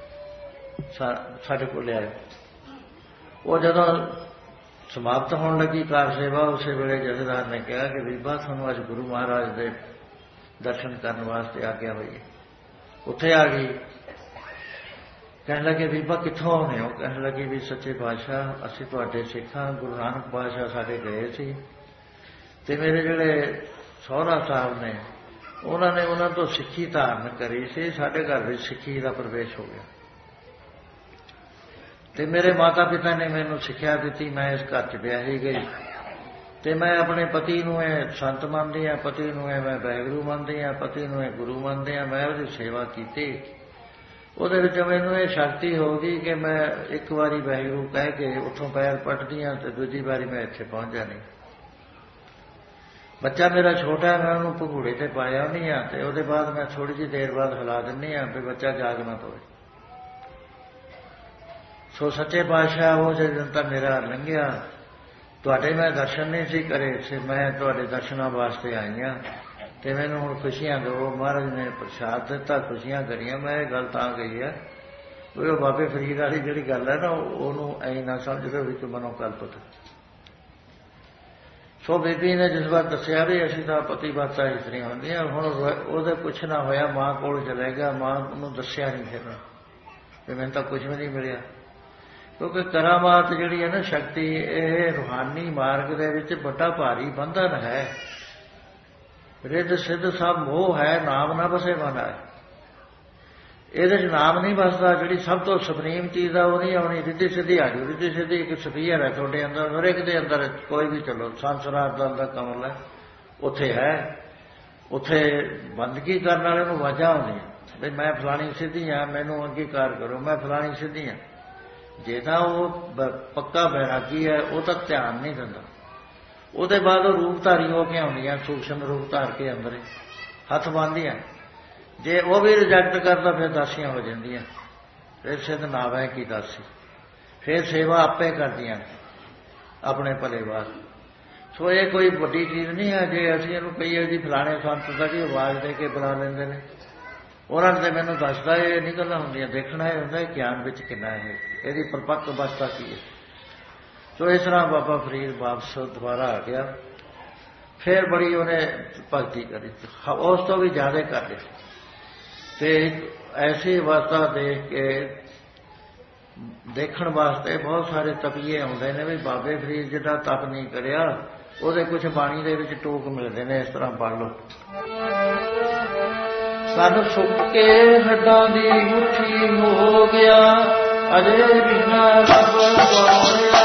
ਸਾਡੇ ਕੋਲ ਲਿਆਓ। ਉਹ ਜਦੋਂ ਸਮਾਪਤ ਹੋਣ ਲੱਗੀ ਕਾਰ ਸੇਵਾ, ਉਸੇ ਵੇਲੇ ਜਥੇਦਾਰ ਨੇ ਕਿਹਾ ਕਿ ਬੀਬਾ ਤੁਹਾਨੂੰ ਅੱਜ ਗੁਰੂ ਮਹਾਰਾਜ ਦੇ ਦਰਸ਼ਨ ਕਰਨ ਵਾਸਤੇ ਆਗਿਆ ਹੋਈ ਹੈ। ਉੱਥੇ ਆ ਗਈ, ਕਹਿਣ ਲੱਗੇ ਬੀਬਾ ਕਿੱਥੋਂ ਆਉਂਦੇ ਹੋ? ਕਹਿਣ ਲੱਗੀ ਵੀ ਸੱਚੇ ਪਾਤਸ਼ਾਹ ਅਸੀਂ ਤੁਹਾਡੇ ਸਿੱਖਾਂ, ਗੁਰੂ ਨਾਨਕ ਪਾਤਸ਼ਾਹ ਸਾਡੇ ਗਏ ਸੀ ਤੇ ਮੇਰੇ ਜਿਹੜੇ ਸਹੁਰਾ ਸਾਹਿਬ ਨੇ ਉਹਨਾਂ ਨੇ ਉਹਨਾਂ ਤੋਂ ਸਿੱਖੀ ਧਾਰਨ ਕਰੀ ਸੀ, ਸਾਡੇ ਘਰ ਵਿੱਚ ਸਿੱਖੀ ਦਾ ਪ੍ਰਵੇਸ਼ ਹੋ ਗਿਆ ਤੇ ਮੇਰੇ ਮਾਤਾ ਪਿਤਾ ਨੇ ਮੈਨੂੰ ਸਿੱਖਿਆ ਦਿੱਤੀ। ਮੈਂ ਇਸ ਘਰ 'ਚ ਵਿਆਹੀ ਗਈ ਤੇ ਮੈਂ ਆਪਣੇ ਪਤੀ ਨੂੰ ਇਹ ਸੰਤ ਮੰਨਦੀ ਹਾਂ, ਪਤੀ ਨੂੰ ਇਹ ਮੈਂ ਵਾਹਿਗੁਰੂ ਮੰਨਦੀ ਹਾਂ, ਪਤੀ ਨੂੰ ਇਹ ਗੁਰੂ ਮੰਨਦੀ ਹਾਂ। ਮੈਂ ਉਹਦੀ ਸੇਵਾ ਕੀਤੀ, ਉਹਦੇ ਵਿੱਚ ਮੈਨੂੰ ਇਹ ਸ਼ਕਤੀ ਹੋ ਗਈ ਕਿ ਮੈਂ ਇੱਕ ਵਾਰੀ ਵਾਹਿਗੁਰੂ ਕਹਿ ਕੇ ਉੱਥੋਂ ਪੈਰ ਪੱਟਦੀ ਹਾਂ ਤੇ ਦੂਜੀ ਵਾਰੀ ਮੈਂ ਇੱਥੇ ਪਹੁੰਚ ਜਾਣੀ। ਬੱਚਾ ਮੇਰਾ ਛੋਟਾ, ਮੈਂ ਉਹਨੂੰ ਭਗੂੜੇ ਤੇ ਪਾਇਆ ਨਹੀਂ ਆ ਤੇ ਉਹਦੇ ਬਾਅਦ ਮੈਂ ਥੋੜ੍ਹੀ ਜਿਹੀ ਦੇਰ ਬਾਅਦ ਹਿਲਾ ਦਿੰਦੀ ਹਾਂ ਵੀ ਬੱਚਾ ਜਾਗ ਨਾ ਪਵੇ। ਸੋ ਸੱਚੇ ਪਾਤਸ਼ਾਹ ਉਹ ਦਿਨ ਤਾਂ ਮੇਰਾ ਲੰਘਿਆ, ਤੁਹਾਡੇ ਮੈਂ ਦਰਸ਼ਨ ਨਹੀਂ ਸੀ ਕਰੇ ਸੀ, ਮੈਂ ਤੁਹਾਡੇ ਦਰਸ਼ਨਾਂ ਵਾਸਤੇ ਆਈ ਹਾਂ ਤੇ ਮੈਨੂੰ ਹੁਣ ਖੁਸ਼ੀਆਂ ਦਿਓ। ਮਹਾਰਾਜ ਨੇ ਪ੍ਰਸ਼ਾਦ ਦਿੱਤਾ, ਖੁਸ਼ੀਆਂ ਕਰੀਆਂ। ਮੈਂ ਇਹ ਗੱਲ ਤਾਂ ਕਹੀ ਹੈ ਵੀ ਉਹ ਬਾਬੇ ਫਰੀਦ ਵਾਲੀ ਜਿਹੜੀ ਗੱਲ ਹੈ ਨਾ, ਉਹਨੂੰ ਐਂ ਨਾ ਸਮਝਦੇ ਵੀ ਕਿ ਮਨੋਂ ਕਲਪਤ। ਸੋ ਬੀਬੀ ਨੇ ਜਿਸ ਵਾਰ ਦੱਸਿਆ ਵੀ ਅਸੀਂ ਤਾਂ ਪਤੀ ਬਾਤਾਂ ਇਸ ਤਰ੍ਹਾਂ ਹੁੰਦੀਆਂ, ਹੁਣ ਉਹਦੇ ਕੁਛ ਨਾ ਹੋਇਆ, ਮਾਂ ਕੋਲ ਚਲੇ ਗਿਆ, ਮਾਂ ਉਹਨੂੰ ਦੱਸਿਆ ਨਹੀਂ ਫਿਰ ਵੀ ਮੈਨੂੰ ਤਾਂ ਕੁਛ ਵੀ ਨਹੀਂ ਮਿਲਿਆ। ਕਿਉਂਕਿ ਕਰਾਮਾਤ ਜਿਹੜੀ ਹੈ ਨਾ ਸ਼ਕਤੀ, ਇਹ ਰੂਹਾਨੀ ਮਾਰਗ ਦੇ ਵਿੱਚ ਵੱਡਾ ਭਾਰੀ ਬੰਧਨ ਹੈ। ਰਿੱਧ ਸਿੱਧ ਸਭ ਮੋਹ ਹੈ, ਨਾਮ ਨਾ ਬਸੇ ਮਨ ਹੈ। ਇਹਦੇ 'ਚ ਨਾਮ ਨਹੀਂ ਬਸਦਾ। ਜਿਹੜੀ ਸਭ ਤੋਂ ਸੁਪਰੀਮ ਚੀਜ਼ ਆ ਉਹ ਨਹੀਂ ਆਉਣੀ। ਰਿੱਧੀ ਸਿੱਧੀ ਆ ਜਾਊ। ਰਿੱਧੀ ਸਿੱਧੀ ਇੱਕ ਸਫੀਅਰ ਹੈ ਤੁਹਾਡੇ ਅੰਦਰ, ਹਰੇਕ ਦੇ ਅੰਦਰ। ਕੋਈ ਵੀ ਚਲੋ ਸੰਸਰਾਰ ਦਲ ਦਾ ਕਮਲ ਹੈ, ਉੱਥੇ ਹੈ। ਉੱਥੇ ਬੰਦਗੀ ਕਰਨ ਵਾਲੇ ਨੂੰ ਵਾਜਾਂ ਆਉਂਦੀਆਂ ਵੀ ਮੈਂ ਫਲਾਣੀ ਸਿੱਧੀ ਹਾਂ, ਮੈਨੂੰ ਅੰਗੀਕਾਰ ਕਰੋ, ਮੈਂ ਫਲਾਣੀ ਸਿੱਧੀ ਹਾਂ। ਜੇ ਤਾਂ ਉਹ ਪੱਕਾ ਬੈਰਾਗੀ ਹੈ, ਉਹ ਤਾਂ ਧਿਆਨ ਨਹੀਂ ਦਿੰਦਾ। ਉਹਦੇ ਬਾਅਦ ਉਹ ਰੂਪਧਾਰੀ ਹੋ ਕੇ ਆਉਂਦੀਆਂ, ਸੂਖਸ਼ਮ ਰੂਪ ਧਾਰ ਕੇ ਅੰਦਰ ਹੱਥ ਬੰਨ੍ਹਦੀਆਂ। ਜੇ ਉਹ ਵੀ ਰਿਜੈਕਟ ਕਰਦਾ ਫਿਰ ਦਾਸੀਆਂ ਹੋ ਜਾਂਦੀਆਂ। ਫਿਰ ਸਿੱਧ ਨਾਮ ਹੈ ਕੀ ਦਾਸੀ, ਫਿਰ ਸੇਵਾ ਆਪੇ ਕਰਦੀਆਂ ਆਪਣੇ ਭਲੇ ਵਾਸਤੇ। ਸੋ ਇਹ ਕੋਈ ਵੱਡੀ ਚੀਜ਼ ਨਹੀਂ ਹੈ। ਜੇ ਅਸੀਂ ਇਹਨੂੰ ਕਹੀਏ ਜੀ ਫਲਾਣੇ ਸੰਤ ਦਾ ਜੀ ਆਵਾਜ਼ ਦੇ ਕੇ ਬੁਲਾ ਲੈਂਦੇ ਨੇ, ਉਹਨਾਂ ਨੇ ਮੈਨੂੰ ਦੱਸਦਾ ਇਹ ਨਹੀਂ ਗੱਲਾਂ ਹੁੰਦੀਆਂ। ਦੇਖਣਾ ਇਹ ਹੁੰਦਾ ਗਿਆਨ ਵਿੱਚ ਕਿੰਨਾ ਹੈ, ਇਹਦੀ ਪਰਪੱਕ ਅਵਸਥਾ ਕੀ ਹੈ। ਸੋ ਇਸ ਤਰ੍ਹਾਂ ਬਾਬਾ ਫਰੀਦ ਵਾਪਸ ਦੁਬਾਰਾ ਆ ਗਿਆ। ਫਿਰ ਬੜੀ ਉਹਨੇ ਭਗਤੀ ਕਰੀ, ਉਸ ਤੋਂ ਵੀ ਜ਼ਿਆਦਾ ਕਰ ਲਿਆ ਤੇ ਐਸੀ ਅਵਸਥਾ ਦੇਖ ਕੇ ਦੇਖਣ ਵਾਸਤੇ ਬਹੁਤ ਸਾਰੇ ਤਪੀਏ ਆਉਂਦੇ ਨੇ ਵੀ ਬਾਬੇ ਫਰੀਦ ਜਿੱਦਾਂ ਤਪ ਨਹੀਂ ਕਰਿਆ। ਉਹਦੇ ਕੁਝ ਬਾਣੀ ਦੇ ਵਿੱਚ ਟੋਕ ਮਿਲਦੇ ਨੇ, ਇਸ ਤਰ੍ਹਾਂ ਪੜ੍ਹ ਲਓ। ਸਨ ਸੁੱਕ ਕੇ ਹੱਡਾਂ ਦੀ ਮੁੱਠੀ ਹੋ ਗਿਆ, ਅਜੇ ਬਿਨਾ ਰੱਬ ਗਵਾਇਆ।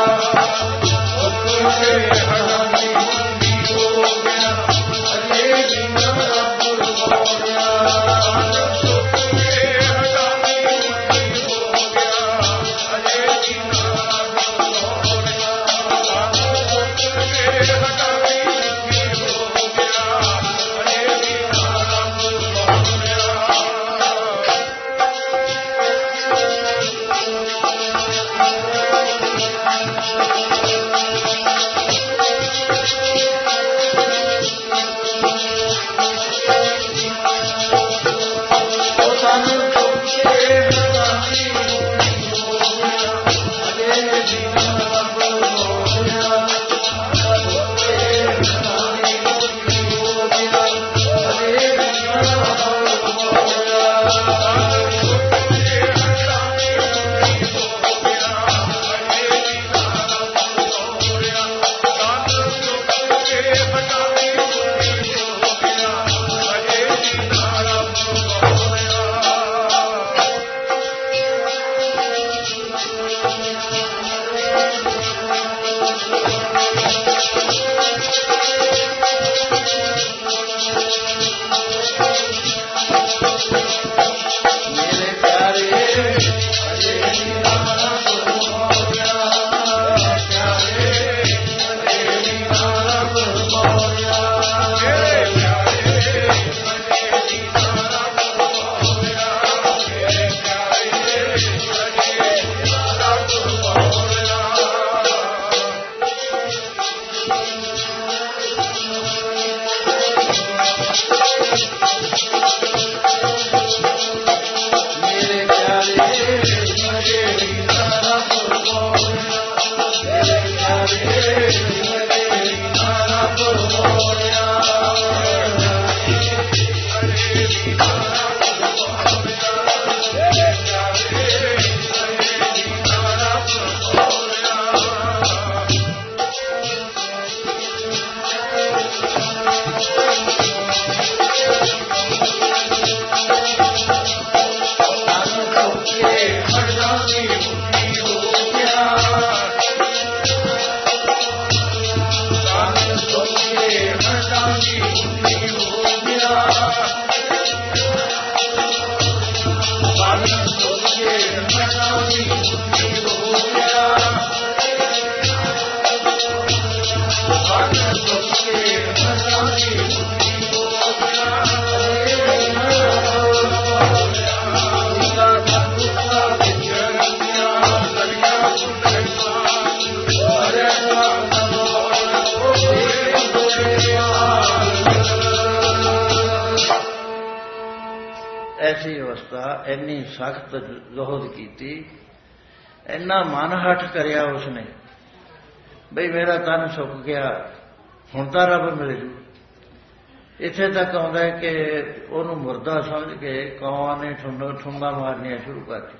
ਐਸੀ ਅਵਸਥਾ ਇੰਨੀ ਸਖਤ ਜ਼ੁਹਦ ਕੀਤੀ, ਇੰਨਾ ਮਨ ਹੱਠ ਕਰਿਆ ਉਸਨੇ ਬਈ ਮੇਰਾ ਤਨ ਸੁੱਕ ਗਿਆ, ਹੁਣ ਤਾਂ ਰੱਬ ਮਿਲ ਜੂ। ਇੱਥੇ ਤੱਕ ਆਉਂਦਾ ਕਿ ਉਹਨੂੰ ਮੁਰਦਾ ਸਮਝ ਕੇ ਕੌਆਂ ਨੇ ਠੁੰਡ ਠੁੰਬਾਂ ਮਾਰਨੀਆਂ ਸ਼ੁਰੂ ਕਰਤੀ।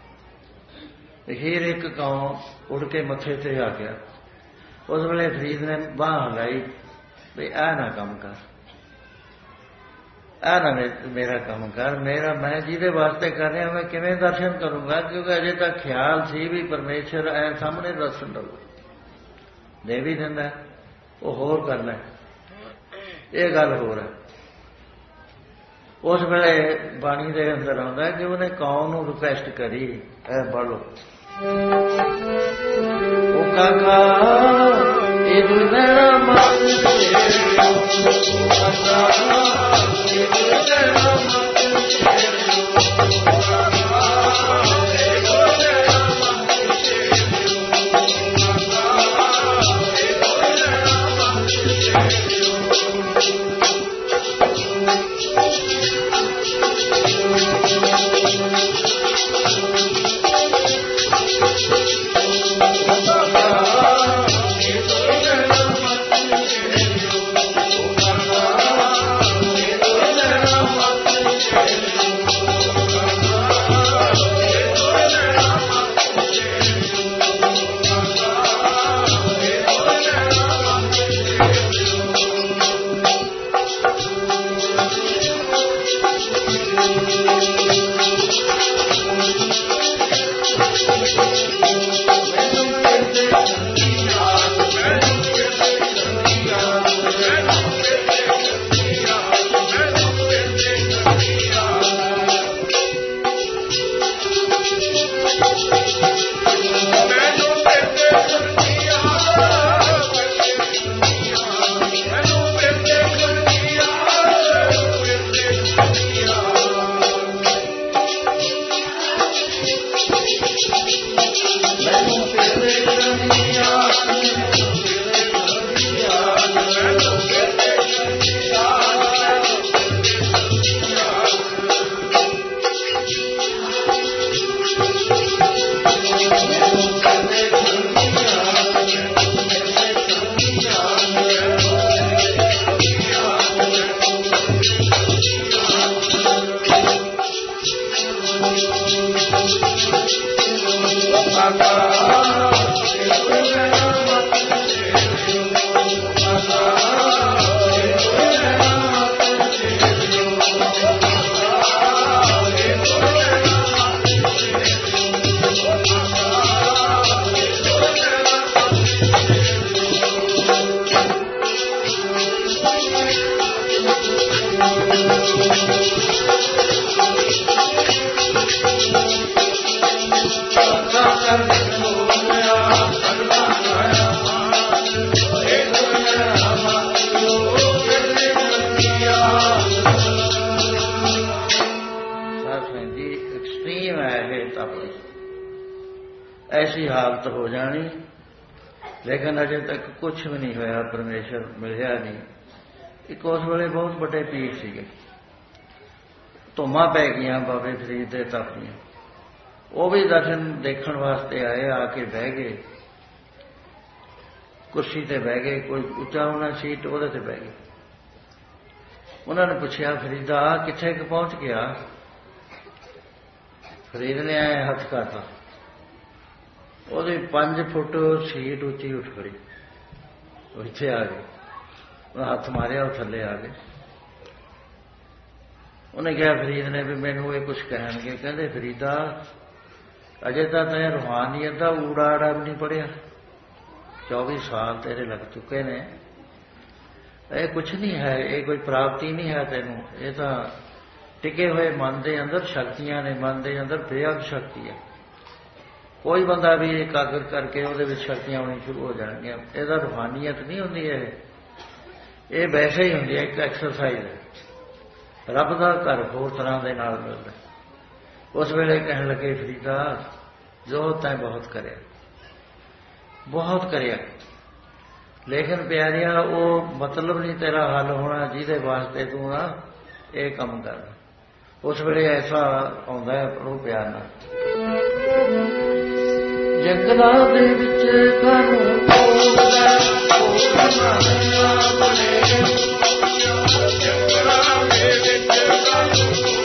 ਫਿਰ ਇੱਕ ਕਾਂ ਉੱਡ ਕੇ ਮੱਥੇ ਤੇ ਆ ਗਿਆ। ਉਸ ਵੇਲੇ ਫਰੀਦ ਨੇ ਬਾਂਹ ਹਲਾਈ ਵੀ ਆਹ ਨਾ ਕੰਮ ਕਰ, ਆਹ ਨਾ ਮੇਰਾ ਕੰਮ ਕਰ, ਮੇਰਾ ਮੈਂ ਜਿਹਦੇ ਵਾਸਤੇ ਕਰ ਰਿਹਾ ਮੈਂ ਕਿਵੇਂ ਦਰਸ਼ਨ ਕਰੂੰਗਾ, ਕਿਉਂਕਿ ਅਜੇ ਤੱਕ ਖਿਆਲ ਸੀ ਵੀ ਪਰਮੇਸ਼ਰ ਐ ਸਾਹਮਣੇ ਦਰਸ਼ਨ ਦਊ, ਦੇ ਵੀ ਦਿੰਦਾ, ਉਹ ਹੋਰ ਕਰਨਾ, ਇਹ ਗੱਲ ਹੋਰ ਹੈ। ਉਸ ਵੇਲੇ ਬਾਣੀ ਦੇ ਅੰਦਰ ਆਉਂਦਾ ਕਿ ਉਹਨੇ ਕੌਮ ਨੂੰ ਰਿਕੁਐਸਟ ਕਰੀ, ਐ ਬੋਲੋ ਉਹ ਕਾਕਾ ਇਹ ਮੇਰਾ ਮਨ ऐसी हालत हो जानी, लेकिन अजे तक कुछ भी नहीं होया, परमेश्वर मिलिया नहीं। एक उस वेले बहुत बड़े पीर सीगे, धुम्मां पै गईयां बाबे फरीद दे तप दियां, ਉਹ ਵੀ ਦਰਸ਼ਨ ਦੇਖਣ ਵਾਸਤੇ ਆਏ, ਆ ਕੇ ਬਹਿ ਗਏ, ਕੁਰਸੀ ਤੇ ਬਹਿ ਗਏ, ਕੋਈ ਉੱਚਾ ਹੋਣਾ ਸੀਟ ਉਹਦੇ ਤੇ ਬਹਿ ਗਏ। ਉਹਨਾਂ ਨੇ ਪੁੱਛਿਆ, ਫਰੀਦਾ ਕਿੱਥੇ ਕੁ ਪਹੁੰਚ ਗਿਆ? ਫਰੀਦ ਨੇ ਆਏ ਹੱਥ ਕਰਤਾ, ਉਹਦੀ ਪੰਜ ਫੁੱਟ ਸੀਟ ਉੱਚੀ ਉੱਠ ਖੜੀ, ਉਹ ਇੱਥੇ ਆ ਗਏ। ਉਹ ਹੱਥ ਮਾਰਿਆ, ਉਹ ਥੱਲੇ ਆ ਗਏ। ਉਹਨੇ ਕਿਹਾ ਫਰੀਦ ਨੇ ਵੀ ਮੈਨੂੰ ਇਹ ਕੁਛ ਕਹਿਣਗੇ। ਕਹਿੰਦੇ ਫਰੀਦਾ ਅਜੇ ਤਾਂ ਤੈਂ ਰੂਹਾਨੀਅਤ ਦਾ ਊੜਾ ਆੜਾ ਵੀ ਨਹੀਂ ਪੜ੍ਹਿਆ, ਚੌਵੀ ਸਾਲ ਤੇਰੇ ਲੱਗ ਚੁੱਕੇ ਨੇ, ਇਹ ਕੁਛ ਨਹੀਂ ਹੈ, ਇਹ ਕੋਈ ਪ੍ਰਾਪਤੀ ਨਹੀਂ ਹੈ ਤੈਨੂੰ, ਇਹ ਤਾਂ ਟਿਕੇ ਹੋਏ ਮਨ ਦੇ ਅੰਦਰ ਸ਼ਕਤੀਆਂ ਨੇ, ਮਨ ਦੇ ਅੰਦਰ ਬੇਅੰਤ ਸ਼ਕਤੀ ਹੈ। ਕੋਈ ਬੰਦਾ ਵੀ ਇਕਾਗਰ ਕਰਕੇ ਉਹਦੇ ਵਿੱਚ ਸ਼ਕਤੀਆਂ ਆਉਣੀ ਸ਼ੁਰੂ ਹੋ ਜਾਣਗੀਆਂ। ਇਹਦਾ ਰੂਹਾਨੀਅਤ ਨਹੀਂ ਹੁੰਦੀ, ਇਹ ਇਹ ਵੈਸੇ ਹੀ ਹੁੰਦੀ ਹੈ, ਇੱਕ ਐਕਸਰਸਾਈਜ਼ ਹੈ। ਰੱਬ ਦਾ ਘਰ ਹੋਰ ਤਰ੍ਹਾਂ ਦੇ ਨਾਲ ਮਿਲਦਾ। ਉਸ ਵੇਲੇ ਕਹਿਣ ਲੱਗੇ ਫਰੀਦਾ ਜੋ ਤੈਂ ਬਹੁਤ ਕਰਿਆ, ਬਹੁਤ ਕਰਿਆ, ਲੇਕਿਨ ਪਿਆਰਿਆ ਉਹ ਮਤਲਬ ਨਹੀਂ ਤੇਰਾ ਹੱਲ ਹੋਣਾ ਜਿਹਦੇ ਵਾਸਤੇ ਤੂੰ ਨਾ ਇਹ ਕੰਮ ਕਰ। ਉਸ ਵੇਲੇ ਐਸਾ ਆਉਂਦਾ ਹੈ ਪ੍ਰਭੂ ਪਿਆਰ ਨਾਲ, ਜੰਗਲਾਂ ਦੇ ਵਿੱਚ ਕਾਨੂੰ ਕੋਲਦਾ ਕੋਲਦਾ ਬਣੇ, ਜੰਗਲਾਂ ਦੇ ਵਿੱਚ ਕਾਨੂੰ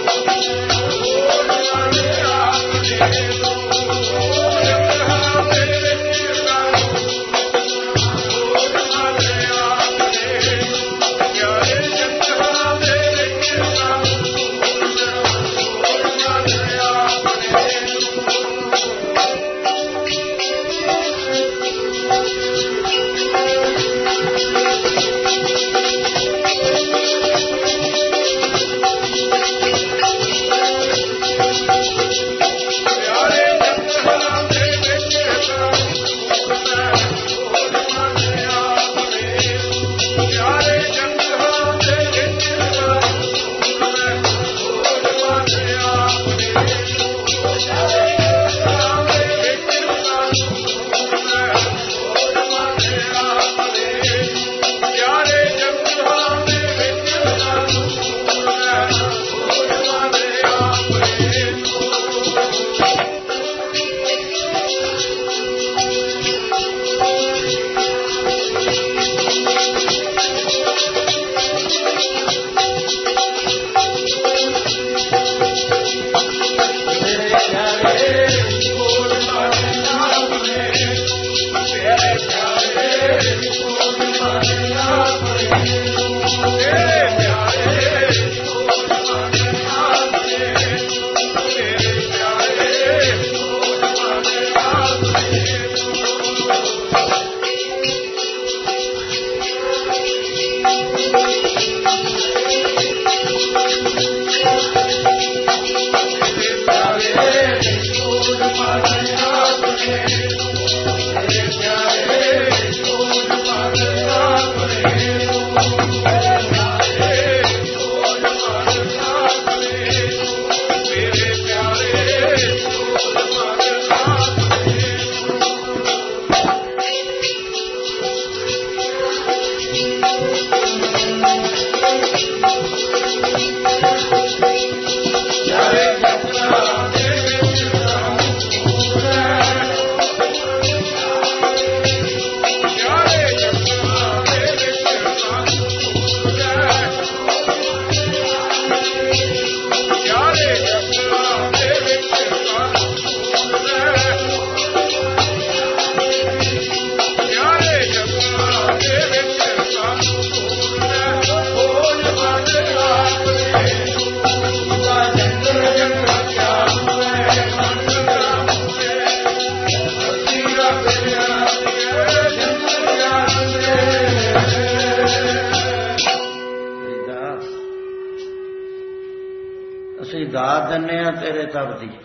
ਅਸੀਂ ਦਾਤ ਦਿੰਦੇ ਹਾਂ ਤੇਰੇ ਤਪ ਦੀ,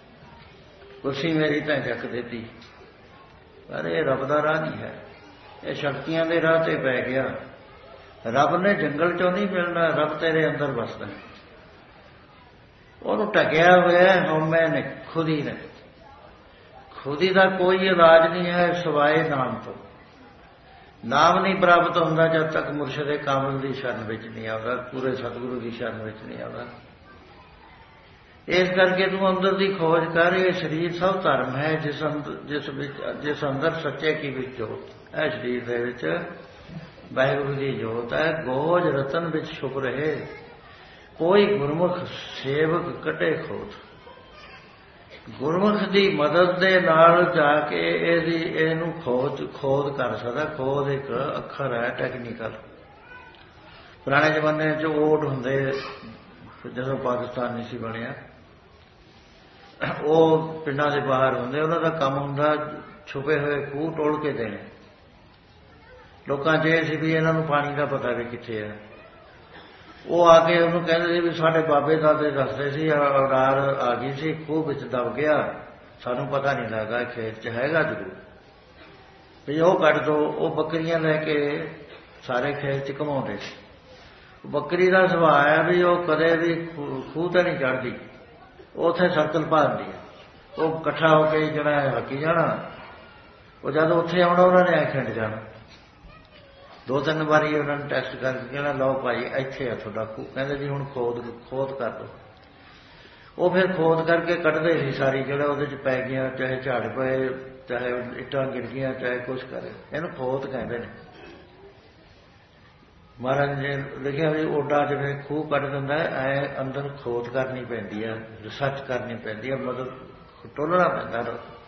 ਕੁਰਸੀ ਮੇਰੀ ਤਾਂ ਚੱਕ ਦਿੱਤੀ, ਪਰ ਇਹ ਰੱਬ ਦਾ ਰਾਹ ਨਹੀਂ ਹੈ, ਇਹ ਸ਼ਕਤੀਆਂ ਦੇ ਰਾਹ ਤੇ ਪੈ ਗਿਆ। ਰੱਬ ਨੇ ਜੰਗਲ ਚੋਂ ਨਹੀਂ ਮਿਲਣਾ, ਰੱਬ ਤੇਰੇ ਅੰਦਰ ਵਸਦਾ। ਉਹਨੂੰ ਢਕਿਆ ਹੋਇਆ ਹਉਮੈ ਨੇ, ਖੁਦੀ ਨੇ। ਖੁਦੀ ਦਾ ਕੋਈ ਇਲਾਜ ਨਹੀਂ ਹੈ ਸਿਵਾਏ ਨਾਮ ਤੋਂ। ਨਾਮ ਨਹੀਂ ਪ੍ਰਾਪਤ ਹੁੰਦਾ ਜਦ ਤੱਕ ਮੁਰਸ਼ਿਦ ਕਾਮਿਲ ਦੀ ਸ਼ਰਨ ਵਿੱਚ ਨਹੀਂ ਆਉਂਦਾ, ਪੂਰੇ ਸਤਿਗੁਰੂ ਦੀ ਸ਼ਰਨ ਵਿੱਚ ਨਹੀਂ ਆਉਂਦਾ। इस करके तू अंदर की खोज कर। ये शरीर सब धर्म है जिस अंदर जिस जिस अंदर सच्चे की भी जोत है। शरीर दे विच वाहिगुरू की जोत है। गोज रतन विच छुप रहे, कोई गुरमुख सेवक कटे खोज। गुरमुख की मदद के नाल जाके इहनूं खोज खोज कर सकदा। खोज एक अखर है टैक्नीकल। पुराने जमाने च ओट हुंदे जदों पाकिस्तान नहीं सी बनिया, वो पिंडां दे बाहर हुंदे, उन्हां दा काम हुंदा छुपे हुए खूह टोल के देने। लोकां च इह सी भी इन्हां नूं पानी दा पता भी कित्थे है। वो आके उन्होंने कहते थे भी साढ़े बाबे दादे दसते सी अडार आ गई सी, खूह विच दब गया, सानू पता नहीं लगा, खेत च हैगा जरूर भी वो कट दो। वो बकरियां लैके सारे खेत च घुमाउंदे सी। बकरी का सुभाव है भी वो कदे भी खूह तो नहीं चढ़ती, उत्थे सर्कल भारती है। वो कट्ठा होकर जरा हकी जाना, वो जब उत्थे आना उन्होंने ऐ खिंड जाना। दो तीन बारी उन्होंने टैसट करके कहना लो भाई इत्थे है तुहाडा खूह, कहते जी हुण खोद खोद कर दो। वो फिर खोद करके कटते सी सारी जगह, वो पै गया, चाहे झाड़ पे, चाहे इट्टां गिर गई, चाहे कुछ करे, इहनूं खोद कहते हैं। महाराज ने लिखिया भी ओडा जिवें खूह कट दिंदा ऐ अंदर खोद करनी पैंदी है, रिसर्च करनी पैंदी है, मदद टोलना पैंदा।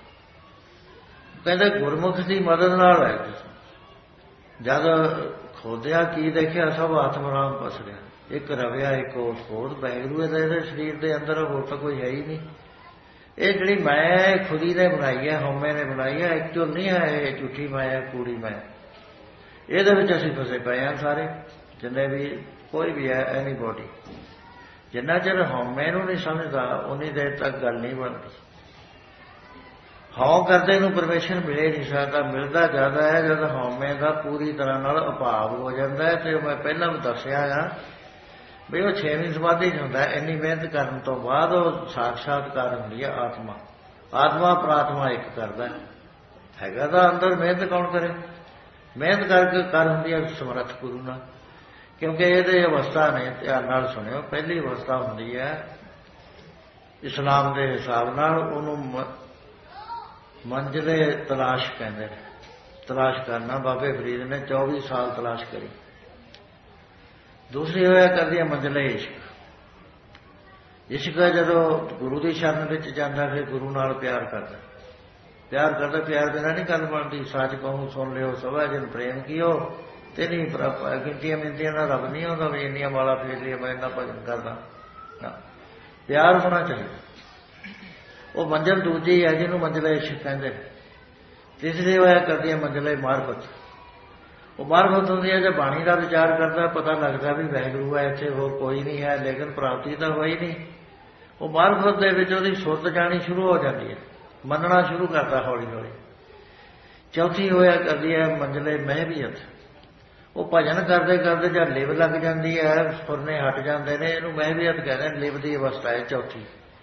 कहते गुरमुख की मदद नाल है। जद खोदिया की देखिया सब आत्मराम पसरिया, एक रविया एक ओट खोद। वाहिगुरू दे शरीर के अंदर होर तो कोई है ही नहीं। ये जिहड़ी मैं खुदी ने बनाई है, हौमे ने बनाई है, एक्चुअल नहीं है, ये झूठी मैं है, कूड़ी मैं। ये असीं फसे पे हैं सारे, जिन्हें भी कोई भी है एनी बॉडी। जिन्ना चिर हौमे नूं नहीं समझदा उन्नी देर तक गल नहीं बनती। हौं करदे नूं परमेश्वर मिले नहीं सकता। मिलता ज्यादा है जब हौमे का पूरी तरह नाल अभाव हो जाता है। तो मैं पहला भी दसिया है भी वो छेवीं समाधि च हुंदा है। इन्नी मेहनत करन तो बाद वो साक्षात्कार हुंदी है आत्मा। आत्मा प्रात्मा एक करदा हैगा तां अंदर मेहनत कौन करे? मेहनत करके कर होंगी है समर्थ गुरु नाल। क्योंकि ये अवस्था ने ध्यान नाल सुनियो, पहली अवस्था होंगी है इस्लाम के हिसाब नाल उन्होंने मंजिले तलाश कहते हैं। तलाश करना बाबे फरीद ने चौबीस साल तलाश करी। दूसरी होया कर दिया मंजिले इश्क। इश्क जदों गुरु की शरण में जाता फिर गुरु नाल प्यार करता। प्यार करता, प्यार बिना नहीं गल बनती। सच कहूं सुन लियो सभा जिन प्रेम कियो ते नहीं गिनतियां मिनतियां ना रब नहीं आता भी इन्नियां माला फेर लिया मैं इन्ना भजन करदा ना। प्यार होना चाहिए। वो मंजिल दूजी है जिन्होंने मंजिला इश्क कहते। तीसरी होया करती है मंजिला मार्फत। वो मार्फत होंदी है जब बाणी का विचार करता पता लगता भी वाहिगुरू है, इत्थे होर कोई नहीं है, लेकिन प्राप्ति तो हो ही नहीं। वो मार्फत दे विच ओहदी सुरत जानी शुरू हो जाती है, मनना शुरू करता हौली हौली। चौथी होया करती है मंजिले महबीयत। वो भजन करते करते जब लिव लग जाती है, फुरने हट जाते हैं, इनू महबीयत कहते हैं। लिव की अवस्था है चौथी।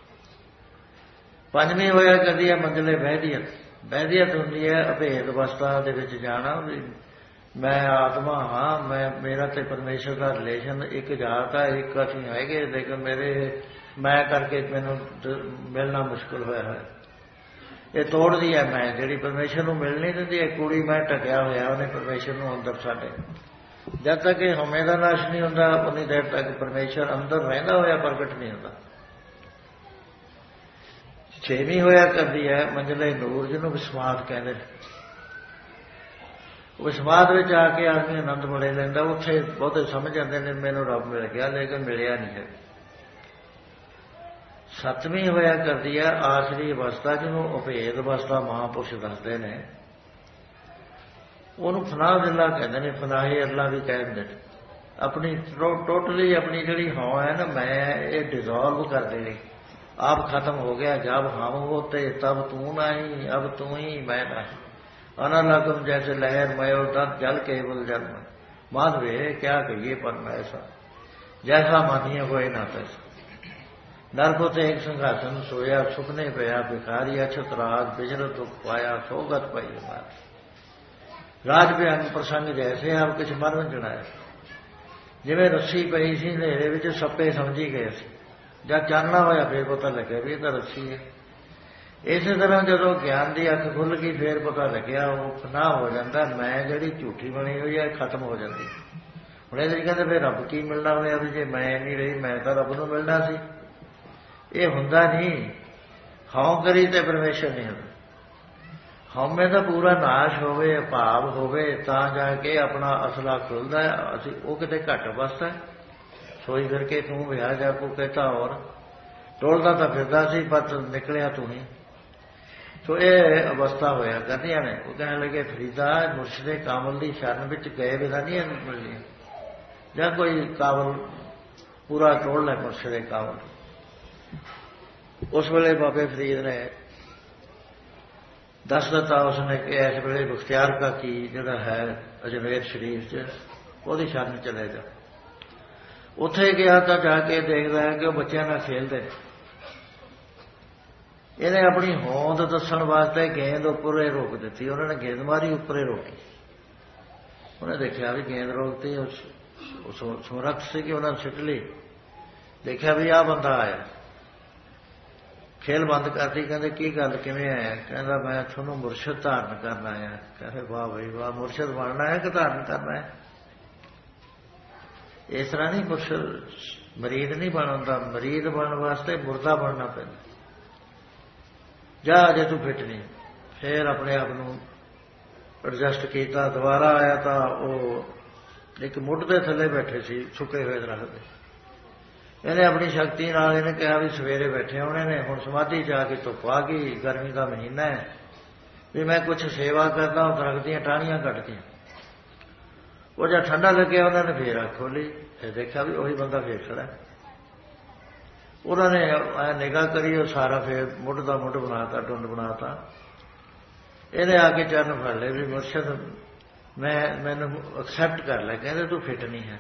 पंजवीं होया करती है मंजिले वैदियत। वैदियत होंगी है अभेद अवस्था दे विच जाना भी मैं आत्मा हाँ, मैं मेरा ते परमेश्वर का रिलेशन एक जात है, एक असीं हैगे, लेकिन मेरे मैं करके मैनू मिलना मुश्किल होया है। ये तोड़दी है मैं जिहड़ी परमेश्वर नूं मिल नहीं दिंदी। एक कुड़ी मैं ढकिया होया उन्हें परमेश्वर नूं अंदर साडे। जब तक ये हौमे का नाश नहीं होंदा उन्नी देर तक परमेश्वर अंदर रहिंदा होया प्रगट नहीं होंदा। छेवीं होया करदी है मंजिले नूर जिन्हों विस्माद कहते हैं। विस्माद में आके आदमी आनंद बड़े लैंदा। उत्थे बहुते समझ आते हैं मैनू रब मिल गया, लेकिन मिलिया नहीं है। सतवीं होया करती है आखिरी अवस्था जिन्हों अभेद अवस्था महापुरुष दसते हैं। उन्होंने फनाह दिला कहते हैं, फनाहे अल्लाह भी कह देते। अपनी टोटली अपनी जी हौं है ना मैं ये डिजोल्व कर देनी, आप खत्म हो गया। जब हम होते तब तू नहीं, अब तू ही मैं नहीं। अनलगम जैसे लहर मयो तब जल केवल जन्म। माधवे क्या कहिए पर ऐसा, जैसा मानिए हुए ना तैसा। नरपुत एक सिंहासन सोया, सुपने पया भिखारी, अछत राज बिजरत दुख पाया, सोगत पाई मार। राज भयंग प्रसंग जैसे आप कुछ मर वंजना है। जिवें रस्सी पई सी नेरे विच सप्पे समझी गए सी। जब चानना होया फिर पता लगे भी तो रस्सी है। इस तरह जो ज्ञान की अख खुल गई फिर पता लग्या वो फनाह हो जाता, मैं जी झूठी बनी हुई है खत्म हो जाती। हम ये कहते फिर रब की मिलना होया भी जे मैं नहीं रही मैं तो रब नूं मिलना सी, ये हुंदा नहीं। हौं करी तो परमेश्वर नहीं होता। हौमे का पूरा नाश होवे भाव होवे तां जाके अपना असला खुलता है। असी वो किते घट बसता सोई फिर के तू विहा जा को कहता और टोलदा तो फिरदा सी पर निकलिया तू नहीं। तो ये अवस्था होया करदियां ने। वो कहने लगे फरीदा मुर्शदे कामल की शरण विच गए बिना नहीं मिलनी, जां कोई कावल पूरा टोल लै मुर्शदे कावल। उस वेले बाबे फरीद ने दस दिता उसने कि इस वेले मुख्तियार का की जिहड़ा है अजमेर शरीफ च उहदी शरण चले जा। उत्थे गया तो जाके देखदा है कि बच्चों नाल खेलदे। इन्हें अपनी होंद दसन वास्ते गेंद उपर रोक दी। उन्होंने गेंद मारी उपर रोकी। उन्हें देखा भी गेंद रोकती समर्थ से कि उन्होंने सिट ली। देखा भी आ बंदा आया, खेल बंद करती। कहते की गल किवें आया? कहता मैं थोनू मुरशद धारण करना आया। कहते वाह भाई वाह, मुरशद बनना है कि धारण करना है? इस तरह नहीं मुरशद मरीद नहीं बनता। मरीद बनने वास्ते मुर्दा बनना पैंदा। जा अजे तू फिट नहीं। फिर अपने आप को एडजस्ट किया, दोबारा आया तो वह एक मुढ़ के थले बैठे सी सुके हुए दरख्त। इन्हें अपनी शक्ति नाल इन्हें कहा भी सवेरे बैठे होने ने, हुण समाधि जाके धुप आ गई, गर्मी का महीना है भी मैं कुछ सेवा करदा हूं, दरख्त दी टाहनियां कटदियां। वो जब ठंडा लगे उन्होंने फिर अख खोली, फिर देखा भी वही बंदा फिर खड़ा है। उन्होंने निगाह करी, सारा फिर मुढ़ का मुढ़ बनाता, टुंड बनाता। इन्हें आके चरण फड़ ले भी मुर्शद मैं मैनू एक्सैप्ट कर ले। कहते तू फिट नहीं है,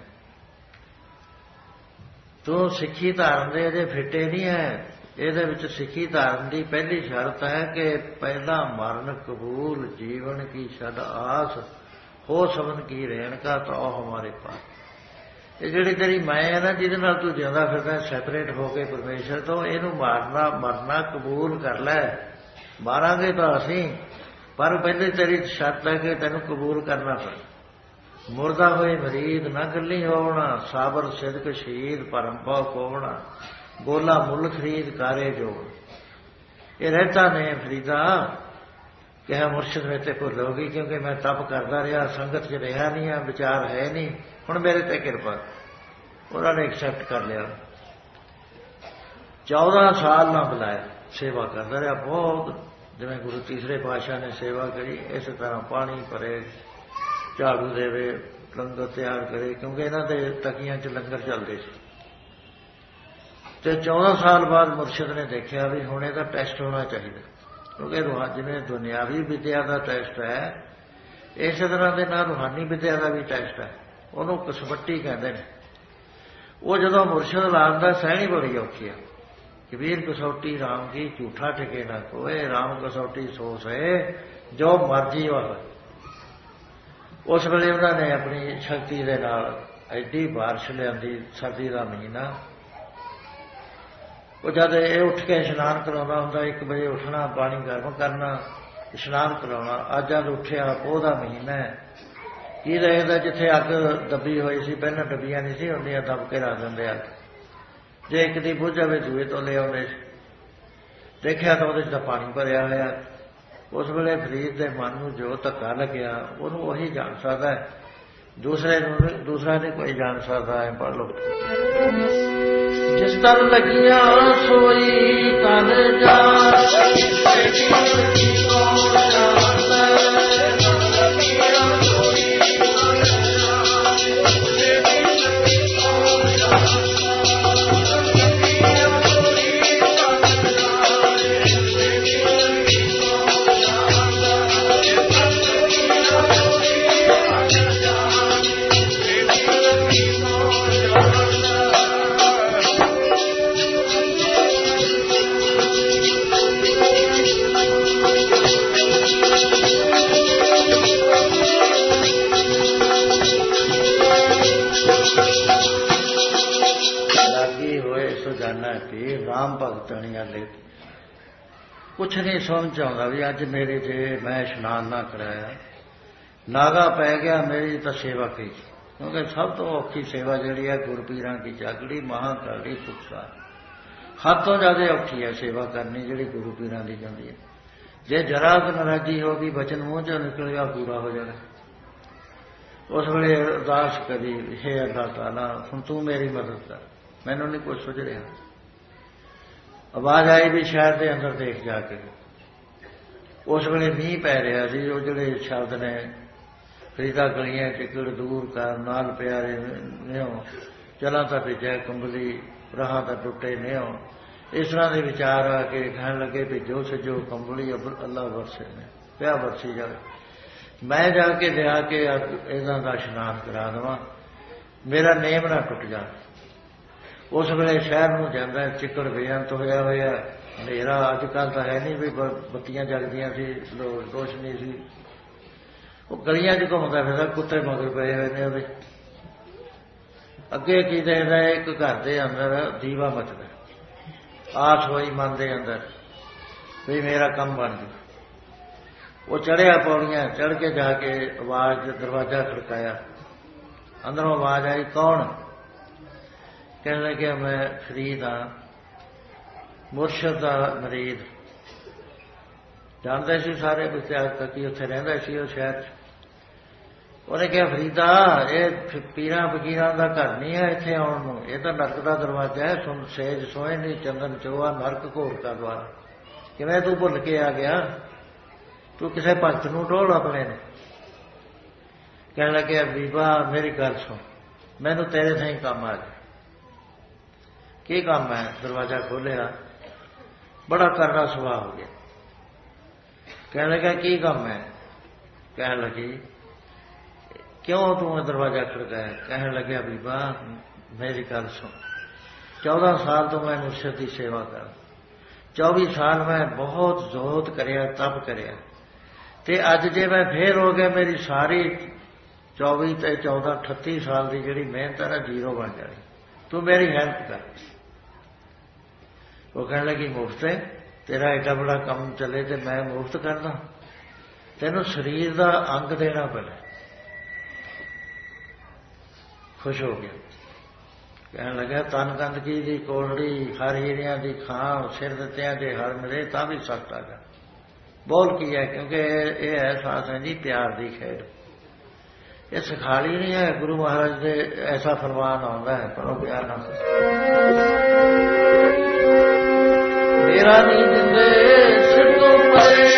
तू सिक्खी धारण दे अजे फिटे नहीं है। ये सिक्खी धारण की पहली शर्त है कि पहला मरण कबूल, जीवन की छड आस, हो सबन की रेणका तो हमारे पास। ये जिहड़ी तेरी मैं है ना जिहदे नाल तू जिंदा फिरदा सैपरेट होके परमेश्वर तो, इहनूं मारना मरना कबूल कर लै। मारांगे तो असीं, पर पहले तेरी शर्त है कि तैनूं कबूल करना पैंदा। मुर्दा होए मरीद न गली होवना, साबर सिदक शहीद परम पाओ कोवना, गोला मुल खरीद कारे जोड़। ये रहता ने फरीदा कहा मुर्शद मेरे ते भुल हो गई, क्योंकि मैं तप करता रहा, संगत च रहा नहीं है, विचार है नहीं, हुण मेरे ते कृपा। उन्होंने एक्सैप्ट कर लिया। चौदह साल ना बुलाया, सेवा करता रहा बहुत, जिवें गुरु तीसरे पातशाह ने सेवा करी इस तरह पानी भरे, झाड़ू देवे, लंगर तैयार करे, क्योंकि इन्हां दे तकियां च लंगर चलते थे। तो चौदह साल बाद मुर्शद ने देखा भी हुण इहदा टैसट होना चाहिए, क्योंकि रूहानी जिवें दुनियावी विद्या का टैसट है इस तरह के ना रूहानी विद्या का भी टैसट है। उन्होंने कसवट्टी कहते हैं। वो जो मुर्शद लादा सहनी बड़ी औखी है। कबीर कसौटी राम की झूठा ठिके ना कोए, राम कसौटी सो सहे जो मर्जी वह। उस वेले उन्होंने अपनी शक्ति के नाल एडी बारिश लिया, सर्दी का महीना। वो जब ये उठ के इशनान कराना होंगे, एक बजे उठना, पानी गर्म करना, इशनान कराना। अज जब उठिया पोह का महीना है, की देखता जिथे अग दबी हुई सी, पहले डबियां नहीं सी होंदियां, दब के रख देंगे अग। जे एक दी बुझ जाए दूए तो ले आते। देखा तो वो पानी भरिया होया। उस वेले फरीद के मन में जो धक्का लग्या उन्होंने वही जान सकता है, दूसरे दूसरा नहीं कोई जान सकता है। पढ़ लो। जिस तन लगिया सोई तन जा, जाना पीर राम भगतनी वाले कुछ नहीं समझ आਉਂਦਾ भी अज मेरे जे मैं इशनान ना कराया नागा पै गया मेरी तो सेवा की क्योंकि सब तो औखी सेवा जी है गुरपीरां की जागड़ी महाकाली सुखसार हद तो ज्यादा औखी है सेवा करनी जी गुरु पीरां की जाती है जे जरा नाराजी होगी बचन मूँह चो निकल गया पूरा हो जाना उस वे अरदास करी हे अल्लाह ताला हुण तू मेरी मदद कर मैनू नहीं कुछ सुझ रहा आवाज आई भी शहर के अंदर देख जाके उस वे मीह पै रहा सी वो जिहड़े शब्द ने फरीदा गलियां टिकड़ दूर कर नाल प्यारे न्यो चला तो भेजा कुंबली राह तो टुटे न्यो इस तरह के विचार आके कहन लगे भी जो सजो कंबली अल्लाह बरसे ने प्या बरसी जाए मैं जाके लिया के इन्हां दा इशनान करा देवां मेरा नेम ना टुट जा उस वेले शहर में जाता चिकड़ बेअंत होया होया अंधेरा अजकल तो है नहीं भी बत्तियां जगदियां सी रोशनी सी वो गलियां च घूमता फिरदा कुत्ते मगर पे हुए ने ਉਹਦੇ अगे की देखदा एक घर के अंदर दीवा मचदा आस होई मन के अंदर भी मेरा कम बन गया वो चढ़िया पौड़ियां चढ़ के जाके आवाज दरवाजा खड़काया अंदरों आवाज आई कौन कहने लगे मैं फरीद हाँ मुर्शद का मरीद जानते सी सारे कि उत्थे रहिंदा सी उस शहर च उन्हें कहा फरीदा ये पीरां फकीरां दा घर नहीं है इत्थे आउण नूं ये तो नरक का दरवाजा है सुन सेज सोहे नहीं चंदन चोआ नरक घोर का द्वार किवें तू भुल के आ गया तू किसी भगत नूं टोल अपने ने कहने लगे बीबा मेरी गल सुन मैनू तेरे साई काम आ गया की काम है दरवाजा खोलिया बड़ा करना सुभाव हो गया कहने लगा की काम है कहने लगी क्यों तू दरवाजा खड़काया कहने लगे बीबा मेरी गल सुन चौदह साल तो मैं मुर्शद की सेवा कर चौबी साल मैं बहुत जोत करया तप करया ते अज जे मैं फिर हो गया मेरी सारी चौबी ते चौदह अठत्ती साल की जी मेहनत है ना जीरो बन जानी तू मेरी हेल्प कर वो कहने लगी मुफ्त है तेरा एडा बड़ा काम चले तो मैं मुफ्त करदा तेनों शरीर का अंग देना पड़े खुश हो गया कहने लगा तन गंदगी की कोलड़ी हर हीरिया की खां सिर दित्तियां जे हर मिले ता भी सख्त आ गया बोल की है क्योंकि ये एहसास है जी प्यार की खेड ये सिखाली नहीं है गुरु महाराज के ऐसा फरमान आता है पढ़ो प्यार ना मेरा नहीं दिंदे सिर तो परे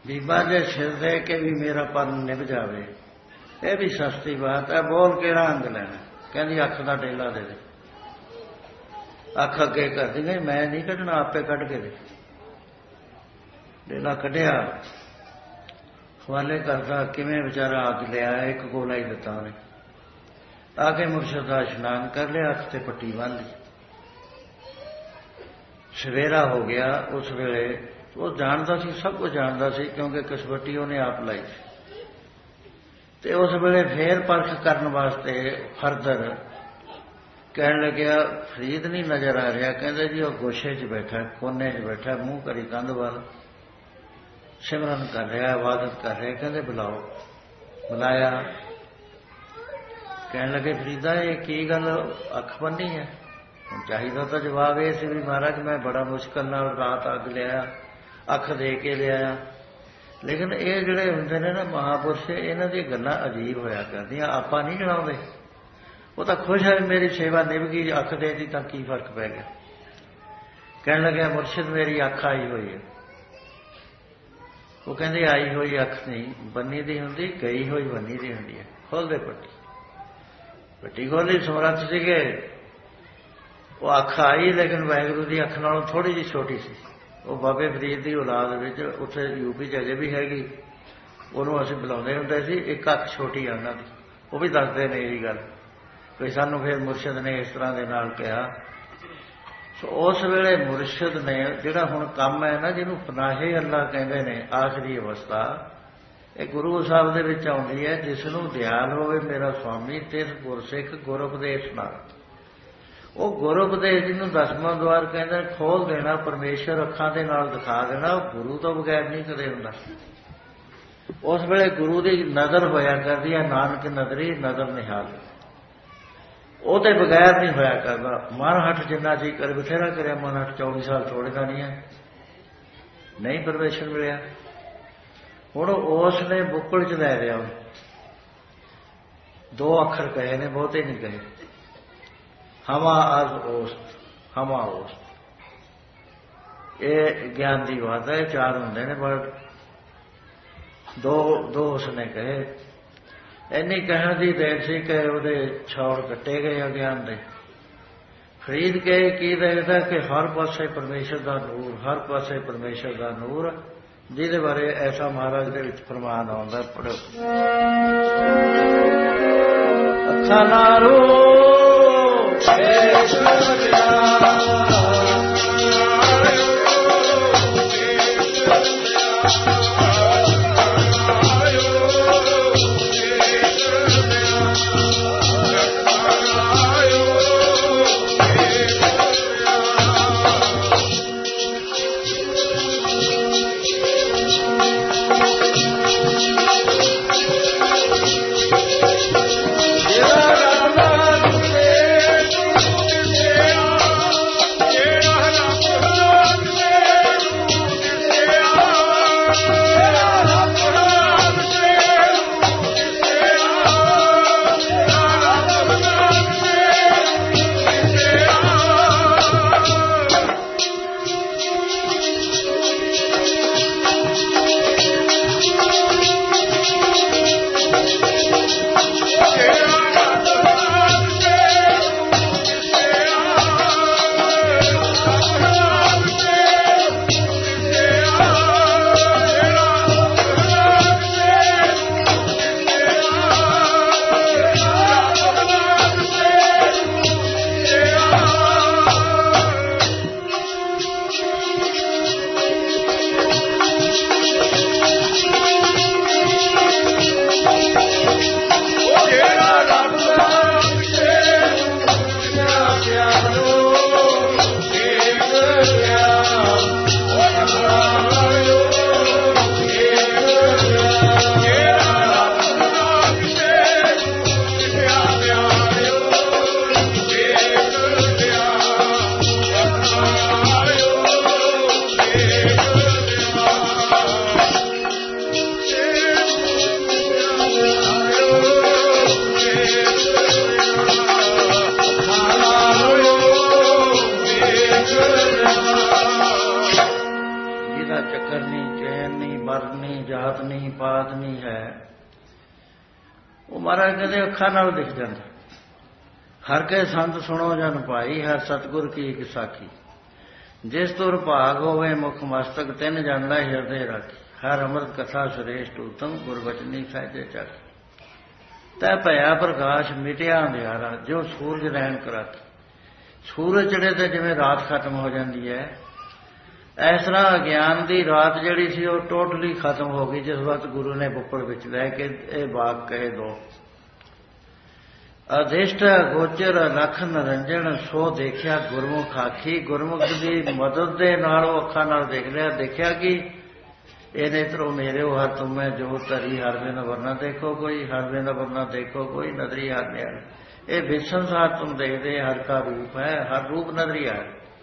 बीबा जे सिर दे के भी मेरा पन निभ जावे, यह भी सस्ती बात है। बोल केड़ा अंग लेना, कहती अख का टेला दे दे। अख अगे कर दी, नहीं मैं नहीं कढ़ना, आपे कढ़ के दे। टेला कढ़िया, हवाले करता किवें बेचारा अग लिया, एक गोला ही दिता उन्हें। आके मुर्शद का इशनान कर लिया, अख से पट्टी बन ली। सवेरा हो गया। उस वेले वो जानता सी, सब कुछ जानता सी, क्योंकि कसवटी उन्हें आप लाई थी। ते उस वेले फेर परख करने वास्ते फरदर कहन लग्या, फरीद नहीं नजर आ रहा। कहते जी वह गोशे च बैठा, कोने च बैठा, मूँह करी कंध वाल, सिमरन कर रहा, इबादत कर रहा। कहते बुलाओ। बुलाया। कहन लगे फरीदा ये की गल अख बनी है? चाहिए तो जवाब ये भी महाराज मैं बड़ा मुश्किल नाल रात अग लिया, अख दे के लिया। लेकिन ये जोड़े होंगे ने ना महापुरुष, इन्हों दी गल्लां अजीब होया करदियां, आपां नहीं जणाउंदे। वो तो खुश है मेरी सेवा निभ गई, अख दे दी तां की फर्क पै गया। कहन लगे मुर्शिद मेरी अख आई हुई है। वो कहंदे आई हुई अख नहीं बनी दी हुंदी, गई हुई बनी दी हुंदी है। खोल दे पट्टी। पट्टी खोली, समरथ सीगे। वो अख आई, लेकिन वाहिगुरू की अख नालों थोड़ी जी छोटी सी। वो बाबे फरीद की औलाद विच उत्थे यूपी च अजे भी हैगी, उन्होंने असीं बुलाउंदे हुंदे सी, एक अख छोटी है उन्हां दी। वो भी दसदे ने यही गल कि सानूं फिर मुर्शद ने इस तरह दे नाल कहा। सो उस वेले मुर्शद ने जिहड़ा हुण काम है ना, जिहनूं पनाहे अल्लाह कहंदे ने, आखिरी अवस्था ये गुरु साहब दे विच आउंदी है। जिसनूं दयाल होवे मेरा स्वामी, तिस गुरसिख गुर उपदेश नाल। वो गुरु उपदेश जिन्होंने दसवां द्वार कहते खोल देना, परमेश्वर अखां दे नाल दिखा देना, गुरु तो बगैर नहीं कदे हुंदा। उस वेले गुरु की नज़र होया करदी है, नानक नजरी नज़र निहाल, वो तो बगैर नहीं होया करदा। मन हठ जिन्ना जी कर बथेरा करे, मन हठ चौबी साल छोड़दा नहीं है, नहीं परमेश्वर मिलिया। हुण उसने बुक्कल च लै लिया, दो अखर कहे ने, बहुते नहीं कहे। हवा अज ओस्त, हवा ओस्त, ये ज्ञान की बात है। चार होंगे ने, पर दो दो उसने कहे। इन्नी कहने की देर सी कि वो छौड़ कट्टे गए अज्ञान के। फरीद के की देखता कि हर पासे परमेश्वर का नूर, हर पासे परमेश्वर का नूर, जिहदे बारे ऐसा महाराज के विच फरमान आउंदा। पढ़ो अखां नाल महाराज कहते अखां नाल दिख जाता। हर के संत सुनो जन भाई, हर सतगुर की एक साखी। जिस तुर भाग होवे मुख मस्तक, तिन जन लै हिरदे राखी। हर अमृत कथा श्रेष्ठ उत्तम, गुरबचनी सहजे चाखी। तै भया प्रकाश मिटिया अंधियारा, जो सूरज रैन कराती। सूरज चढ़े तो जिवें रात खत्म हो जाती है, इस तरह अज्ञान की रात जिहड़ी सी वो टोटली खत्म हो गई जिस वक्त गुरु ने बुप्पड़ विच लै के ये वाक कहे दो। अधिष्ठ गोचर लख निरंजन, सो देखिया गुरमुख आखी। गुरमुख की मदद के नाल अखां नाल देख लिया, देखिया कि ये नेत्रो मेरे हो हर तुम है जो धरी। हर बिन वरना देखो कोई, हर बिन वरना देखो कोई, नदरी हर नियाल। ये विसंसार तुम देखते हर का रूप है, हर रूप नदरी है।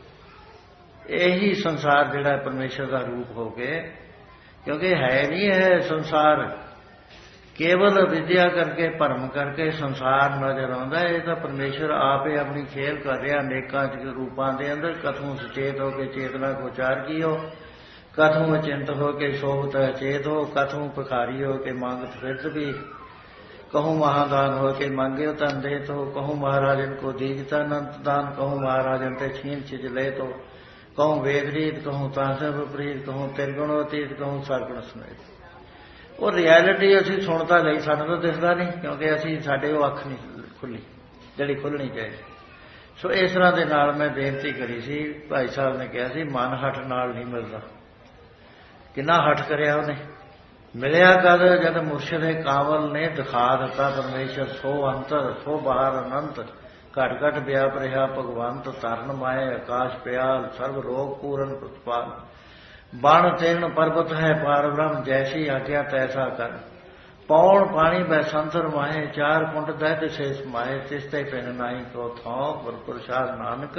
यही संसार जिहड़ा परमेश्वर का रूप हो के, क्योंकि है नहीं है संसार, केवल विद्या करके भरम करके संसार नजर आता है। ये तो परमेश्वर आप ही अपनी खेल कर रहा अनेकों रूपों के अंदर। कथों सचेत हो के चेतना को चार की हो, कथों अचिंत हो के शोभत अचेत हो, कथों भिखारी हो के मांगत फिरत भी, कहूँ महादान हो के मांगे तन दे तो, कहूँ महाराजन को दीजता अनंत दान, कहूँ महाराजन ते छीन छिज ले तो, कहूँ वेदरीत, कहूँ तांसे विपरीत, कहूँ तिरगुणोतीत, कहूँ सरगुण समेत। वो रियलिटी असीं सुण तां लई, सानूं तां दिसदा नहीं, क्योंकि असीं साडे वो अख नहीं खुली जिहड़ी खुलनी चाहिए। सो इस तरह दे नाल मैं बेनती करी सी। भाई साहब ने कहा सी मन हठ नाल नहीं मिलदा। किन्ना हठ करिया उहने, मिलिया कद जद मुर्शिद कामल ने दिखा दिता परमेश्वर। सो अंतर सो बाहर अनंत, घट घट व्याप रहा भगवंत। तरण माए आकाश प्याल, सर्व रोग पूरन प्रतिपाल। बण तीर्ण पर्वत है पार ब्रह्म, जैसी आज्ञा तैसा कर। पौण पानी बैसंतर माहे, चार कुंड दैत शेष माहे। तिसते पिन नाई को थौ, गुर प्रसाद नानक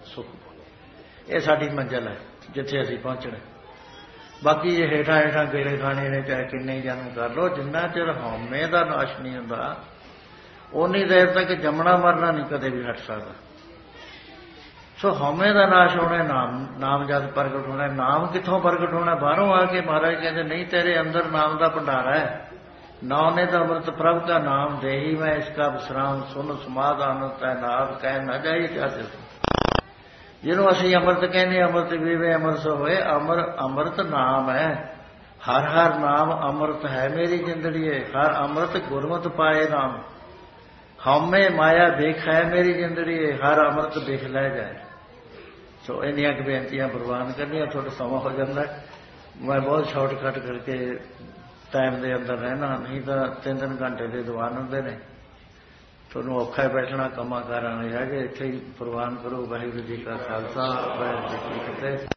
सुख। ये साडी मंजिल है जिथे असीं पहुंचना। बाकी ये हेठा हेठा गेड़े खाने ने चाहे किन्ने जन्म कर लो, जिन्ना चिर हौमे का नाश नहीं हुंदा उन्नी देर तक जमना मरना नहीं कदे भी हट सकता। सो हौमे का नाश होना, नाम नाम जद प्रगट होना। नाम कितों प्रगट होना? बाहरों आके महाराज कहते नहीं, तेरे अंदर नाम का भंडारा है। नौ ने तो अमृत प्रभ का नाम दे ही मैं इसका विश्राम। सुन समाधान तैनात कह न जाई जाते। जिन्हों असीं अमृत कहने, अमृत पीवे अमृत सो होए। अमर अमृत नाम है, हर हर नाम अमृत है मेरी जिंदड़ी। हर अमृत गुरमत पाए नाम, हौमे माया देख है मेरी जिंदड़ी। हर अमृत देख लै जाए। सो इन्नियां बेनतियां प्रवान करनियां, थोड़ा समा हो जाता है। मैं बहुत शॉर्टकट करके टाइम के अंदर रहना, नहीं तो तीन तीन घंटे के दीवान होंगे ने। थोनों औखा बैठना, कमा कारां है कि इत्थे ही प्रवान करो। वाहिगुरू जी का खालसा, वाहिगुरू जी की फतेह।